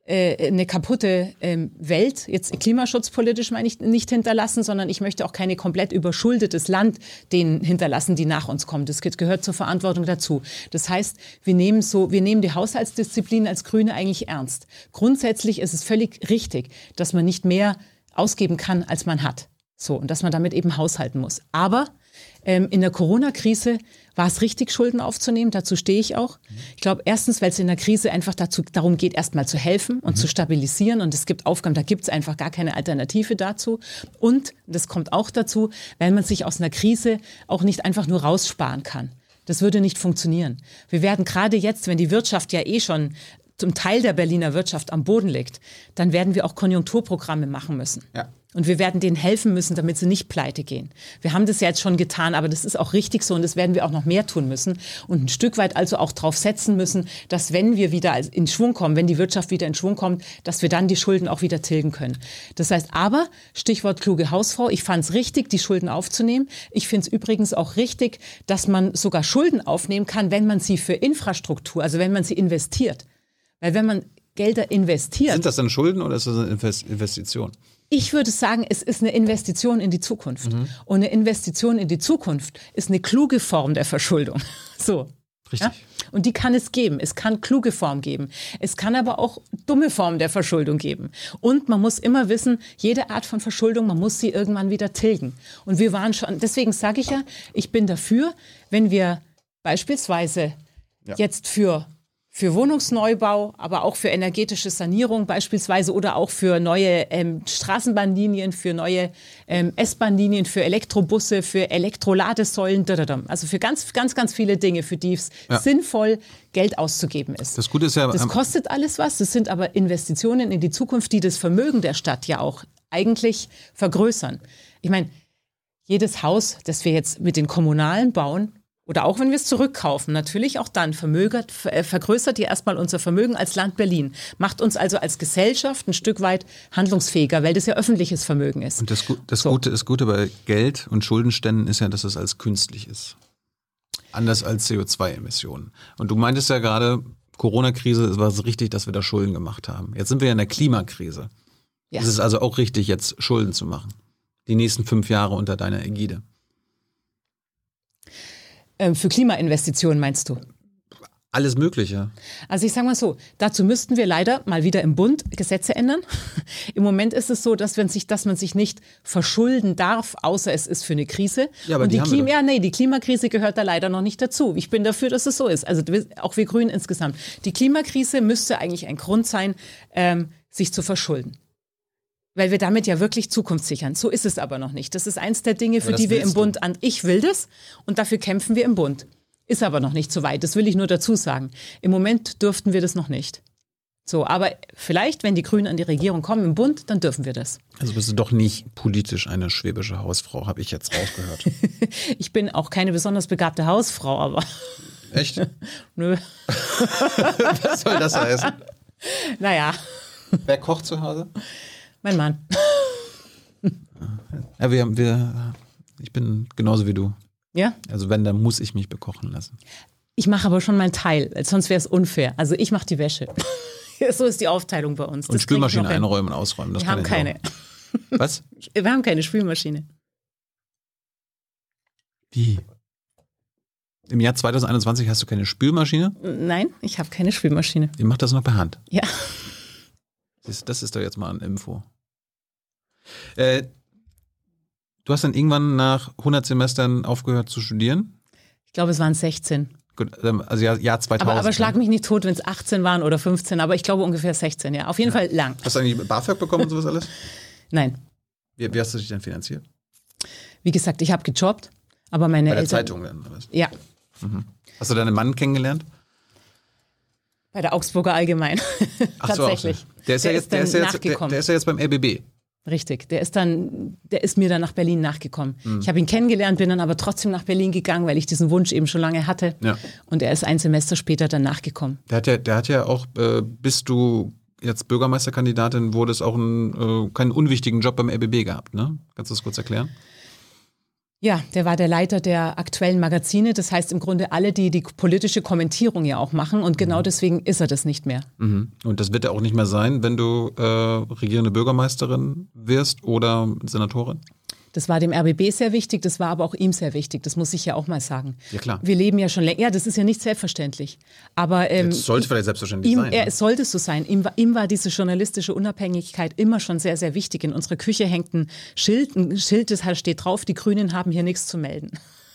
eine kaputte ähm, Welt, jetzt klimaschutzpolitisch meine ich, nicht hinterlassen, sondern ich möchte auch keine komplett überschuldetes Land denen hinterlassen, die nach uns kommen. Das gehört zur Verantwortung dazu. Das heißt, wir nehmen so, wir nehmen die Haushaltsdisziplin als Grüne eigentlich ernst. Grundsätzlich ist es völlig richtig, dass man nicht mehr ausgeben kann, als man hat. So, und dass man damit eben haushalten muss. Aber ähm, in der Corona-Krise war es richtig, Schulden aufzunehmen. Dazu stehe ich auch. Ich glaube, erstens, weil es in der Krise einfach dazu, darum geht, erstmal zu helfen und mhm. zu stabilisieren. Und es gibt Aufgaben, da gibt es einfach gar keine Alternative dazu. Und, das kommt auch dazu, weil man sich aus einer Krise auch nicht einfach nur raussparen kann. Das würde nicht funktionieren. Wir werden gerade jetzt, wenn die Wirtschaft ja eh schon zum Teil der Berliner Wirtschaft am Boden liegt, dann werden wir auch Konjunkturprogramme machen müssen. Ja. Und wir werden denen helfen müssen, damit sie nicht pleite gehen. Wir haben das ja jetzt schon getan, aber das ist auch richtig so und das werden wir auch noch mehr tun müssen und ein Stück weit also auch drauf setzen müssen, dass wenn wir wieder in Schwung kommen, wenn die Wirtschaft wieder in Schwung kommt, dass wir dann die Schulden auch wieder tilgen können. Das heißt aber, Stichwort kluge Hausfrau, ich fand es richtig, die Schulden aufzunehmen. Ich finde es übrigens auch richtig, dass man sogar Schulden aufnehmen kann, wenn man sie für Infrastruktur, also wenn man sie investiert. Weil wenn man Gelder investiert... Sind das dann Schulden oder ist das eine Investition? Ich würde sagen, es ist eine Investition in die Zukunft. Mhm. Und eine Investition in die Zukunft ist eine kluge Form der Verschuldung. So. Richtig. Ja? Und die kann es geben. Es kann kluge Form geben. Es kann aber auch dumme Formen der Verschuldung geben. Und man muss immer wissen, jede Art von Verschuldung, man muss sie irgendwann wieder tilgen. Und wir waren schon, deswegen sage ich ja, ich bin dafür, wenn wir beispielsweise ja. jetzt für Für Wohnungsneubau, aber auch für energetische Sanierung beispielsweise oder auch für neue ähm, Straßenbahnlinien, für neue ähm, S-Bahn-Linien, für Elektrobusse, für Elektroladesäulen, also für ganz, ganz, ganz viele Dinge, für die es ja. sinnvoll Geld auszugeben ist. Das Gute ist ja, das kostet alles was, das sind aber Investitionen in die Zukunft, die das Vermögen der Stadt ja auch eigentlich vergrößern. Ich meine, jedes Haus, das wir jetzt mit den Kommunalen bauen, oder auch wenn wir es zurückkaufen, natürlich auch dann vermögert, vergrößert ihr erstmal unser Vermögen als Land Berlin. Macht uns also als Gesellschaft ein Stück weit handlungsfähiger, weil das ja öffentliches Vermögen ist. Und das, das, so. Gute, das Gute bei Geld und Schuldenständen ist ja, dass es als künstlich ist. Anders als C O zwei Emissionen. Und du meintest ja gerade, Corona-Krise, es war richtig, dass wir da Schulden gemacht haben. Jetzt sind wir ja in der Klimakrise. Ja. Es ist also auch richtig, jetzt Schulden zu machen. Die nächsten fünf Jahre unter deiner Ägide. Für Klimainvestitionen meinst du? Alles Mögliche. Also ich sage mal so, dazu müssten wir leider mal wieder im Bund Gesetze ändern. Im Moment ist es so, dass man sich, dass man sich nicht verschulden darf, außer es ist für eine Krise. Ja, aber und die, die, haben Klima, wir ja, nee, die Klimakrise gehört da leider noch nicht dazu. Ich bin dafür, dass es so ist. Also auch wir Grünen insgesamt. Die Klimakrise müsste eigentlich ein Grund sein, ähm, sich zu verschulden. Weil wir damit ja wirklich Zukunft sichern. So ist es aber noch nicht. Das ist eins der Dinge, für die wir im Bund an. Ich will das und dafür kämpfen wir im Bund. Ist aber noch nicht so weit. Das will ich nur dazu sagen. Im Moment dürften wir das noch nicht. So, aber vielleicht, wenn die Grünen an die Regierung kommen im Bund, dann dürfen wir das. Also bist du doch nicht politisch eine schwäbische Hausfrau, habe ich jetzt rausgehört. Ich bin auch keine besonders begabte Hausfrau, aber... Echt? Nö. Was soll das heißen? Naja. Wer kocht zu Hause? Mein Mann. Ja, wir, wir, ich bin genauso wie du. Ja? Also wenn, dann muss ich mich bekochen lassen. Ich mache aber schon meinen Teil, sonst wäre es unfair. Also ich mache die Wäsche. So ist die Aufteilung bei uns. Und das Spülmaschine einräumen und ausräumen. Das wir kann haben keine. Auch. Was? Wir haben keine Spülmaschine. Wie? Im Jahr zwanzig einundzwanzig hast du keine Spülmaschine? Nein, ich habe keine Spülmaschine. Ihr macht das noch per Hand? Ja. Das, das ist doch jetzt mal eine Info. Äh, du hast dann irgendwann nach hundert Semestern aufgehört zu studieren? Ich glaube, es waren sechzehn. Gut, also Jahr, Jahr zweitausend. Aber, aber schlag mich nicht tot, wenn es achtzehn waren oder fünfzehn, aber ich glaube ungefähr sechzehn, ja. Auf jeden ja. Fall lang. Hast du eigentlich BAföG bekommen und sowas alles? Nein. Wie, wie hast du dich denn finanziert? Wie gesagt, ich habe gejobbt, aber meine Bei der Eltern... Zeitung dann? Oder was? Ja. Mhm. Hast du deinen Mann kennengelernt? Bei der Augsburger Allgemein. Ach so, tatsächlich. Der ist, der ja jetzt, ist dann der, ist ja jetzt, nachgekommen. der, der ist ja jetzt beim R B B. Richtig, der ist dann, der ist mir dann nach Berlin nachgekommen. Mhm. Ich habe ihn kennengelernt, bin dann aber trotzdem nach Berlin gegangen, weil ich diesen Wunsch eben schon lange hatte. Ja. Und er ist ein Semester später dann nachgekommen. Der hat ja, der hat ja auch, äh, bis du jetzt Bürgermeisterkandidatin wurdest, auch einen, äh, keinen unwichtigen Job beim R B B gehabt, ne? Kannst du das kurz erklären? Ja, der war der Leiter der aktuellen Magazine. Das heißt im Grunde alle, die die politische Kommentierung ja auch machen. Und genau deswegen ist er das nicht mehr. Mhm. Und das wird er auch nicht mehr sein, wenn du äh, regierende Bürgermeisterin wirst oder Senatorin? Das war dem R B B sehr wichtig, das war aber auch ihm sehr wichtig. Das muss ich ja auch mal sagen. Ja, klar. Wir leben ja schon länger. Ja, das ist ja nicht selbstverständlich. Aber ähm, das sollte vielleicht selbstverständlich ihm, sein. Er, Ne? es sollte so sein. Ihm, ihm war diese journalistische Unabhängigkeit immer schon sehr, sehr wichtig. In unserer Küche hängt ein Schild, ein Schild, das steht drauf, die Grünen haben hier nichts zu melden.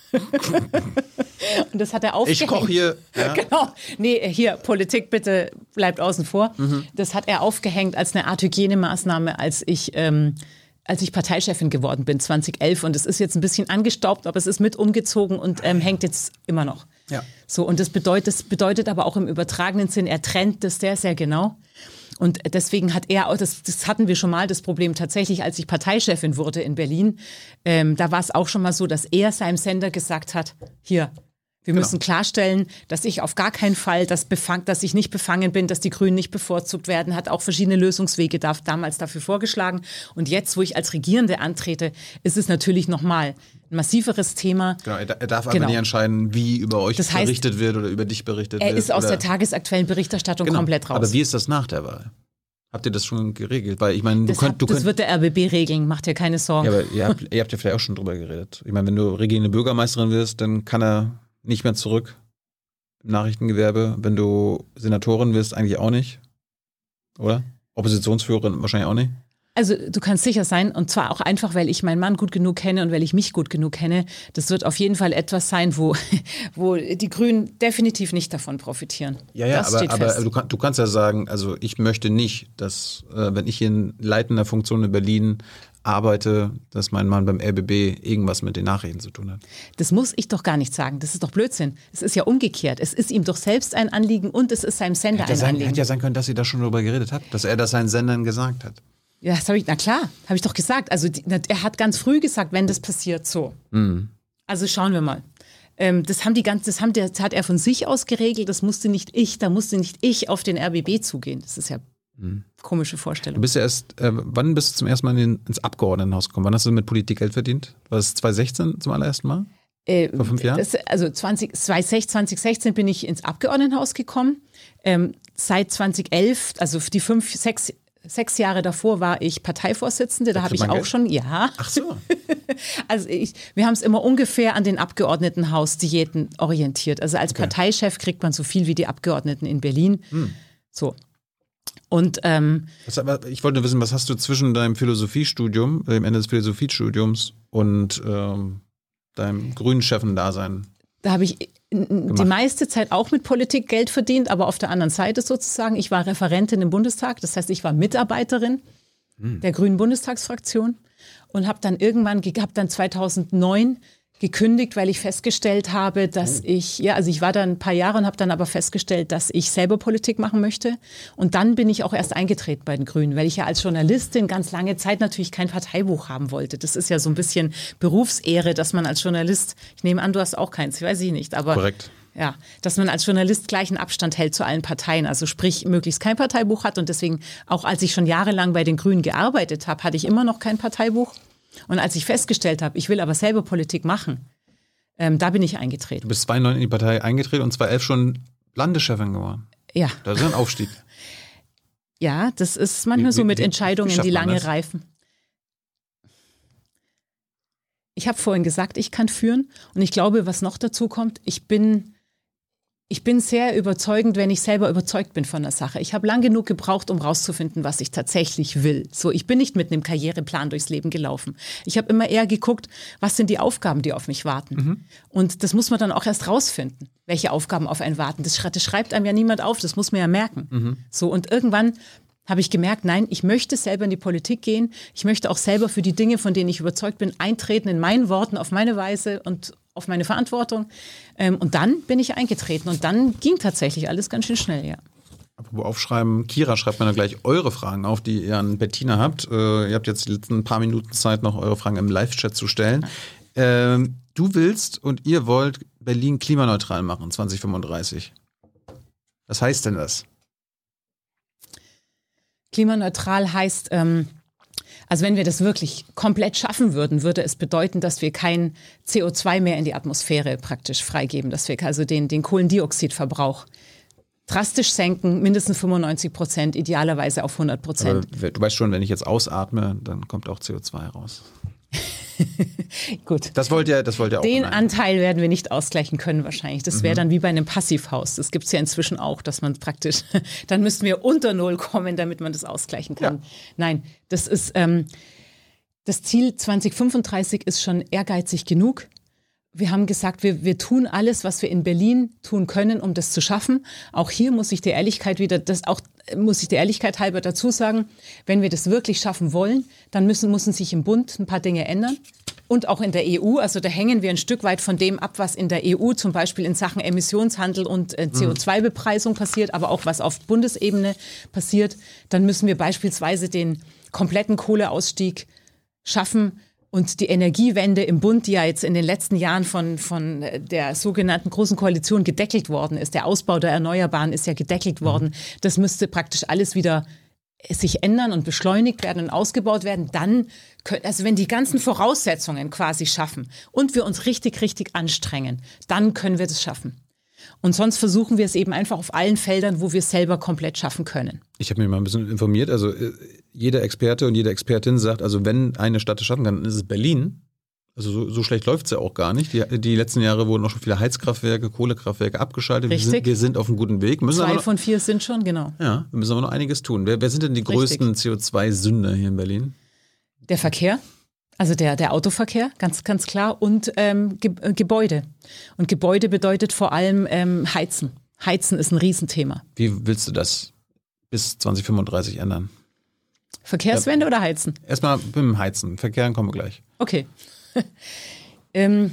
Und das hat er aufgehängt. Ich koche hier. Ja. Genau. Nee, hier, Politik bitte bleibt außen vor. Mhm. Das hat er aufgehängt als eine Art Hygienemaßnahme, als ich... Ähm, als ich Parteichefin geworden bin, zwanzig elf. Und es ist jetzt ein bisschen angestaubt, aber es ist mit umgezogen und ähm, hängt jetzt immer noch. Ja. So, und das bedeutet, das bedeutet aber auch im übertragenen Sinn, er trennt das sehr, sehr genau. Und deswegen hat er, auch, das, das hatten wir schon mal, das Problem tatsächlich, als ich Parteichefin wurde in Berlin, ähm, da war es auch schon mal so, dass er seinem Sender gesagt hat, hier, wir Genau. müssen klarstellen, dass ich auf gar keinen Fall, dass, befang, dass ich nicht befangen bin, dass die Grünen nicht bevorzugt werden, hat auch verschiedene Lösungswege da, damals dafür vorgeschlagen. Und jetzt, wo ich als Regierende antrete, ist es natürlich nochmal ein massiveres Thema. Genau, er darf aber Genau. nicht entscheiden, wie über euch Das heißt, berichtet wird oder über dich berichtet Er wird. ist aus oder der tagesaktuellen Berichterstattung genau. komplett raus. Aber wie ist das nach der Wahl? Habt ihr das schon geregelt? Weil ich meine, du das, könnt, hat, du das könnt, wird der R B B regeln, macht dir keine Sorgen. ja, aber ihr habt, ihr habt ja vielleicht auch schon drüber geredet. Ich meine, wenn du regierende Bürgermeisterin wirst, dann kann er nicht mehr zurück im Nachrichtengewerbe. Wenn du Senatorin wirst, eigentlich auch nicht, oder? Oppositionsführerin wahrscheinlich auch nicht. Also du kannst sicher sein, und zwar auch einfach, weil ich meinen Mann gut genug kenne und weil ich mich gut genug kenne. Das wird auf jeden Fall etwas sein, wo, wo die Grünen definitiv nicht davon profitieren. Ja, ja, das aber, steht aber fest. du, kann, du kannst ja sagen, also ich möchte nicht, dass, äh, wenn ich in leitender Funktion in Berlin arbeite, dass mein Mann beim R B B irgendwas mit den Nachrichten zu tun hat. Das muss ich doch gar nicht sagen. Das ist doch Blödsinn. Es ist ja umgekehrt. Es ist ihm doch selbst ein Anliegen und es ist seinem Sender Hätte ja ein sein, Anliegen. hätte ja sein können, dass ihr da schon drüber geredet habt, dass er das seinen Sendern gesagt hat. Ja, das habe ich, na klar, habe ich doch gesagt. Also die, na, er hat ganz früh gesagt, wenn das passiert, so. Mhm. Also schauen wir mal. Ähm, das haben die ganz, das haben der, das hat er von sich aus geregelt. Das musste nicht ich, da musste nicht ich auf den R B B zugehen. Das ist ja mhm. komische Vorstellung. Du bist ja erst, äh, wann bist du zum ersten Mal in, ins Abgeordnetenhaus gekommen? Wann hast du mit Politik Geld verdient? War es zwanzig sechzehn zum allerersten Mal? Äh, Vor fünf Jahren? Das, also zwanzig, zwanzig sechzehn bin ich ins Abgeordnetenhaus gekommen. Ähm, seit zwanzig elf, also die fünf, sechs Sechs Jahre davor war ich Parteivorsitzende, da habe ich auch Geld? schon, ja. Ach so. Also ich, wir haben es immer ungefähr an den Abgeordnetenhausdiäten orientiert. Also als okay. Parteichef kriegt man so viel wie die Abgeordneten in Berlin. Hm. So. Und ähm, was, ich wollte nur wissen, was hast du zwischen deinem Philosophiestudium, dem Ende des Philosophiestudiums und ähm, deinem grünen Chefendasein? Da habe ich die meiste Zeit auch mit Politik Geld verdient, aber auf der anderen Seite sozusagen. Ich war Referentin im Bundestag, das heißt, ich war Mitarbeiterin hm. der Grünen Bundestagsfraktion und habe dann irgendwann, habe dann zweitausendneun gekündigt, weil ich festgestellt habe, dass oh. ich, ja, also ich war da ein paar Jahre und habe dann aber festgestellt, dass ich selber Politik machen möchte. Und dann bin ich auch erst eingetreten bei den Grünen, weil ich ja als Journalistin ganz lange Zeit natürlich kein Parteibuch haben wollte. Das ist ja so ein bisschen Berufsehre, dass man als Journalist, ich nehme an, du hast auch keins, weiß ich nicht, aber korrekt. Ja, dass man als Journalist gleichen Abstand hält zu allen Parteien, also sprich möglichst kein Parteibuch hat. Und deswegen, auch als ich schon jahrelang bei den Grünen gearbeitet habe, hatte ich immer noch kein Parteibuch. Und als ich festgestellt habe, ich will aber selber Politik machen, ähm, da bin ich eingetreten. Du bist zweitausendneun in die Partei eingetreten und zweitausendelf schon Landeschefin geworden. Ja. Das ist ein Aufstieg. Ja, das ist manchmal wie, so mit wie, Entscheidungen, wie die lange das? reifen. Ich habe vorhin gesagt, ich kann führen. Und ich glaube, was noch dazu kommt, ich bin... Ich bin sehr überzeugend, wenn ich selber überzeugt bin von der Sache. Ich habe lang genug gebraucht, um rauszufinden, was ich tatsächlich will. So, ich bin nicht mit einem Karriereplan durchs Leben gelaufen. Ich habe immer eher geguckt, was sind die Aufgaben, die auf mich warten. Mhm. Und das muss man dann auch erst rausfinden, welche Aufgaben auf einen warten. Das, das schreibt einem ja niemand auf, das muss man ja merken. Mhm. So, und irgendwann habe ich gemerkt, nein, ich möchte selber in die Politik gehen. Ich möchte auch selber für die Dinge, von denen ich überzeugt bin, eintreten in meinen Worten, auf meine Weise und auf meine Verantwortung. Und dann bin ich eingetreten und dann ging tatsächlich alles ganz schön schnell, ja. Apropos aufschreiben, Kira schreibt mir dann gleich eure Fragen auf, die ihr an Bettina habt. Äh, ihr habt jetzt die letzten paar Minuten Zeit, noch eure Fragen im Live-Chat zu stellen. Ähm, du willst und ihr wollt Berlin klimaneutral machen, zwanzig fünfunddreißig. Was heißt denn das? Klimaneutral heißt, ähm, Also wenn wir das wirklich komplett schaffen würden, würde es bedeuten, dass wir kein C O zwei mehr in die Atmosphäre praktisch freigeben, dass wir also den, den Kohlendioxidverbrauch drastisch senken, mindestens fünfundneunzig Prozent, idealerweise auf hundert Prozent. Aber du weißt schon, wenn ich jetzt ausatme, dann kommt auch C O zwei raus. Gut. Das wollt ihr, das wollt ihr auch. Den nein. Anteil werden wir nicht ausgleichen können wahrscheinlich. Das wäre dann wie bei einem Passivhaus. Das gibt es ja inzwischen auch, dass man praktisch, dann müssten wir unter Null kommen, damit man das ausgleichen kann. Ja. Nein, das ist, ähm, das Ziel zwanzig fünfunddreißig ist schon ehrgeizig genug. Wir haben gesagt, wir, wir tun alles, was wir in Berlin tun können, um das zu schaffen. Auch hier muss ich der Ehrlichkeit wieder, das auch muss ich der Ehrlichkeit halber dazu sagen, wenn wir das wirklich schaffen wollen, dann müssen, müssen sich im Bund ein paar Dinge ändern. Und auch in der E U, also da hängen wir ein Stück weit von dem ab, was in der E U zum Beispiel in Sachen Emissionshandel und äh, C O zwei Bepreisung passiert, aber auch was auf Bundesebene passiert. Dann müssen wir beispielsweise den kompletten Kohleausstieg schaffen und die Energiewende im Bund, die ja jetzt in den letzten Jahren von, von der sogenannten Großen Koalition gedeckelt worden ist. Der Ausbau der Erneuerbaren ist ja gedeckelt worden. Das müsste praktisch alles wieder sich ändern und beschleunigt werden und ausgebaut werden, dann, können, also wenn die ganzen Voraussetzungen quasi schaffen und wir uns richtig, richtig anstrengen, dann können wir das schaffen. Und sonst versuchen wir es eben einfach auf allen Feldern, wo wir es selber komplett schaffen können. Ich habe mich mal ein bisschen informiert, also jeder Experte und jede Expertin sagt, also wenn eine Stadt es schaffen kann, dann ist es Berlin. Also so, so schlecht läuft es ja auch gar nicht. Die, die letzten Jahre wurden auch schon viele Heizkraftwerke, Kohlekraftwerke abgeschaltet. Wir sind, wir sind auf einem guten Weg. Müssen Zwei noch, von vier sind schon, genau. Ja, wir müssen aber noch einiges tun. Wer, wer sind denn die Richtig. größten C O zwei Sünder hier in Berlin? Der Verkehr, also der, der Autoverkehr, ganz, ganz klar. Und ähm, Ge äh, Gebäude. Und Gebäude bedeutet vor allem ähm, Heizen. Heizen ist ein Riesenthema. Wie willst du das bis zwanzig fünfunddreißig ändern? Verkehrswende ja. oder Heizen? Erstmal mit dem Heizen. Verkehren kommen wir gleich. Okay. ähm,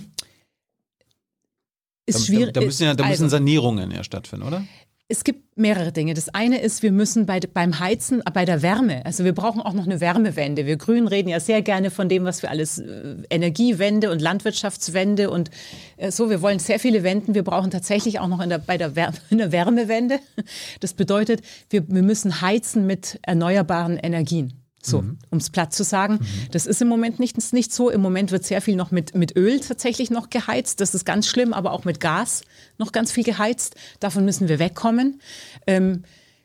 ist da, schwierig. Da, da müssen, ja, da müssen also, Sanierungen ja stattfinden, oder? Es gibt mehrere Dinge. Das eine ist, wir müssen bei, beim Heizen, bei der Wärme, also wir brauchen auch noch eine Wärmewende. Wir Grünen reden ja sehr gerne von dem, was wir alles, äh, Energiewende und Landwirtschaftswende und äh, so, wir wollen sehr viele Wenden. Wir brauchen tatsächlich auch noch in der, bei der Wär eine Wärmewende. Das bedeutet, wir, wir müssen heizen mit erneuerbaren Energien. So, mhm. um es platt zu sagen. Mhm. Das ist im Moment nicht, nicht so. Im Moment wird sehr viel noch mit, mit Öl tatsächlich noch geheizt. Das ist ganz schlimm, aber auch mit Gas noch ganz viel geheizt. Davon müssen wir wegkommen. Ähm,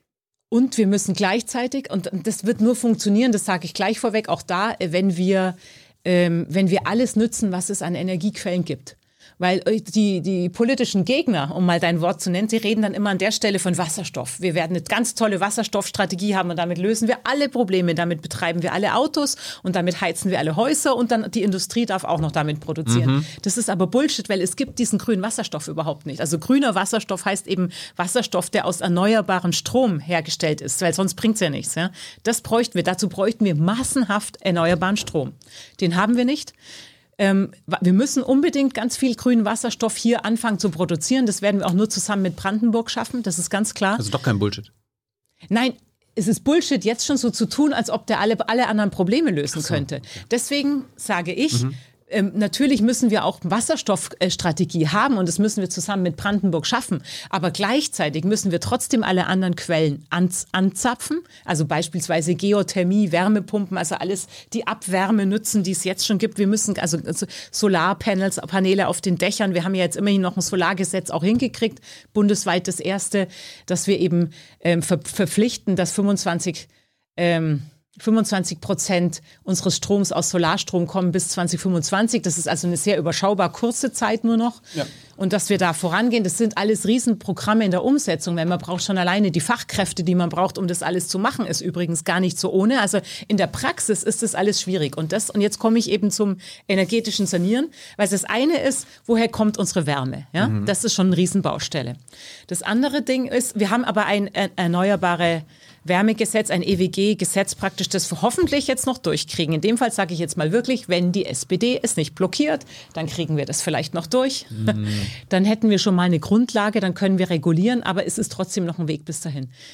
und wir müssen gleichzeitig, und das wird nur funktionieren, das sage ich gleich vorweg, auch da, wenn wir, ähm, wenn wir alles nützen, was es an Energiequellen gibt. Weil die, die politischen Gegner, um mal dein Wort zu nennen, sie reden dann immer an der Stelle von Wasserstoff. Wir werden eine ganz tolle Wasserstoffstrategie haben und damit lösen wir alle Probleme. Damit betreiben wir alle Autos und damit heizen wir alle Häuser und dann die Industrie darf auch noch damit produzieren. Mhm. Das ist aber Bullshit, weil es gibt diesen grünen Wasserstoff überhaupt nicht. Also grüner Wasserstoff heißt eben Wasserstoff, der aus erneuerbarem Strom hergestellt ist, weil sonst bringt's ja nichts. Ja? Das bräuchten wir. Dazu bräuchten wir massenhaft erneuerbaren Strom. Den haben wir nicht. Ähm, wir müssen unbedingt ganz viel grünen Wasserstoff hier anfangen zu produzieren. Das werden wir auch nur zusammen mit Brandenburg schaffen, das ist ganz klar. Also doch kein Bullshit. Nein, es ist Bullshit, jetzt schon so zu tun, als ob der alle, alle anderen Probleme lösen so, könnte. Okay. Deswegen sage ich, mhm. Ähm, natürlich müssen wir auch Wasserstoffstrategie haben und das müssen wir zusammen mit Brandenburg schaffen. Aber gleichzeitig müssen wir trotzdem alle anderen Quellen ans, anzapfen. Also beispielsweise Geothermie, Wärmepumpen, also alles die Abwärme nutzen, die es jetzt schon gibt. Wir müssen also, also Solarpanels, Paneele auf den Dächern. Wir haben ja jetzt immerhin noch ein Solargesetz auch hingekriegt, bundesweit das erste, dass wir eben ähm, ver verpflichten, dass fünfundzwanzig ähm, fünfundzwanzig Prozent unseres Stroms aus Solarstrom kommen bis zwanzig fünfundzwanzig. Das ist also eine sehr überschaubar kurze Zeit nur noch. Ja. Und dass wir da vorangehen, das sind alles Riesenprogramme in der Umsetzung, weil man braucht schon alleine die Fachkräfte, die man braucht, um das alles zu machen, ist übrigens gar nicht so ohne. Also in der Praxis ist das alles schwierig. Und das, und jetzt komme ich eben zum energetischen Sanieren, weil das eine ist, woher kommt unsere Wärme? Ja? Mhm. Das ist schon eine Riesenbaustelle. Das andere Ding ist, wir haben aber ein erneuerbare Wärmegesetz, ein E W G-Gesetz praktisch, das wir hoffentlich jetzt noch durchkriegen. In dem Fall sage ich jetzt mal wirklich, wenn die S P D es nicht blockiert, dann kriegen wir das vielleicht noch durch. Mm. Dann hätten wir schon mal eine Grundlage, dann können wir regulieren, aber es ist trotzdem noch ein Weg bis dahin.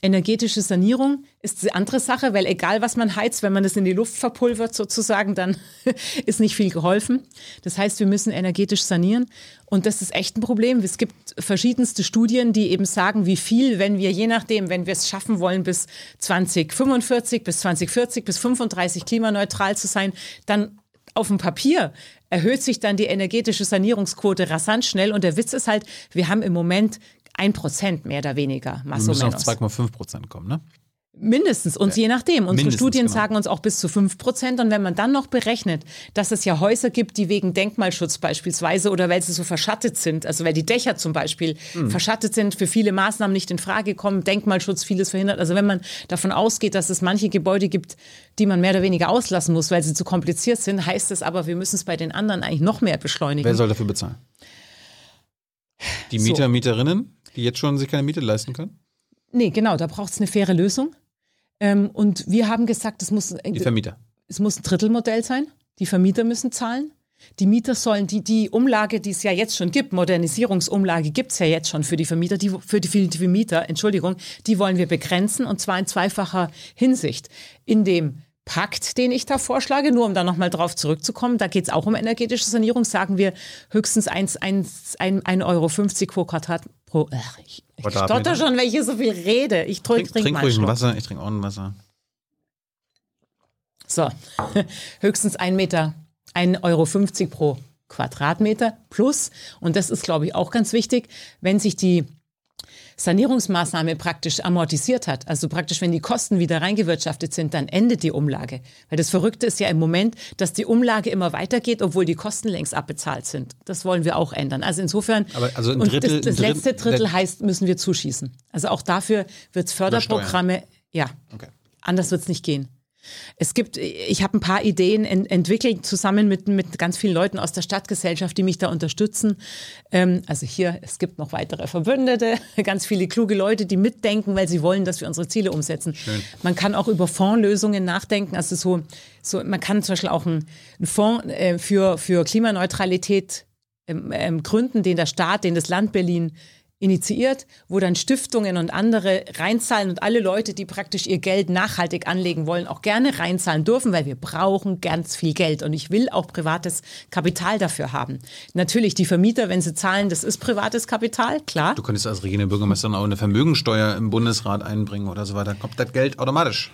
Energetische Sanierung ist die andere Sache, weil egal was man heizt, wenn man es in die Luft verpulvert sozusagen, dann ist nicht viel geholfen. Das heißt, wir müssen energetisch sanieren und das ist echt ein Problem. Es gibt verschiedenste Studien, die eben sagen, wie viel, wenn wir je nachdem, wenn wir es schaffen wollen, bis zwanzig fünfundvierzig, bis zwanzig vierzig, bis fünfunddreißig klimaneutral zu sein, dann auf dem Papier erhöht sich dann die energetische Sanierungsquote rasant schnell und der Witz ist halt, wir haben im Moment ein Prozent mehr oder weniger. Wir müssen auf zwei Komma fünf Prozent kommen, ne? Mindestens und je nachdem. Unsere Mindestens, Studien genau. sagen uns auch bis zu fünf Prozent. Und wenn man dann noch berechnet, dass es ja Häuser gibt, die wegen Denkmalschutz beispielsweise oder weil sie so verschattet sind, also weil die Dächer zum Beispiel mhm. verschattet sind, für viele Maßnahmen nicht in Frage kommen, Denkmalschutz vieles verhindert. Also wenn man davon ausgeht, dass es manche Gebäude gibt, die man mehr oder weniger auslassen muss, weil sie zu kompliziert sind, heißt es aber, wir müssen es bei den anderen eigentlich noch mehr beschleunigen. Wer soll dafür bezahlen? Die Mieter, So. Mieterinnen, die jetzt schon sich keine Miete leisten können? Nee, genau, da braucht es eine faire Lösung. Ähm, und wir haben gesagt, es muss, Die Vermieter. es muss ein Drittelmodell sein. Die Vermieter müssen zahlen. Die Mieter sollen, die, die Umlage, die es ja jetzt schon gibt, Modernisierungsumlage gibt es ja jetzt schon für die Vermieter, die, für die, für die Vermieter, Entschuldigung, die wollen wir begrenzen und zwar in zweifacher Hinsicht. In dem Pakt, den ich da vorschlage, nur um da nochmal drauf zurückzukommen, da geht es auch um energetische Sanierung, sagen wir höchstens eins Euro fünfzig pro Quadrat, pro, ach, ich, ich stotter schon, wenn ich hier so viel rede. Ich trink, Trink, trink, trink mal ruhig ein Schluck. Wasser, ich trinke auch ein Wasser. So, höchstens ein Meter, ein Euro fünfzig pro Quadratmeter plus, und das ist, glaube ich, auch ganz wichtig, wenn sich die Sanierungsmaßnahme praktisch amortisiert hat, also praktisch, wenn die Kosten wieder reingewirtschaftet sind, dann endet die Umlage. Weil das Verrückte ist ja im Moment, dass die Umlage immer weitergeht, obwohl die Kosten längst abbezahlt sind. Das wollen wir auch ändern. Also insofern, Aber also ein und Drittel- das, das ein letzte Drittel- Drittel heißt, müssen wir zuschießen. Also auch dafür wird es Förderprogramme, ja, Okay. anders wird es nicht gehen. Es gibt, ich habe ein paar Ideen ent- entwickelt, zusammen mit, mit ganz vielen Leuten aus der Stadtgesellschaft, die mich da unterstützen. Ähm, also hier, es gibt noch weitere Verbündete, ganz viele kluge Leute, die mitdenken, weil sie wollen, dass wir unsere Ziele umsetzen. Schön. Man kann auch über Fondslösungen nachdenken. Also so, so, man kann zum Beispiel auch einen, einen Fonds äh, für, für Klimaneutralität ähm, ähm, gründen, den der Staat, den das Land Berlin initiiert, wo dann Stiftungen und andere reinzahlen und alle Leute, die praktisch ihr Geld nachhaltig anlegen wollen, auch gerne reinzahlen dürfen, weil wir brauchen ganz viel Geld und ich will auch privates Kapital dafür haben. Natürlich, die Vermieter, wenn sie zahlen, das ist privates Kapital, klar. Du könntest als regierende Bürgermeisterin auch eine Vermögensteuer im Bundesrat einbringen oder so weiter. Kommt das Geld automatisch?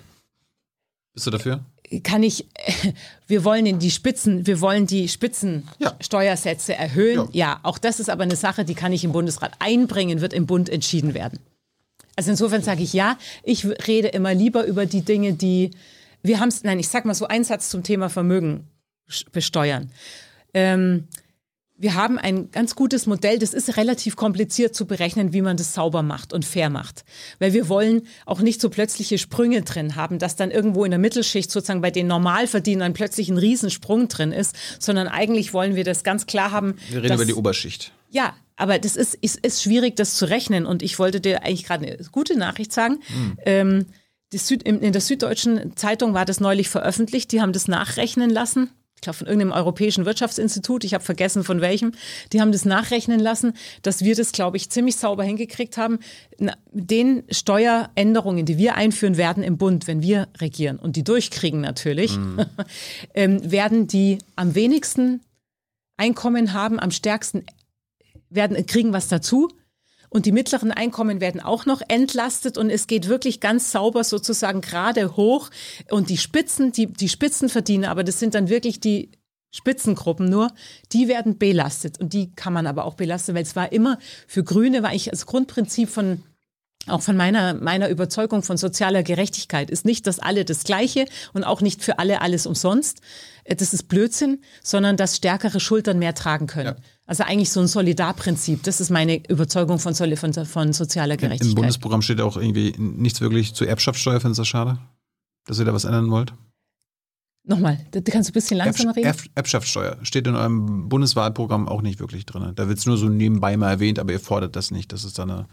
Bist du dafür? Kann ich, wir wollen in die Spitzen, wir wollen die Spitzensteuersätze erhöhen. Ja. Ja, auch das ist aber eine Sache, die kann ich im Bundesrat einbringen, wird im Bund entschieden werden. Also insofern sage ich ja, ich rede immer lieber über die Dinge, die, wir haben es, nein, ich sag mal so einen Satz zum Thema Vermögen besteuern. Ähm, Wir haben ein ganz gutes Modell, das ist relativ kompliziert zu berechnen, wie man das sauber macht und fair macht. Weil wir wollen auch nicht so plötzliche Sprünge drin haben, dass dann irgendwo in der Mittelschicht sozusagen bei den Normalverdienern plötzlich ein Riesensprung drin ist, sondern eigentlich wollen wir das ganz klar haben. Wir reden dass, über die Oberschicht. Ja, aber das ist, ist, ist schwierig, das zu rechnen und ich wollte dir eigentlich gerade eine gute Nachricht sagen. Mhm. Ähm, die Süd, in der Süddeutschen Zeitung war das neulich veröffentlicht, die haben das nachrechnen lassen. Ich glaube, von irgendeinem europäischen Wirtschaftsinstitut, ich habe vergessen von welchem, die haben das nachrechnen lassen, dass wir das, glaube ich, ziemlich sauber hingekriegt haben. Mit den Steueränderungen, die wir einführen werden im Bund, wenn wir regieren und die durchkriegen natürlich, mm. ähm, werden die am wenigsten Einkommen haben, am stärksten werden, kriegen was dazu. Und die mittleren Einkommen werden auch noch entlastet und es geht wirklich ganz sauber sozusagen gerade hoch. Und die Spitzen, die, die Spitzenverdiener, aber das sind dann wirklich die Spitzengruppen nur, die werden belastet. Und die kann man aber auch belasten, weil es war immer für Grüne, war ich als Grundprinzip von auch von meiner, meiner Überzeugung von sozialer Gerechtigkeit ist nicht, dass alle das Gleiche und auch nicht für alle alles umsonst. Das ist Blödsinn, sondern dass stärkere Schultern mehr tragen können. Ja. Also eigentlich so ein Solidarprinzip. Das ist meine Überzeugung von, von, von sozialer Gerechtigkeit. Im Bundesprogramm steht auch irgendwie nichts wirklich zur Erbschaftssteuer. Findest du das schade, dass ihr da was ändern wollt? Nochmal, da kannst du ein bisschen langsamer reden? Erb- Erbschaftssteuer steht in eurem Bundeswahlprogramm auch nicht wirklich drin. Da wird es nur so nebenbei mal erwähnt, aber ihr fordert das nicht. Das ist dann eine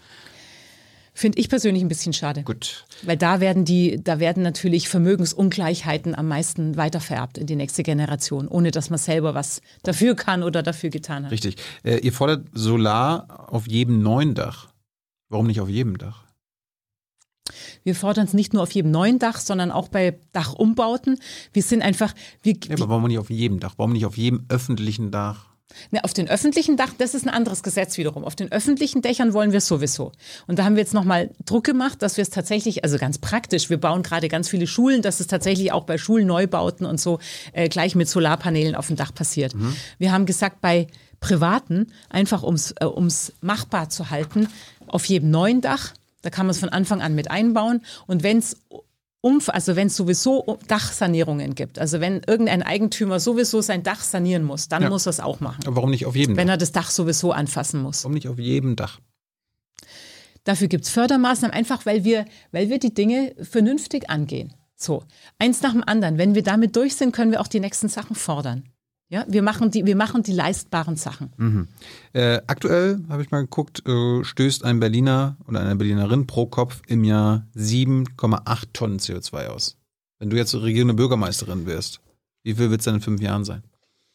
Finde ich persönlich ein bisschen schade. Gut. Weil da werden die, da werden natürlich Vermögensungleichheiten am meisten weitervererbt in die nächste Generation, ohne dass man selber was dafür kann oder dafür getan hat. Richtig. Äh, ihr fordert Solar auf jedem neuen Dach. Warum nicht auf jedem Dach? Wir fordern es nicht nur auf jedem neuen Dach, sondern auch bei Dachumbauten. Wir sind einfach... Wir, Ja, aber warum nicht auf jedem Dach? Warum nicht auf jedem öffentlichen Dach? Ne, auf den öffentlichen Dach, das ist ein anderes Gesetz wiederum. Auf den öffentlichen Dächern wollen wir es sowieso. Und da haben wir jetzt nochmal Druck gemacht, dass wir es tatsächlich, also ganz praktisch, wir bauen gerade ganz viele Schulen, dass es tatsächlich auch bei Schulneubauten und so äh, gleich mit Solarpanelen auf dem Dach passiert. Mhm. Wir haben gesagt, bei Privaten, einfach ums äh, ums machbar zu halten, auf jedem neuen Dach, da kann man es von Anfang an mit einbauen. Und wenn es Umf- also wenn es sowieso Dachsanierungen gibt, also wenn irgendein Eigentümer sowieso sein Dach sanieren muss, dann Ja. muss er es auch machen. Aber warum nicht auf jedem Wenn Dach? er das Dach sowieso anfassen muss. Warum nicht auf jedem Dach? Dafür gibt es Fördermaßnahmen, einfach weil wir, weil wir die Dinge vernünftig angehen. So, eins nach dem anderen. Wenn wir damit durch sind, können wir auch die nächsten Sachen fordern. Ja, wir machen die, wir machen die leistbaren Sachen. Mhm. Äh, aktuell, habe ich mal geguckt, äh, stößt ein Berliner oder eine Berlinerin pro Kopf im Jahr sieben Komma acht Tonnen C O zwei aus. Wenn du jetzt regierende Bürgermeisterin wärst, wie viel wird es dann in fünf Jahren sein?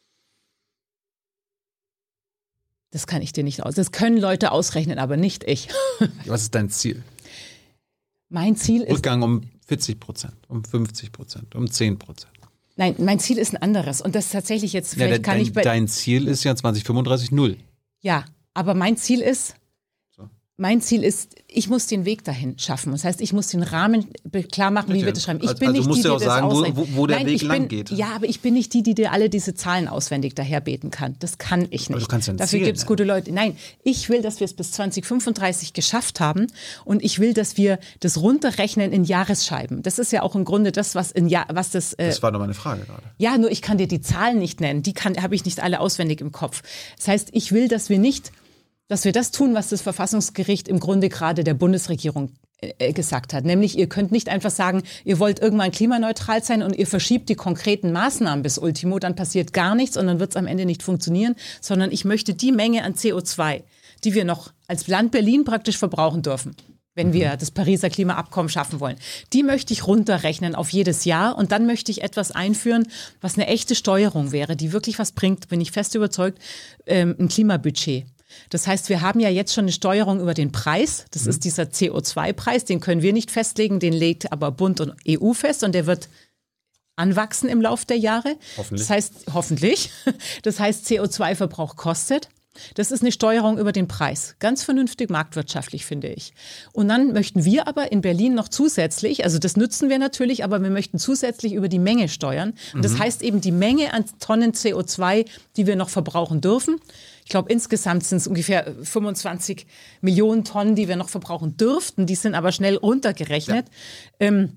Das kann ich dir nicht aus. Das können Leute ausrechnen, aber nicht ich. Was ist dein Ziel? Mein Ziel ist, Rückgang um vierzig Prozent, um fünfzig Prozent, um zehn Prozent. nein, mein Ziel ist ein anderes. Und das ist tatsächlich jetzt, Ja, vielleicht dein, kann ich bei, dein Ziel ist ja zwanzig fünfunddreißig null. ja, aber mein Ziel ist, So. mein Ziel ist, ich muss den Weg dahin schaffen. Das heißt, ich muss den Rahmen be- klar machen, wie Richtig. wir das schreiben. Ich Also- bin also nicht musst die, du die auch das sagen, wo- ausrechnet. wo- wo der Nein, Weg ich lang bin, geht. Ja, aber ich bin nicht die, die dir alle diese Zahlen auswendig daherbeten kann. Das kann ich nicht. Aber du kannst ja ein Dafür Ziel gibt es nennen. gute Leute. Nein, ich will, dass wir es bis zwanzig fünfunddreißig geschafft haben und ich will, dass wir das runterrechnen in Jahresscheiben. Das ist ja auch im Grunde das, was in Jahr, was das äh, Das war doch meine Frage gerade. ja, nur ich kann dir die Zahlen nicht nennen. Die kann, habe ich nicht alle auswendig im Kopf. Das heißt, ich will, dass wir nicht, dass wir das tun, was das Verfassungsgericht im Grunde gerade der Bundesregierung äh, gesagt hat. Nämlich, ihr könnt nicht einfach sagen, ihr wollt irgendwann klimaneutral sein und ihr verschiebt die konkreten Maßnahmen bis Ultimo, dann passiert gar nichts und dann wird es am Ende nicht funktionieren, sondern ich möchte die Menge an C O zwei, die wir noch als Land Berlin praktisch verbrauchen dürfen, wenn wir das Pariser Klimaabkommen schaffen wollen. Die möchte ich runterrechnen auf jedes Jahr und dann möchte ich etwas einführen, was eine echte Steuerung wäre, die wirklich was bringt, bin ich fest überzeugt, ähm, ein Klimabudget. Das heißt, wir haben ja jetzt schon eine Steuerung über den Preis. Das mhm. ist dieser C O zwei Preis, den können wir nicht festlegen, den legt aber Bund und E U fest und der wird anwachsen im Laufe der Jahre. Hoffentlich. Das heißt, hoffentlich. Das heißt, C O zwei Verbrauch kostet. Das ist eine Steuerung über den Preis. Ganz vernünftig marktwirtschaftlich, finde ich. Und dann möchten wir aber in Berlin noch zusätzlich, also das nützen wir natürlich, aber wir möchten zusätzlich über die Menge steuern. Und das heißt eben die Menge an Tonnen C O zwei, die wir noch verbrauchen dürfen. Ich glaube, insgesamt sind es ungefähr fünfundzwanzig Millionen Tonnen, die wir noch verbrauchen dürften. Die sind aber schnell runtergerechnet. Ja. Ähm,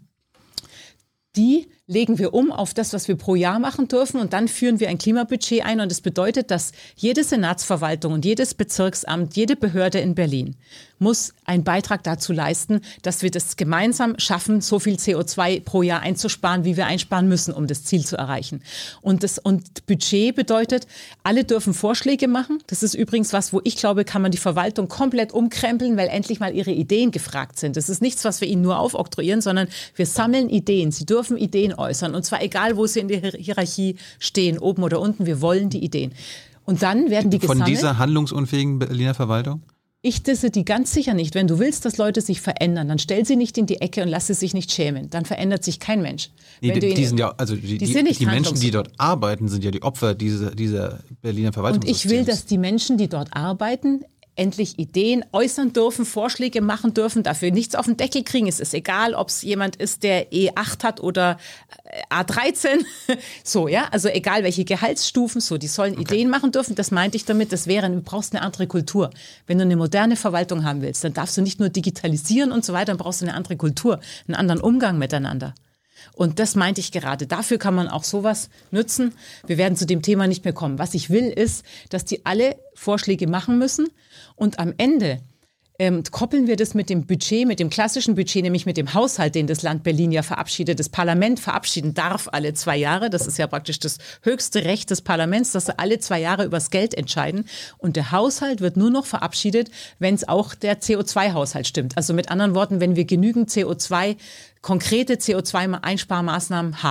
die legen wir um auf das, was wir pro Jahr machen dürfen und dann führen wir ein Klimabudget ein und das bedeutet, dass jede Senatsverwaltung und jedes Bezirksamt, jede Behörde in Berlin muss einen Beitrag dazu leisten, dass wir das gemeinsam schaffen, so viel C O zwei pro Jahr einzusparen, wie wir einsparen müssen, um das Ziel zu erreichen. Und das und Budget bedeutet, alle dürfen Vorschläge machen. Das ist übrigens was, wo ich glaube, kann man die Verwaltung komplett umkrempeln, weil endlich mal ihre Ideen gefragt sind. Das ist nichts, was wir ihnen nur aufoktroyieren, sondern wir sammeln Ideen. Sie dürfen Ideen äußern und zwar egal, wo sie in der Hierarchie stehen, oben oder unten. Wir wollen die Ideen. Und dann werden die Von gesammelt. dieser handlungsunfähigen Berliner Verwaltung? Ich disse die ganz sicher nicht. Wenn du willst, dass Leute sich verändern, dann stell sie nicht in die Ecke und lass sie sich nicht schämen. Dann verändert sich kein Mensch. Nee, Wenn die, du die ihn- sind ja, also die, die die, sind nicht die Menschen, die handlungs- dort arbeiten, sind ja die Opfer dieser, dieser Berliner Und Verwaltungssystems. ich will, dass die Menschen, die dort arbeiten, endlich Ideen äußern dürfen, Vorschläge machen dürfen, dafür nichts auf den Deckel kriegen. Es ist egal, ob es jemand ist, der E acht hat oder äh, A dreizehn. So, ja, also egal welche Gehaltsstufen, so, die sollen Ideen machen dürfen. Das meinte ich damit, das wäre, du brauchst eine andere Kultur. Wenn du eine moderne Verwaltung haben willst, dann darfst du nicht nur digitalisieren und so weiter, dann brauchst du eine andere Kultur, einen anderen Umgang miteinander. Und das meinte ich gerade. Dafür kann man auch sowas nutzen. Wir werden zu dem Thema nicht mehr kommen. Was ich will, ist, dass die alle Vorschläge machen müssen und am Ende ähm, koppeln wir das mit dem Budget, mit dem klassischen Budget, nämlich mit dem Haushalt, den das Land Berlin ja verabschiedet. Das Parlament verabschieden darf alle zwei Jahre. Das ist ja praktisch das höchste Recht des Parlaments, dass sie alle zwei Jahre übers Geld entscheiden. Und der Haushalt wird nur noch verabschiedet, wenn es auch der C O zwei Haushalt stimmt. Also mit anderen Worten, wenn wir genügend C O zwei konkrete C O zwei Einsparmaßnahmen haben.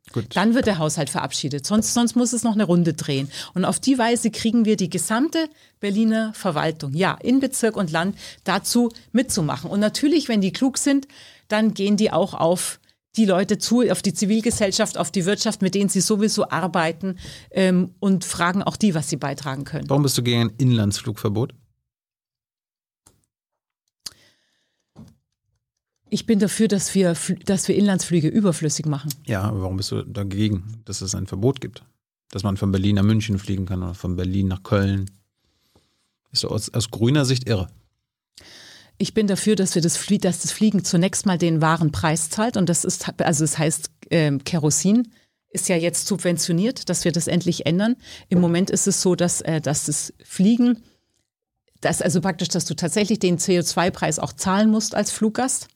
Gut. Dann wird der Haushalt verabschiedet. Sonst, sonst muss es noch eine Runde drehen. Und auf die Weise kriegen wir die gesamte Berliner Verwaltung, ja, in Bezirk und Land, dazu mitzumachen. Und natürlich, wenn die klug sind, dann gehen die auch auf die Leute zu, auf die Zivilgesellschaft, auf die Wirtschaft, mit denen sie sowieso arbeiten ähm, und fragen auch die, was sie beitragen können. Warum bist du gegen ein Inlandsflugverbot? Ich bin dafür, dass wir, dass wir Inlandsflüge überflüssig machen. Ja, aber warum bist du dagegen, dass es ein Verbot gibt? Dass man von Berlin nach München fliegen kann oder von Berlin nach Köln. Ist doch aus, aus grüner Sicht irre. Ich bin dafür, dass wir das, Flie- dass das Fliegen zunächst mal den wahren Preis zahlt. Und das ist, also das heißt, ähm, Kerosin ist ja jetzt subventioniert, dass wir das endlich ändern. Im Moment ist es so, dass, äh, dass das Fliegen, dass also praktisch, dass du tatsächlich den C O zwei Preis auch zahlen musst als Fluggast.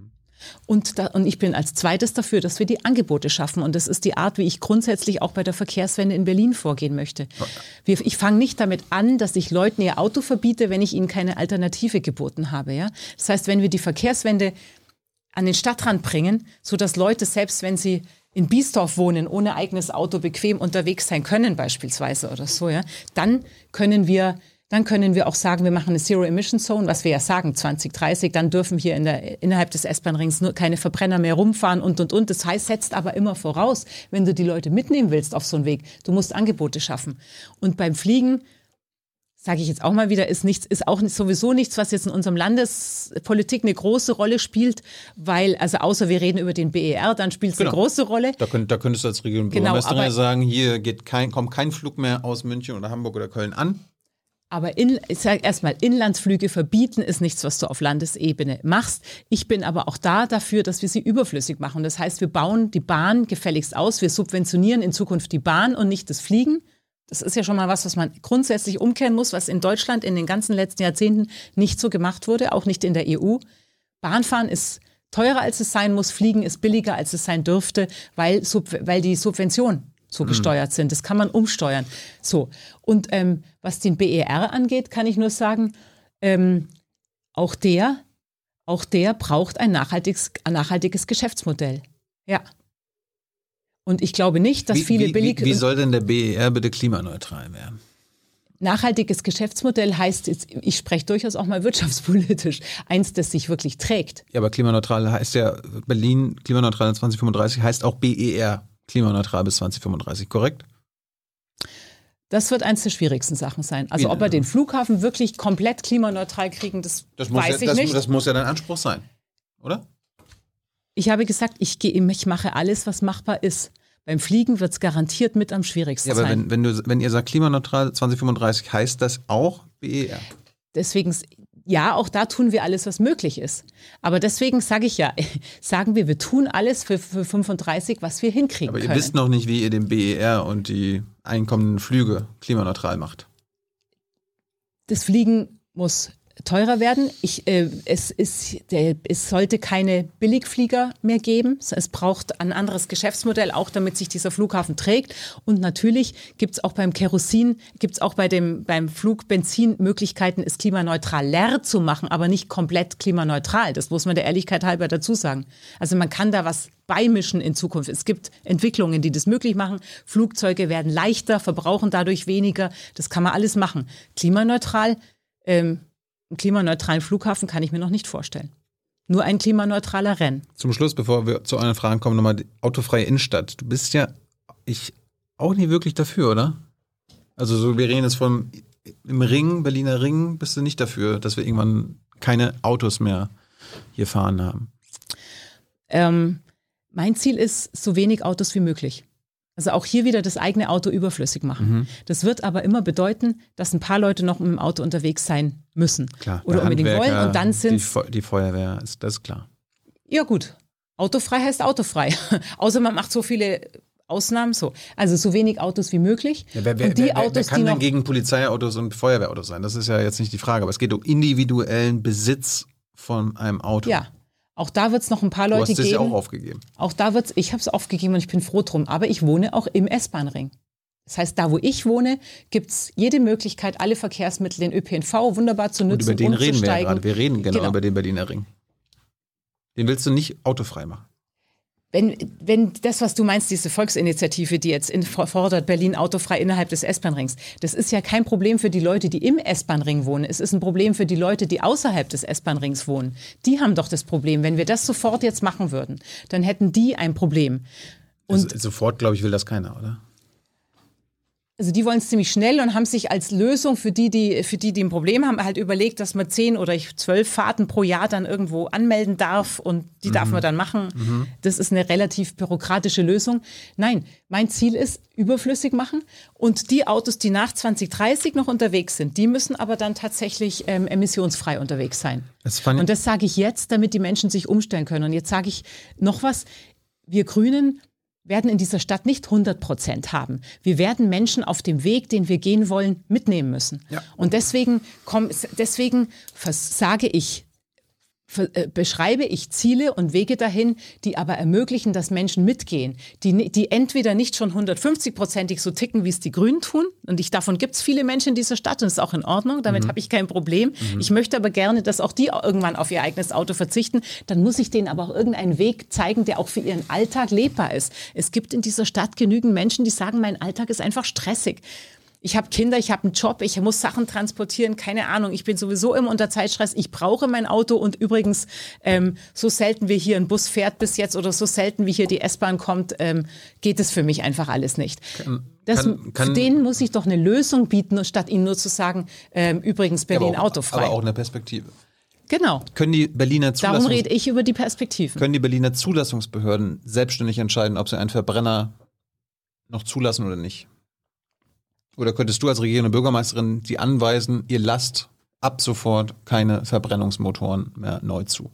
Und, da, und ich bin als zweites dafür, dass wir die Angebote schaffen. Und das ist die Art, wie ich grundsätzlich auch bei der Verkehrswende in Berlin vorgehen möchte. Wir, ich fange nicht damit an, dass ich Leuten ihr Auto verbiete, wenn ich ihnen keine Alternative geboten habe. Ja? Das heißt, wenn wir die Verkehrswende an den Stadtrand bringen, sodass Leute, selbst wenn sie in Biesdorf wohnen, ohne eigenes Auto bequem unterwegs sein können beispielsweise oder so, ja, dann können wir Dann können wir auch sagen, wir machen eine Zero-Emission-Zone, was wir ja sagen, zwanzig dreißig, dann dürfen hier in der, innerhalb des S-Bahn-Rings nur keine Verbrenner mehr rumfahren und, und, und. Das heißt, setzt aber immer voraus, wenn du die Leute mitnehmen willst auf so einen Weg, du musst Angebote schaffen. Und beim Fliegen, sage ich jetzt auch mal wieder, ist nichts, ist auch nicht, sowieso nichts, was jetzt in unserem Landespolitik eine große Rolle spielt, weil, also außer wir reden über den B E R, dann spielt es Genau. eine große Rolle. Da, könnt, da könntest du als Regionbürgermeisterin genau, sagen, hier geht kein, kommt kein Flug mehr aus München oder Hamburg oder Köln an. Aber in, ich sage erstmal, Inlandsflüge verbieten ist nichts, was du auf Landesebene machst. Ich bin aber auch da dafür, dass wir sie überflüssig machen. Das heißt, wir bauen die Bahn gefälligst aus. Wir subventionieren in Zukunft die Bahn und nicht das Fliegen. Das ist ja schon mal was, was man grundsätzlich umkehren muss, was in Deutschland in den ganzen letzten Jahrzehnten nicht so gemacht wurde, auch nicht in der E U. Bahnfahren ist teurer, als es sein muss. Fliegen ist billiger, als es sein dürfte, weil, weil die Subvention so gesteuert sind. Das kann man umsteuern. So. Und ähm, was den B E R angeht, kann ich nur sagen, ähm, auch der, auch der braucht ein nachhaltiges, ein nachhaltiges Geschäftsmodell. Ja. Und ich glaube nicht, dass wie, viele wie, billig... Wie, wie soll denn der B E R bitte klimaneutral werden? Nachhaltiges Geschäftsmodell heißt, ich spreche durchaus auch mal wirtschaftspolitisch, eins, das sich wirklich trägt. Ja, aber klimaneutral heißt ja, Berlin klimaneutral zwanzig fünfunddreißig heißt auch B E R. Klimaneutral bis zwanzig fünfunddreißig, korrekt? Das wird eins der schwierigsten Sachen sein. Also Wie ob wir denn? den Flughafen wirklich komplett klimaneutral kriegen, das, Das muss, weiß ja, ich das, nicht. das muss ja dein Anspruch sein, oder? Ich habe gesagt, ich, gehe, ich mache alles, was machbar ist. Beim Fliegen wird es garantiert mit am schwierigsten Ja, aber sein. wenn, wenn, du, wenn ihr sagt klimaneutral zwanzig fünfunddreißig, heißt das auch B E R? Deswegen, ja, auch da tun wir alles, was möglich ist. Aber deswegen sage ich ja, sagen wir, wir tun alles für, für fünfunddreißig, was wir hinkriegen Aber ihr können. wisst noch nicht, wie ihr den B E R und die einkommenden Flüge klimaneutral macht. Das Fliegen muss teurer werden. Ich, äh, es, ist, der, es sollte keine Billigflieger mehr geben. Es braucht ein anderes Geschäftsmodell, auch damit sich dieser Flughafen trägt. Und natürlich gibt es auch beim Kerosin, gibt es auch bei dem, beim Flug Benzin Möglichkeiten, es klimaneutraler zu machen, aber nicht komplett klimaneutral. Das muss man der Ehrlichkeit halber dazu sagen. Also man kann da was beimischen in Zukunft. Es gibt Entwicklungen, die das möglich machen. Flugzeuge werden leichter, verbrauchen dadurch weniger. Das kann man alles machen. Klimaneutral, ähm, einen klimaneutralen Flughafen kann ich mir noch nicht vorstellen. Nur ein klimaneutraler Rennen. Zum Schluss, bevor wir zu euren Fragen kommen, nochmal die autofreie Innenstadt. Du bist ja ich auch nie wirklich dafür, oder? Also so, wir reden jetzt vom im Ring, Berliner Ring, bist du nicht dafür, dass wir irgendwann keine Autos mehr hier fahren haben? Ähm, mein Ziel ist, so wenig Autos wie möglich. Also auch hier wieder das eigene Auto überflüssig machen. Mhm. Das wird aber immer bedeuten, dass ein paar Leute noch mit dem Auto unterwegs sein müssen. Klar, oder unbedingt Handwerker, wollen. Und dann sind die, Fe- die Feuerwehr, ist das ist klar. Ja gut, autofrei heißt autofrei. Außer man macht so viele Ausnahmen so. Also so wenig Autos wie möglich. Ja, wer, wer, und die wer, wer, Autos, wer kann die denn noch gegen Polizeiautos und Feuerwehrautos sein? Das ist ja jetzt nicht die Frage, aber es geht um individuellen Besitz von einem Auto. Ja. Auch da wird es noch ein paar Du Leute hast das geben. ja auch aufgegeben. Auch da wird's, ich habe es aufgegeben und ich bin froh drum. Aber ich wohne auch im S-Bahn-Ring. Das heißt, da wo ich wohne, gibt es jede Möglichkeit, alle Verkehrsmittel, den Ö P N V wunderbar zu nutzen. Und über den reden wir ja umzusteigen. gerade. Wir reden genau, Genau. über den Berliner Ring. Den willst du nicht autofrei machen. Wenn, wenn das, was du meinst, diese Volksinitiative, die jetzt in, fordert, Berlin autofrei innerhalb des S-Bahn-Rings, das ist ja kein Problem für die Leute, die im S-Bahn-Ring wohnen. Es ist ein Problem für die Leute, die außerhalb des S-Bahn-Rings wohnen. Die haben doch das Problem. Wenn wir das sofort jetzt machen würden, dann hätten die ein Problem. Und also, sofort, glaube ich, will das keiner, oder? Also die wollen es ziemlich schnell und haben sich als Lösung für die, die, für die, die ein Problem haben, halt überlegt, dass man zehn oder zwölf Fahrten pro Jahr dann irgendwo anmelden darf und die mhm. darf man dann machen. Mhm. Das ist eine relativ bürokratische Lösung. Nein, mein Ziel ist, überflüssig machen und die Autos, die nach zwanzig dreißig noch unterwegs sind, die müssen aber dann tatsächlich ähm, emissionsfrei unterwegs sein. Das und das sage ich jetzt, damit die Menschen sich umstellen können. Und jetzt sage ich noch was, wir Grünen werden in dieser Stadt nicht hundert Prozent haben. Wir werden Menschen auf dem Weg, den wir gehen wollen, mitnehmen müssen. Ja. Und deswegen, komm, deswegen sage ich, beschreibe ich Ziele und Wege dahin, die aber ermöglichen, dass Menschen mitgehen, die, die entweder nicht schon hundertfünfzig-prozentig so ticken, wie es die Grünen tun. Und ich, davon gibt es viele Menschen in dieser Stadt und das ist auch in Ordnung. Damit mhm. habe ich kein Problem. Mhm. Ich möchte aber gerne, dass auch die irgendwann auf ihr eigenes Auto verzichten. Dann muss ich denen aber auch irgendeinen Weg zeigen, der auch für ihren Alltag lebbar ist. Es gibt in dieser Stadt genügend Menschen, die sagen, mein Alltag ist einfach stressig. Ich habe Kinder, ich habe einen Job, ich muss Sachen transportieren, keine Ahnung. Ich bin sowieso immer unter Zeitstress. Ich brauche mein Auto und übrigens, ähm, so selten wie hier ein Bus fährt bis jetzt oder so selten wie hier die S-Bahn kommt, ähm, geht es für mich einfach alles nicht. Kann, das, kann, kann, denen muss ich doch eine Lösung bieten, statt ihnen nur zu sagen, ähm, übrigens Berlin aber auch, autofrei. Aber auch eine Perspektive. Genau. Können die Berliner Zulassungs- Darum rede ich über die Perspektiven. Können die Berliner Zulassungsbehörden selbstständig entscheiden, ob sie einen Verbrenner noch zulassen oder nicht? Oder könntest du als regierende Bürgermeisterin die anweisen, ihr lasst ab sofort keine Verbrennungsmotoren mehr neu zu?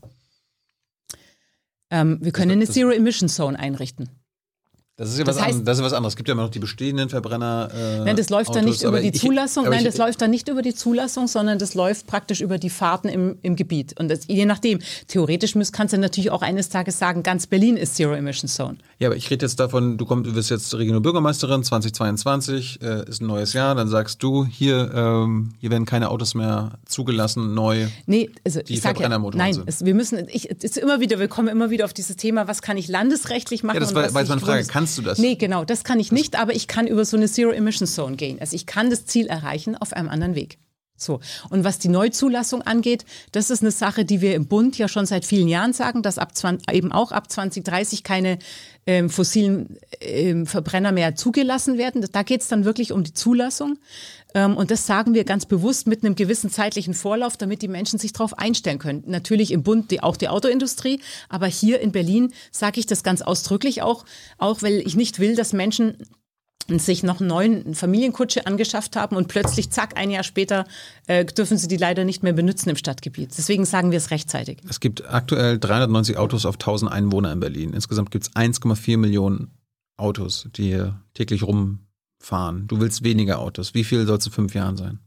Ähm, wir können das, eine Zero-Emission-Zone einrichten. Das ist ja was, das heißt, an, das ist was anderes. Es gibt ja immer noch die bestehenden Verbrenner. Äh, nein, das läuft dann nicht über die ich, Zulassung. Nein, ich, das läuft dann nicht über die Zulassung, sondern das läuft praktisch über die Fahrten im, im Gebiet. Und das, je nachdem, theoretisch kannst du natürlich auch eines Tages sagen, ganz Berlin ist Zero Emission Zone. Ja, aber ich rede jetzt davon, du, kommst, du wirst jetzt regionale Bürgermeisterin, zwanzig zweiundzwanzig, äh, ist ein neues Jahr, dann sagst du, hier, ähm, hier werden keine Autos mehr zugelassen, neu, nee, also die ich sag Verbrennermotoren ja, nein, sind. Es, wir müssen, ich, es ist immer wieder, wir kommen immer wieder auf dieses Thema, was kann ich landesrechtlich machen? Ja, das war, war jetzt meine Frage, kannst du das? Nee, genau. Das kann ich nicht, aber ich kann über so eine Zero-Emission-Zone gehen. Also ich kann das Ziel erreichen auf einem anderen Weg. So. Und was die Neuzulassung angeht, das ist eine Sache, die wir im Bund ja schon seit vielen Jahren sagen, dass ab zwanzig, eben auch ab zwanzig dreißig keine ähm, fossilen ähm, Verbrenner mehr zugelassen werden. Da geht es dann wirklich um die Zulassung. Ähm, und das sagen wir ganz bewusst mit einem gewissen zeitlichen Vorlauf, damit die Menschen sich darauf einstellen können. Natürlich im Bund die, auch die Autoindustrie, aber hier in Berlin sage ich das ganz ausdrücklich auch, auch weil ich nicht will, dass Menschen sich noch einen neuen Familienkutsche angeschafft haben und plötzlich, zack, ein Jahr später äh, dürfen sie die leider nicht mehr benutzen im Stadtgebiet. Deswegen sagen wir es rechtzeitig. Es gibt aktuell dreihundertneunzig Autos auf tausend Einwohner in Berlin. Insgesamt gibt es eins Komma vier Millionen Autos, die hier täglich rumfahren. Du willst weniger Autos. Wie viel soll es in fünf Jahren sein?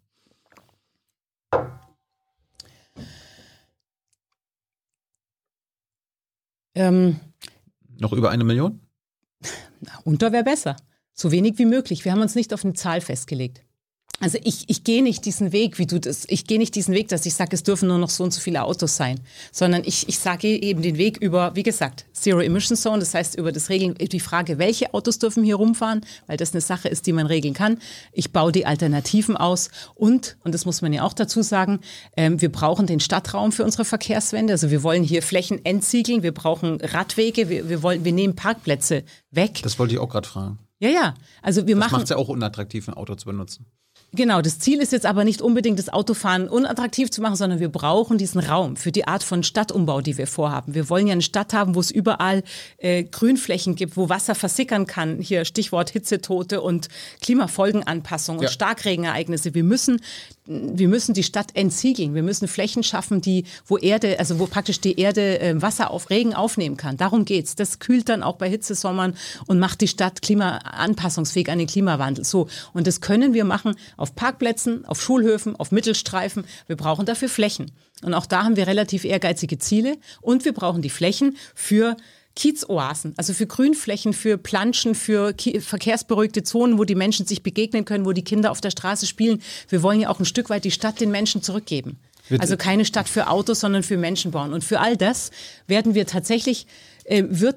Ähm, Noch über eine Million? Unter wäre besser. So wenig wie möglich. Wir haben uns nicht auf eine Zahl festgelegt. Also ich, ich gehe nicht diesen Weg, wie du das, ich gehe nicht diesen Weg, dass ich sage, es dürfen nur noch so und so viele Autos sein, sondern ich, ich sage eben den Weg über, wie gesagt, Zero Emission Zone, das heißt über das Regeln, die Frage, welche Autos dürfen hier rumfahren, weil das eine Sache ist, die man regeln kann. Ich baue die Alternativen aus und, und das muss man ja auch dazu sagen, ähm, wir brauchen den Stadtraum für unsere Verkehrswende, also wir wollen hier Flächen entsiegeln, wir brauchen Radwege, wir, wir wollen, wir nehmen Parkplätze weg. Das wollte ich auch gerade fragen. Ja, ja, also wir das machen. Das macht es ja auch unattraktiv, ein Auto zu benutzen. Genau, das Ziel ist jetzt aber nicht unbedingt, das Autofahren unattraktiv zu machen, sondern wir brauchen diesen Raum für die Art von Stadtumbau, die wir vorhaben. Wir wollen ja eine Stadt haben, wo es überall äh, Grünflächen gibt, wo Wasser versickern kann. Hier Stichwort Hitzetote und Klimafolgenanpassung und ja. Starkregenereignisse. Wir müssen, wir müssen die Stadt entsiegeln. Wir müssen Flächen schaffen, die, wo Erde, also wo praktisch die Erde äh, Wasser auf Regen aufnehmen kann. Darum geht's. Das kühlt dann auch bei Hitzesommern und macht die Stadt klimaanpassungsfähig an den Klimawandel. So. Und das können wir machen auf Parkplätzen, auf Schulhöfen, auf Mittelstreifen. Wir brauchen dafür Flächen. Und auch da haben wir relativ ehrgeizige Ziele. Und wir brauchen die Flächen für Kiezoasen, also für Grünflächen, für Planschen, für verkehrsberuhigte Zonen, wo die Menschen sich begegnen können, wo die Kinder auf der Straße spielen. Wir wollen ja auch ein Stück weit die Stadt den Menschen zurückgeben. Bitte. Also keine Stadt für Autos, sondern für Menschen bauen. Und für all das werden wir tatsächlich, äh, wird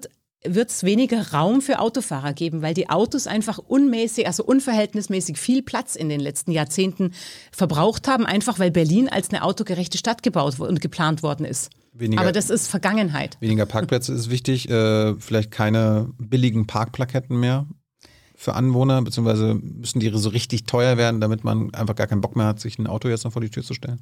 wird es weniger Raum für Autofahrer geben, weil die Autos einfach unmäßig, also unverhältnismäßig viel Platz in den letzten Jahrzehnten verbraucht haben, einfach weil Berlin als eine autogerechte Stadt gebaut und geplant worden ist. Weniger, Aber das ist Vergangenheit. Weniger Parkplätze ist wichtig, äh, vielleicht keine billigen Parkplaketten mehr für Anwohner, beziehungsweise müssen die so richtig teuer werden, damit man einfach gar keinen Bock mehr hat, sich ein Auto jetzt noch vor die Tür zu stellen?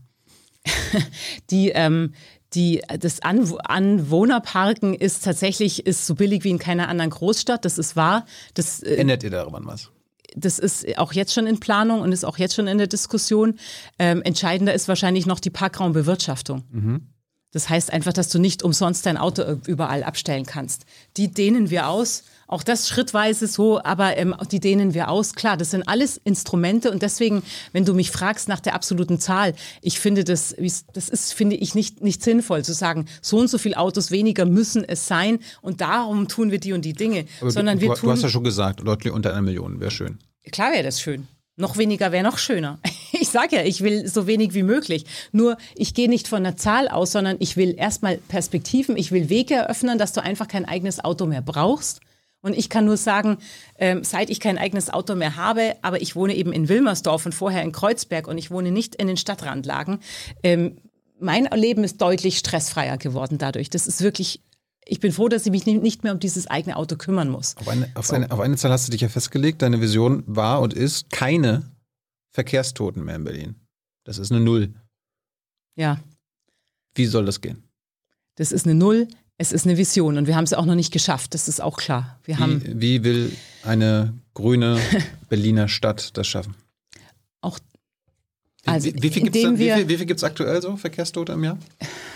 die, ähm, die, das Anw- Anwohnerparken ist tatsächlich ist so billig wie in keiner anderen Großstadt, das ist wahr. Das, äh, Ändert ihr daran was? Das ist auch jetzt schon in Planung und ist auch jetzt schon in der Diskussion. Ähm, entscheidender ist wahrscheinlich noch die Parkraumbewirtschaftung. Mhm. Das heißt einfach, dass du nicht umsonst dein Auto überall abstellen kannst. Die dehnen wir aus. Auch das schrittweise so, aber ähm, die dehnen wir aus. Klar, das sind alles Instrumente und deswegen, wenn du mich fragst nach der absoluten Zahl, ich finde das, das ist, finde ich nicht, nicht sinnvoll zu sagen, so und so viele Autos weniger müssen es sein und darum tun wir die und die Dinge. Aber Sondern du, wir du, tun, du hast ja schon gesagt, deutlich unter einer Million, wäre schön. Klar wäre das schön. Noch weniger wäre noch schöner. Ich sage ja, ich will so wenig wie möglich. Nur ich gehe nicht von einer Zahl aus, sondern ich will erstmal Perspektiven, ich will Wege eröffnen, dass du einfach kein eigenes Auto mehr brauchst. Und ich kann nur sagen, ähm, seit ich kein eigenes Auto mehr habe, aber ich wohne eben in Wilmersdorf und vorher in Kreuzberg und ich wohne nicht in den Stadtrandlagen, ähm, mein Leben ist deutlich stressfreier geworden dadurch. Das ist wirklich, ich bin froh, dass ich mich nicht mehr um dieses eigene Auto kümmern muss. Auf eine, auf, eine, auf eine Zahl hast du dich ja festgelegt. Deine Vision war und ist keine Verkehrstoten mehr in Berlin. Das ist eine Null. Ja. Wie soll das gehen? Das ist eine Null. Es ist eine Vision und wir haben es auch noch nicht geschafft, das ist auch klar. Wir haben wie, wie will eine grüne Berliner Stadt das schaffen? Auch, also wie, wie viel gibt es wie viel, wie viel gibt's aktuell so Verkehrstote im Jahr?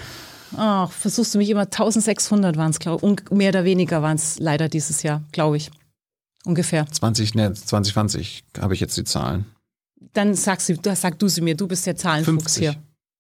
Oh, versuchst du mich immer, eintausendsechshundert waren es, glaube ich. Mehr oder weniger waren es leider dieses Jahr, glaube ich. Ungefähr. zwanzig, ne, zwanzig zwanzig habe ich jetzt die Zahlen. Dann sagst du, sag du sie mir, du bist der Zahlenfuchs hier.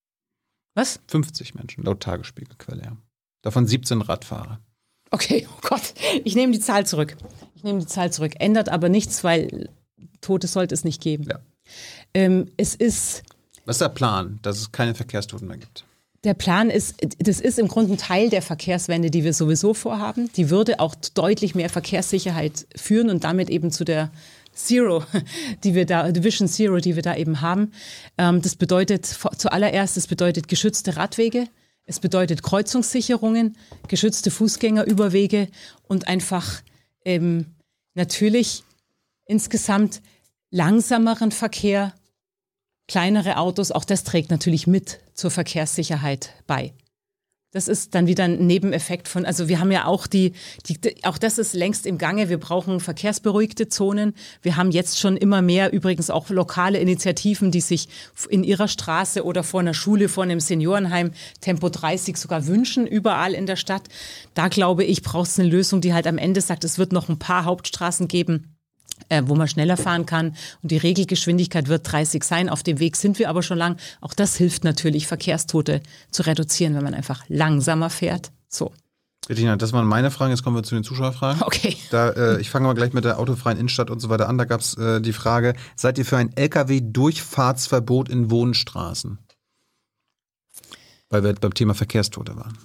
Was? fünfzig Menschen, laut Tagesspiegelquelle, ja. Davon siebzehn Radfahrer. Okay, oh Gott, ich nehme die Zahl zurück. Ich nehme die Zahl zurück. Ändert aber nichts, weil Tote sollte es nicht geben. Ja. Ähm, es ist... Was ist der Plan, dass es keine Verkehrstoten mehr gibt? Der Plan ist, das ist im Grunde ein Teil der Verkehrswende, die wir sowieso vorhaben. Die würde auch deutlich mehr Verkehrssicherheit führen und damit eben zu der Zero, die wir da, die Vision Zero, die wir da eben haben. Das bedeutet zuallererst, es bedeutet geschützte Radwege. Es bedeutet Kreuzungssicherungen, geschützte Fußgängerüberwege und einfach ähm, natürlich insgesamt langsameren Verkehr, kleinere Autos. Auch das trägt natürlich mit zur Verkehrssicherheit bei. Das ist dann wieder ein Nebeneffekt von, also wir haben ja auch die, die, auch das ist längst im Gange, wir brauchen verkehrsberuhigte Zonen. Wir haben jetzt schon immer mehr, übrigens auch lokale Initiativen, die sich in ihrer Straße oder vor einer Schule, vor einem Seniorenheim Tempo dreißig sogar wünschen, überall in der Stadt. Da glaube ich, braucht es eine Lösung, die halt am Ende sagt, es wird noch ein paar Hauptstraßen geben, Äh, wo man schneller fahren kann. Und die Regelgeschwindigkeit wird dreißig sein. Auf dem Weg sind wir aber schon lang. Auch das hilft natürlich, Verkehrstote zu reduzieren, wenn man einfach langsamer fährt. So. Bettina, das waren meine Fragen. Jetzt kommen wir zu den Zuschauerfragen. Okay. Da, äh, ich fange mal gleich mit der autofreien Innenstadt und so weiter an. Da gab es äh, die Frage, seid ihr für ein L K W-Durchfahrtsverbot in Wohnstraßen? Weil wir beim Thema Verkehrstote waren.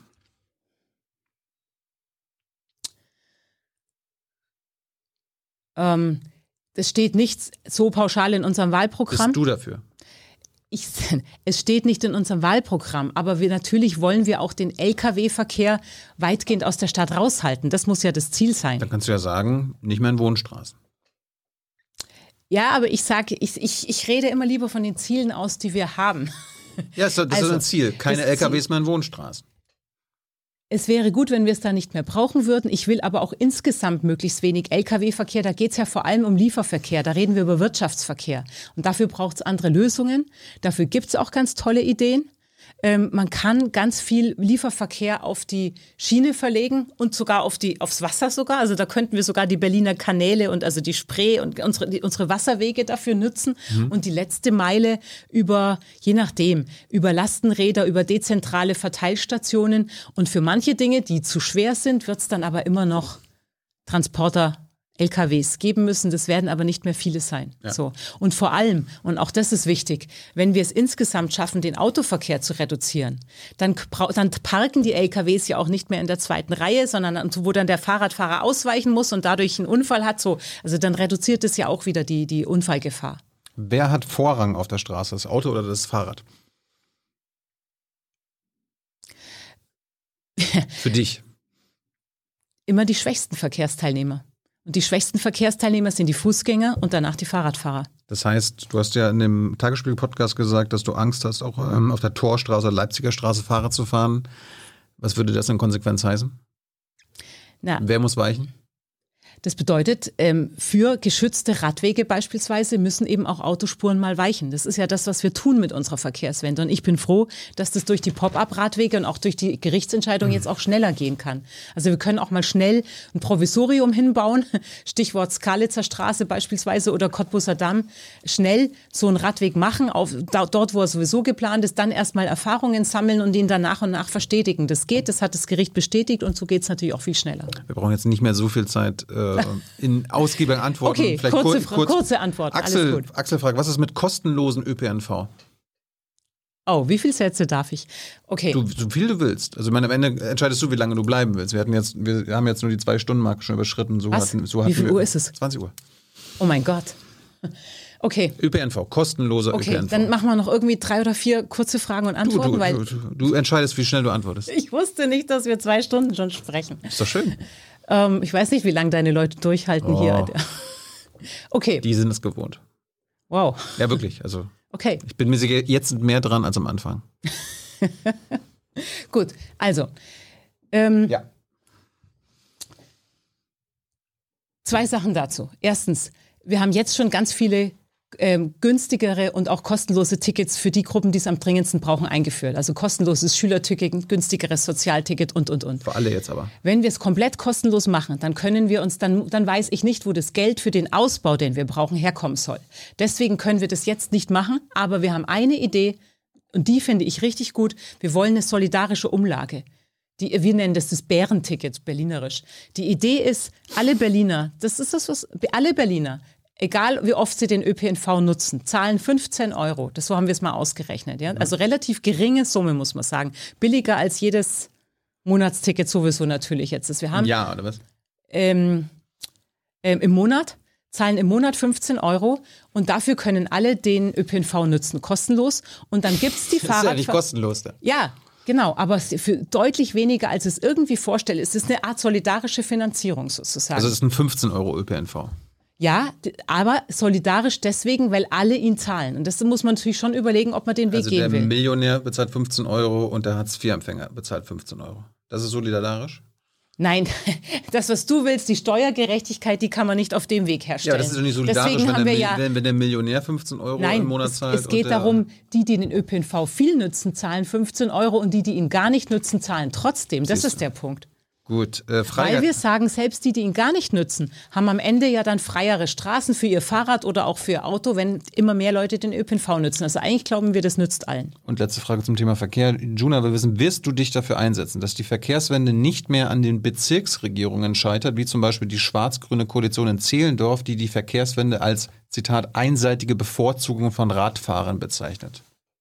Ähm, das steht nicht so pauschal in unserem Wahlprogramm. Bist du dafür? Ich, es steht nicht in unserem Wahlprogramm, aber wir natürlich wollen wir auch den L K W-Verkehr weitgehend aus der Stadt raushalten. Das muss ja das Ziel sein. Dann kannst du ja sagen, nicht mehr in Wohnstraßen. Ja, aber ich sage, ich, ich, ich rede immer lieber von den Zielen aus, die wir haben. Ja, das ist Also, ein Ziel. Keine das L K Ws Ziel- mehr in Wohnstraßen. Es wäre gut, wenn wir es da nicht mehr brauchen würden. Ich will aber auch insgesamt möglichst wenig L K W-Verkehr. Da geht es ja vor allem um Lieferverkehr. Da reden wir über Wirtschaftsverkehr. Und dafür braucht es andere Lösungen. Dafür gibt es auch ganz tolle Ideen. Ähm, man kann ganz viel Lieferverkehr auf die Schiene verlegen und sogar auf die, aufs Wasser sogar. Also da könnten wir sogar die Berliner Kanäle und also die Spree und unsere, die, unsere Wasserwege dafür nutzen. Mhm. Und die letzte Meile über, je nachdem, über Lastenräder, über dezentrale Verteilstationen. Und für manche Dinge, die zu schwer sind, wird es dann aber immer noch Transporter L K Ws geben müssen. Das werden aber nicht mehr viele sein. Ja. So. Und vor allem, und auch das ist wichtig, wenn wir es insgesamt schaffen, den Autoverkehr zu reduzieren, dann, dann parken die L K Ws ja auch nicht mehr in der zweiten Reihe, sondern wo dann der Fahrradfahrer ausweichen muss und dadurch einen Unfall hat. So. Also dann reduziert es ja auch wieder die, die Unfallgefahr. Wer hat Vorrang auf der Straße, das Auto oder das Fahrrad? Für dich? Immer die schwächsten Verkehrsteilnehmer. Und die schwächsten Verkehrsteilnehmer sind die Fußgänger und danach die Fahrradfahrer. Das heißt, du hast ja in dem Tagesspiegel-Podcast gesagt, dass du Angst hast, auch ähm, auf der Torstraße oder Leipziger Straße Fahrrad zu fahren. Was würde das in Konsequenz heißen? Na, Wer muss weichen? das bedeutet, ähm, für geschützte Radwege beispielsweise müssen eben auch Autospuren mal weichen. Das ist ja das, was wir tun mit unserer Verkehrswende. Und ich bin froh, dass das durch die Pop-up-Radwege und auch durch die Gerichtsentscheidung jetzt auch schneller gehen kann. Also wir können auch mal schnell ein Provisorium hinbauen, Stichwort Skalitzer Straße beispielsweise oder Cottbuser Damm, schnell so einen Radweg machen, auf, da, dort, wo er sowieso geplant ist, dann erstmal Erfahrungen sammeln und ihn dann nach und nach verstetigen. Das geht, das hat das Gericht bestätigt und so geht es natürlich auch viel schneller. Wir brauchen jetzt nicht mehr so viel Zeit äh, in ausgiebigen Antworten. Okay, Vielleicht kurze, kur kurz, kurze Antwort, Axel, alles gut. Axel fragt, was ist mit kostenlosen Ö P N V? Oh, wie viele Sätze darf ich? Okay. Du, so viel du willst. Also ich meine, am Ende entscheidest du, wie lange du bleiben willst. Wir hatten jetzt, wir haben jetzt nur die zwei Stunden Marke schon überschritten. So Was? hatten, so Wie hatten viel wir, Uhr ist es? zwanzig Uhr. Oh mein Gott. Okay. Ö P N V, kostenloser Okay, Ö P N V. dann machen wir noch irgendwie drei oder vier kurze Fragen und du, Antworten, du, weil du, du, du entscheidest, wie schnell du antwortest. ich wusste nicht, dass wir zwei Stunden schon sprechen. Ist doch schön. Ähm, ich weiß nicht, wie lange deine Leute durchhalten Oh. hier. Okay, Die sind es gewohnt. wow. Ja, wirklich. Also Okay, ich bin mir sicher, jetzt sind mehr dran als am Anfang. gut. Also, ähm, Ja. zwei Sachen dazu. Erstens, wir haben jetzt schon ganz viele ähm, günstigere und auch kostenlose Tickets für die Gruppen, die es am dringendsten brauchen, eingeführt. Also kostenloses Schülerticket, günstigeres Sozialticket und, und, und. Für alle jetzt aber. Wenn wir es komplett kostenlos machen, dann können wir uns, dann, dann weiß ich nicht, wo das Geld für den Ausbau, den wir brauchen, herkommen soll. Deswegen können wir das jetzt nicht machen, aber wir haben eine Idee und die finde ich richtig gut. Wir wollen eine solidarische Umlage. Die, wir nennen das das Bärenticket, berlinerisch. Die Idee ist, alle Berliner, das ist das, was, alle Berliner, egal wie oft sie den Ö P N V nutzen, zahlen fünfzehn Euro. Das, so haben wir es mal ausgerechnet. Ja? Also relativ geringe Summe, muss man sagen. Billiger als jedes Monatsticket sowieso natürlich jetzt. Das wir haben. Ja, oder was? Ähm, ähm, im Monat, zahlen im Monat fünfzehn Euro und dafür können alle den Ö P N V nutzen, kostenlos. Und dann gibt es die Das ist ja Fahrradfahrer. nicht kostenlos. Da. Ja, genau, aber für deutlich weniger, als es irgendwie vorstelle. Es ist eine Art solidarische Finanzierung sozusagen. Also es ist ein fünfzehn Euro Ö P N V. Ja, d- aber solidarisch deswegen, weil alle ihn zahlen. Und das muss man natürlich schon überlegen, ob man den Weg Also der gehen will. Millionär bezahlt fünfzehn Euro und der Hartz-vier-Empfänger bezahlt fünfzehn Euro. Das ist solidarisch? Nein, das, was du willst, die Steuergerechtigkeit, die kann man nicht auf dem Weg Ja, herstellen. aber das ist doch nicht solidarisch, Deswegen wenn haben der, wir ja, wenn, wenn der Millionär fünfzehn Euro im nein, Monat es, zahlt. es geht und der, darum, die, die den Ö P N V viel nutzen, zahlen fünfzehn Euro und die, die ihn gar nicht nutzen, zahlen trotzdem. Das Siehst ist der Punkt. Gut, äh, Frage. Weil wir sagen, selbst die, die ihn gar nicht nutzen, haben am Ende ja dann freiere Straßen für ihr Fahrrad oder auch für ihr Auto, wenn immer mehr Leute den Ö P N V nutzen. Also eigentlich glauben wir, das nützt allen. Und letzte Frage zum Thema Verkehr. Juna, wir wissen, wirst du dich dafür einsetzen, dass die Verkehrswende nicht mehr an den Bezirksregierungen scheitert, wie zum Beispiel die schwarz-grüne Koalition in Zehlendorf, die die Verkehrswende als, Zitat, einseitige Bevorzugung von Radfahrern bezeichnet?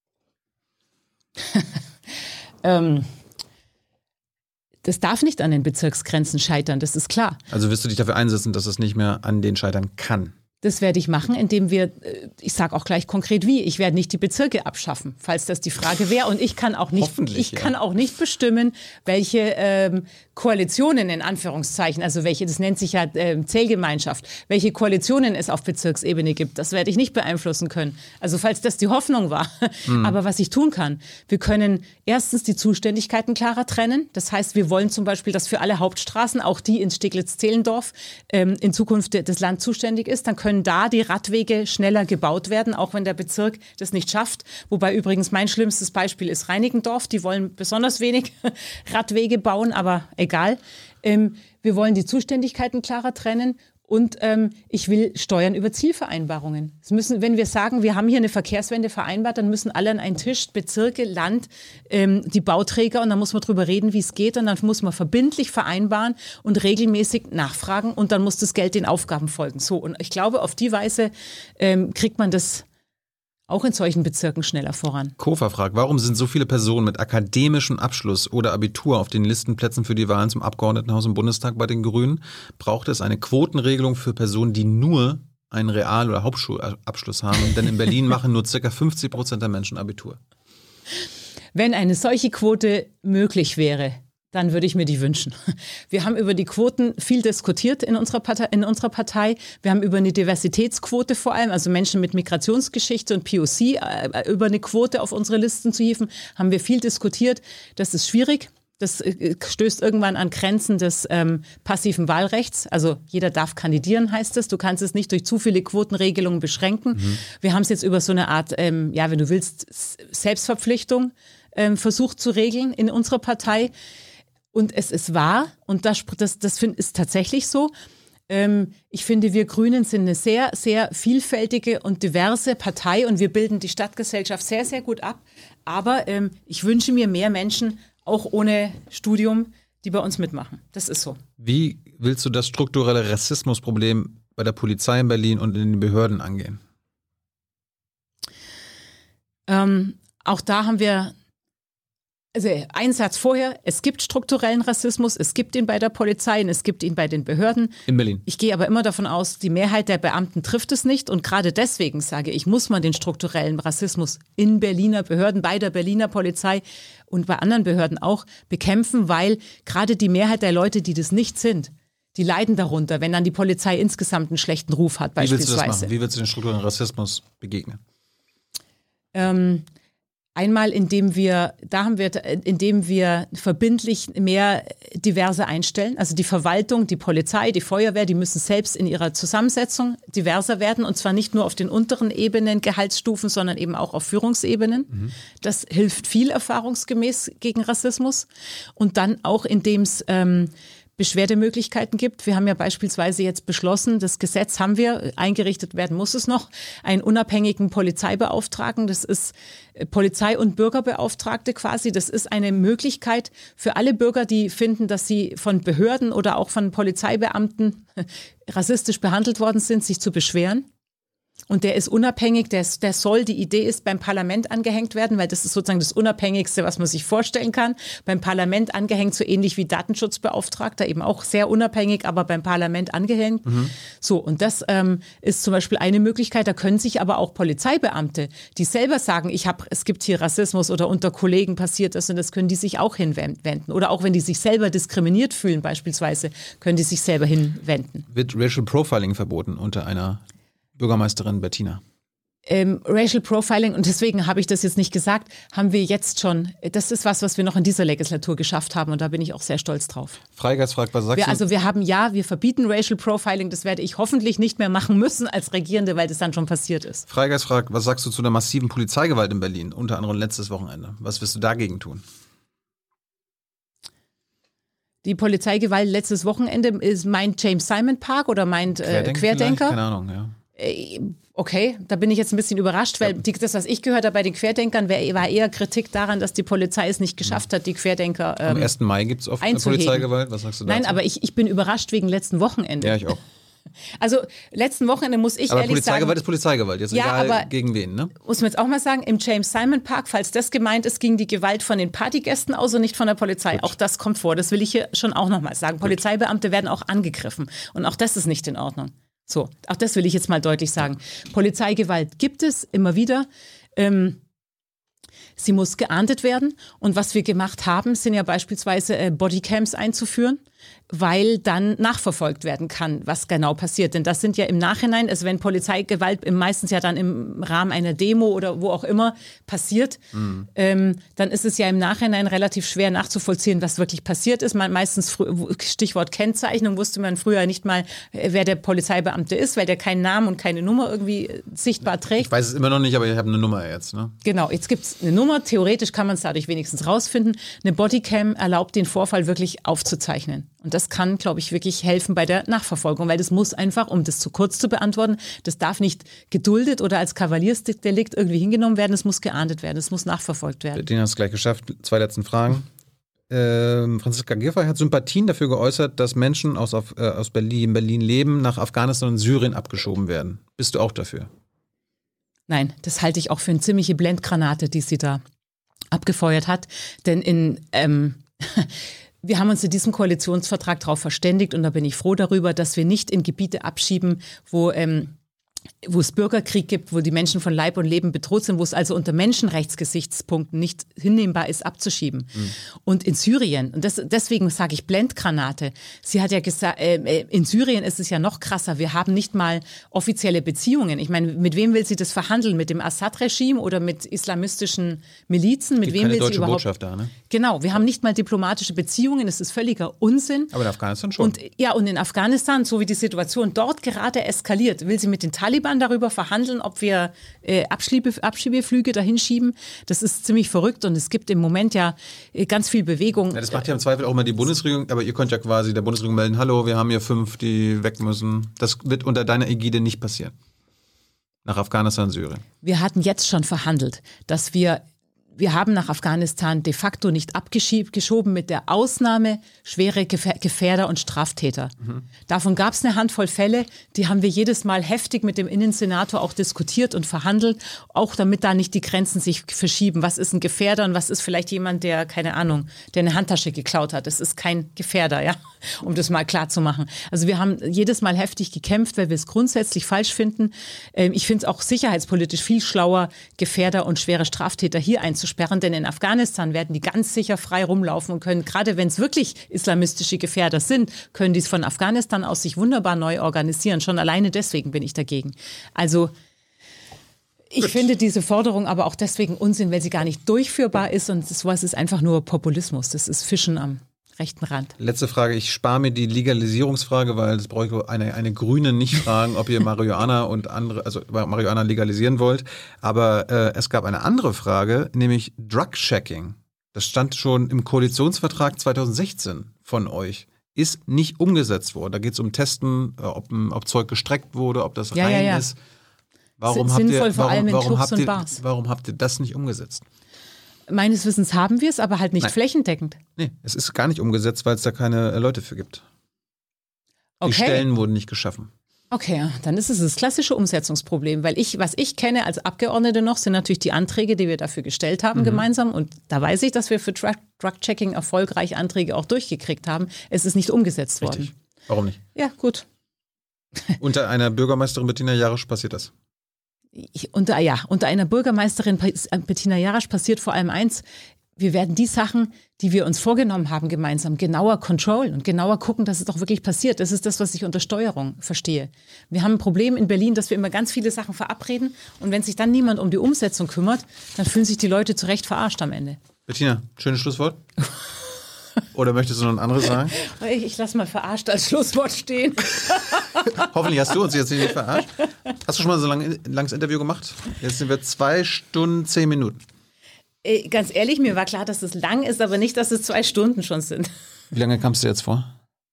Ähm, das darf nicht an den Bezirksgrenzen scheitern, das ist klar. Also wirst du dich dafür einsetzen, dass es nicht mehr an den scheitern kann? Das werde ich machen, indem wir, äh, ich sage auch gleich konkret wie, ich werde nicht die Bezirke abschaffen, falls das die Frage wäre. Und ich kann auch nicht, Hoffentlich, ich ja. kann auch nicht bestimmen, welche ähm, Koalitionen in Anführungszeichen, also welche, das nennt sich ja ähm, Zählgemeinschaft, welche Koalitionen es auf Bezirksebene gibt. Das werde ich nicht beeinflussen können. Also falls das die Hoffnung war. Mhm. Aber was ich tun kann, wir können erstens die Zuständigkeiten klarer trennen. Das heißt, wir wollen zum Beispiel, dass für alle Hauptstraßen, auch die in Steglitz-Zehlendorf, ähm, in Zukunft das Land zuständig ist. Dann können da die Radwege schneller gebaut werden, auch wenn der Bezirk das nicht schafft. Wobei übrigens mein schlimmstes Beispiel ist Reinickendorf. Die wollen besonders wenig Radwege bauen, aber egal. Ähm, wir wollen die Zuständigkeiten klarer trennen Und ähm, ich will Steuern über Zielvereinbarungen. Es müssen, wenn wir sagen, wir haben hier eine Verkehrswende vereinbart, dann müssen alle an einen Tisch, Bezirke, Land, ähm, die Bauträger, und dann muss man drüber reden, wie es geht, und dann muss man verbindlich vereinbaren und regelmäßig nachfragen, und dann muss das Geld den Aufgaben folgen. So, und ich glaube, auf die Weise ähm, kriegt man das auch in solchen Bezirken schneller voran. Kofa fragt, warum sind so viele Personen mit akademischem Abschluss oder Abitur auf den Listenplätzen für die Wahlen zum Abgeordnetenhaus im Bundestag bei den Grünen? Braucht es eine Quotenregelung für Personen, die nur einen Real- oder Hauptschulabschluss haben? Denn in Berlin machen nur ca. fünfzig Prozent der Menschen Abitur. Wenn eine solche Quote möglich wäre, dann würde ich mir die wünschen. Wir haben über die Quoten viel diskutiert in unserer Partei. In unserer Partei. Wir haben über eine Diversitätsquote vor allem, also Menschen mit Migrationsgeschichte und P O C, äh, über eine Quote auf unsere Listen zu hieven, haben wir viel diskutiert. Das ist schwierig. Das äh, stößt irgendwann an Grenzen des ähm, passiven Wahlrechts. Also jeder darf kandidieren, heißt es. Du kannst es nicht durch zu viele Quotenregelungen beschränken. Mhm. Wir haben es jetzt über so eine Art, ähm, ja, wenn du willst, Selbstverpflichtung ähm, versucht zu regeln in unserer Partei. Und es ist wahr, und das, das, das find, ist tatsächlich so. Ähm, ich finde, wir Grünen sind eine sehr, sehr vielfältige und diverse Partei, und wir bilden die Stadtgesellschaft sehr, sehr gut ab. Aber ähm, ich wünsche mir mehr Menschen, auch ohne Studium, die bei uns mitmachen. Das ist so. Wie willst du das strukturelle Rassismusproblem bei der Polizei in Berlin und in den Behörden angehen? Ähm, auch da haben wir... Also ein Satz vorher, es gibt strukturellen Rassismus, es gibt ihn bei der Polizei und es gibt ihn bei den Behörden. In Berlin. Ich gehe aber immer davon aus, die Mehrheit der Beamten trifft es nicht, und gerade deswegen sage ich, muss man den strukturellen Rassismus in Berliner Behörden, bei der Berliner Polizei und bei anderen Behörden auch bekämpfen, weil gerade die Mehrheit der Leute, die das nicht sind, die leiden darunter, wenn dann die Polizei insgesamt einen schlechten Ruf hat beispielsweise. Wie willst du das machen? Wie willst du den strukturellen Rassismus begegnen? Ähm, Einmal, indem wir, da haben wir, indem wir verbindlich mehr diverse einstellen. Also die Verwaltung, die Polizei, die Feuerwehr, die müssen selbst in ihrer Zusammensetzung diverser werden. Und zwar nicht nur auf den unteren Ebenen, Gehaltsstufen, sondern eben auch auf Führungsebenen. Mhm. Das hilft viel erfahrungsgemäß gegen Rassismus. Und dann auch, indem es ähm, Beschwerdemöglichkeiten gibt. Wir haben ja beispielsweise jetzt beschlossen, das Gesetz haben wir, eingerichtet werden muss es noch, einen unabhängigen Polizeibeauftragten. Das ist Polizei- und Bürgerbeauftragte quasi. Das ist eine Möglichkeit für alle Bürger, die finden, dass sie von Behörden oder auch von Polizeibeamten rassistisch behandelt worden sind, sich zu beschweren. Und der ist unabhängig, der, der soll, die Idee ist, beim Parlament angehängt werden, weil das ist sozusagen das Unabhängigste, was man sich vorstellen kann. Beim Parlament angehängt, so ähnlich wie Datenschutzbeauftragter, eben auch sehr unabhängig, aber beim Parlament angehängt. Mhm. So, und das ähm, ist zum Beispiel eine Möglichkeit. Da können sich aber auch Polizeibeamte, die selber sagen, ich hab, es gibt hier Rassismus oder unter Kollegen passiert das, und das können die sich auch hinwenden. Oder auch wenn die sich selber diskriminiert fühlen beispielsweise, können die sich selber hinwenden. Wird Racial Profiling verboten unter einer Bürgermeisterin Bettina? Ähm, Racial Profiling, und deswegen habe ich das jetzt nicht gesagt, haben wir jetzt schon, das ist was, was wir noch in dieser Legislatur geschafft haben, und da bin ich auch sehr stolz drauf. Freigeist fragt, was sagst wir, du? Also wir haben, ja, wir verbieten Racial Profiling, das werde ich hoffentlich nicht mehr machen müssen als Regierende, weil das dann schon passiert ist. Freigeist fragt, was sagst du zu der massiven Polizeigewalt in Berlin, unter anderem letztes Wochenende? Was wirst du dagegen tun? Die Polizeigewalt letztes Wochenende ist, meint James Simon Park oder meint äh, Querdenker? Keine Ahnung, ja. Okay, da bin ich jetzt ein bisschen überrascht, weil die, das, was ich gehört habe bei den Querdenkern, war eher Kritik daran, dass die Polizei es nicht geschafft hat, die Querdenker ähm, am ersten Mai gibt es oft Polizeigewalt. Was sagst du dazu? Nein, aber ich, ich bin überrascht wegen letzten Wochenende. Ja, ich auch. Also letzten Wochenende muss ich aber ehrlich sagen... Aber Polizeigewalt ist Polizeigewalt, jetzt ja, egal aber gegen wen, ne? Muss man jetzt auch mal sagen, im James Simon Park, falls das gemeint ist, ging die Gewalt von den Partygästen aus und nicht von der Polizei. Gut. Auch das kommt vor, das will ich hier schon auch nochmal sagen. Gut. Polizeibeamte werden auch angegriffen, und auch das ist nicht in Ordnung. So, auch das will ich jetzt mal deutlich sagen. Polizeigewalt gibt es immer wieder. Ähm, sie muss geahndet werden. Und was wir gemacht haben, sind ja beispielsweise äh, Bodycams einzuführen, weil dann nachverfolgt werden kann, was genau passiert. Denn das sind ja im Nachhinein, also wenn Polizeigewalt meistens ja dann im Rahmen einer Demo oder wo auch immer passiert, mhm. ähm, dann ist es ja im Nachhinein relativ schwer nachzuvollziehen, was wirklich passiert ist. Man meistens, Stichwort Kennzeichnung, wusste man früher nicht mal, wer der Polizeibeamte ist, weil der keinen Namen und keine Nummer irgendwie sichtbar trägt. Ich weiß es immer noch nicht, aber ich habe eine Nummer jetzt. Ne? Genau, jetzt gibt es eine Nummer. Theoretisch kann man es dadurch wenigstens rausfinden. Eine Bodycam erlaubt, den Vorfall wirklich aufzuzeichnen. Und das kann, glaube ich, wirklich helfen bei der Nachverfolgung, weil das muss einfach, um das zu kurz zu beantworten, das darf nicht geduldet oder als Kavaliersdelikt irgendwie hingenommen werden, es muss geahndet werden, es muss nachverfolgt werden. Den hast du gleich geschafft. Zwei letzten Fragen. Ähm, Franziska Giffey hat Sympathien dafür geäußert, dass Menschen aus, auf, äh, aus Berlin, Berlin leben, nach Afghanistan und Syrien abgeschoben werden. Bist du auch dafür? Nein, das halte ich auch für eine ziemliche Blendgranate, die sie da abgefeuert hat. Denn in... Ähm, wir haben uns in diesem Koalitionsvertrag darauf verständigt und da bin ich froh darüber, dass wir nicht in Gebiete abschieben, wo, ähm, wo es Bürgerkrieg gibt, wo die Menschen von Leib und Leben bedroht sind, wo es also unter Menschenrechtsgesichtspunkten nicht hinnehmbar ist, abzuschieben. Mhm. Und in Syrien, und das, deswegen sage ich Blendgranate, sie hat ja gesagt, äh, in Syrien ist es ja noch krasser, wir haben nicht mal offizielle Beziehungen. Ich meine, mit wem will sie das verhandeln? Mit dem Assad-Regime oder mit islamistischen Milizen? Mit Gibt wem keine will deutsche sie überhaupt? Botschaft da, ne? Genau, wir haben nicht mal diplomatische Beziehungen, es ist völliger Unsinn. Aber in Afghanistan schon. Und, ja, und in Afghanistan, so wie die Situation dort gerade eskaliert, will sie mit den Taliban darüber verhandeln, ob wir äh, Abschiebe, Abschiebeflüge dahin schieben. Das ist ziemlich verrückt und es gibt im Moment ja äh, ganz viel Bewegung. Ja, das macht ja im Zweifel auch immer die Bundesregierung, aber ihr könnt ja quasi der Bundesregierung melden, hallo, wir haben hier fünf, die weg müssen. Das wird unter deiner Ägide nicht passieren. Nach Afghanistan, Syrien. Wir hatten jetzt schon verhandelt, dass wir Wir haben nach Afghanistan de facto nicht abgeschoben, mit der Ausnahme schwere Gefährder und Straftäter. Mhm. Davon gab es eine Handvoll Fälle, die haben wir jedes Mal heftig mit dem Innensenator auch diskutiert und verhandelt, auch damit da nicht die Grenzen sich verschieben. Was ist ein Gefährder und was ist vielleicht jemand, der, keine Ahnung, der eine Handtasche geklaut hat. Das ist kein Gefährder, ja, um das mal klar zu machen. Also wir haben jedes Mal heftig gekämpft, weil wir es grundsätzlich falsch finden. Ich finde es auch sicherheitspolitisch viel schlauer, Gefährder und schwere Straftäter hier einzusperren. Sperren, denn in Afghanistan werden die ganz sicher frei rumlaufen und können, gerade wenn es wirklich islamistische Gefährder sind, können die es von Afghanistan aus sich wunderbar neu organisieren. Schon alleine deswegen bin ich dagegen. Also ich Gut. finde diese Forderung aber auch deswegen Unsinn, weil sie gar nicht durchführbar ist und sowas ist einfach nur Populismus. Das ist Fischen am rechten Rand. Letzte Frage, ich spare mir die Legalisierungsfrage, weil das brauche ich eine, eine Grüne nicht fragen, ob ihr Marihuana und andere, also Marihuana legalisieren wollt. Aber äh, es gab eine andere Frage, nämlich Drug-Checking. Das stand schon im Koalitionsvertrag zweitausendsechzehn von euch. Ist nicht umgesetzt worden. Da geht es um Testen, ob, ob Zeug gestreckt wurde, ob das ja, rein ja, ja. ist. Warum S- habt sinnvoll, ihr, vor warum, allem in warum Clubs habt und ihr, Bars. warum habt ihr das nicht umgesetzt? Meines Wissens haben wir es, aber halt nicht Nein. flächendeckend. Nee, es ist gar nicht umgesetzt, weil es da keine äh, Leute für gibt. Die Okay. Stellen wurden nicht geschaffen. Okay, ja, dann ist es das klassische Umsetzungsproblem, weil ich, was ich kenne als Abgeordnete noch, sind natürlich die Anträge, die wir dafür gestellt haben Mhm. gemeinsam und da weiß ich, dass wir für Drug- Drug-Checking erfolgreich Anträge auch durchgekriegt haben. Es ist nicht umgesetzt worden. Richtig. Warum nicht? Ja, gut. Unter einer Bürgermeisterin Bettina Jarasch passiert das. Ich, unter, ja, unter einer Bürgermeisterin Bettina Jarasch passiert vor allem eins, wir werden die Sachen, die wir uns vorgenommen haben gemeinsam, genauer controllen und genauer gucken, dass es auch wirklich passiert. Das ist das, was ich unter Steuerung verstehe. Wir haben ein Problem in Berlin, dass wir immer ganz viele Sachen verabreden und wenn sich dann niemand um die Umsetzung kümmert, dann fühlen sich die Leute zu Recht verarscht am Ende. Bettina, schönes Schlusswort. Oder möchtest du noch ein anderes sagen? Ich, ich lasse mal verarscht als Schlusswort stehen. Hoffentlich hast du uns jetzt nicht verarscht. Hast du schon mal so lang, ein langes Interview gemacht? Jetzt sind wir zwei Stunden, zehn Minuten. Äh, ganz ehrlich, mir war klar, dass es lang ist, aber nicht, dass es zwei Stunden schon sind. Wie lange kamst du jetzt vor?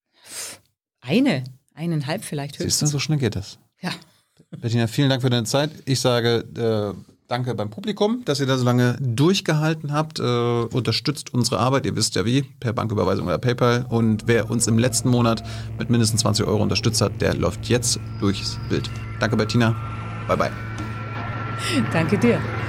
Eine, eineinhalb vielleicht Siehst höchstens. du, so schnell geht das. Ja. Bettina, vielen Dank für deine Zeit. Ich sage äh, danke beim Publikum, dass ihr da so lange durchgehalten habt. Äh, unterstützt unsere Arbeit, ihr wisst ja wie, per Banküberweisung oder PayPal. Und wer uns im letzten Monat mit mindestens zwanzig Euro unterstützt hat, der läuft jetzt durchs Bild. Danke, Bettina. Bye, bye. Danke dir.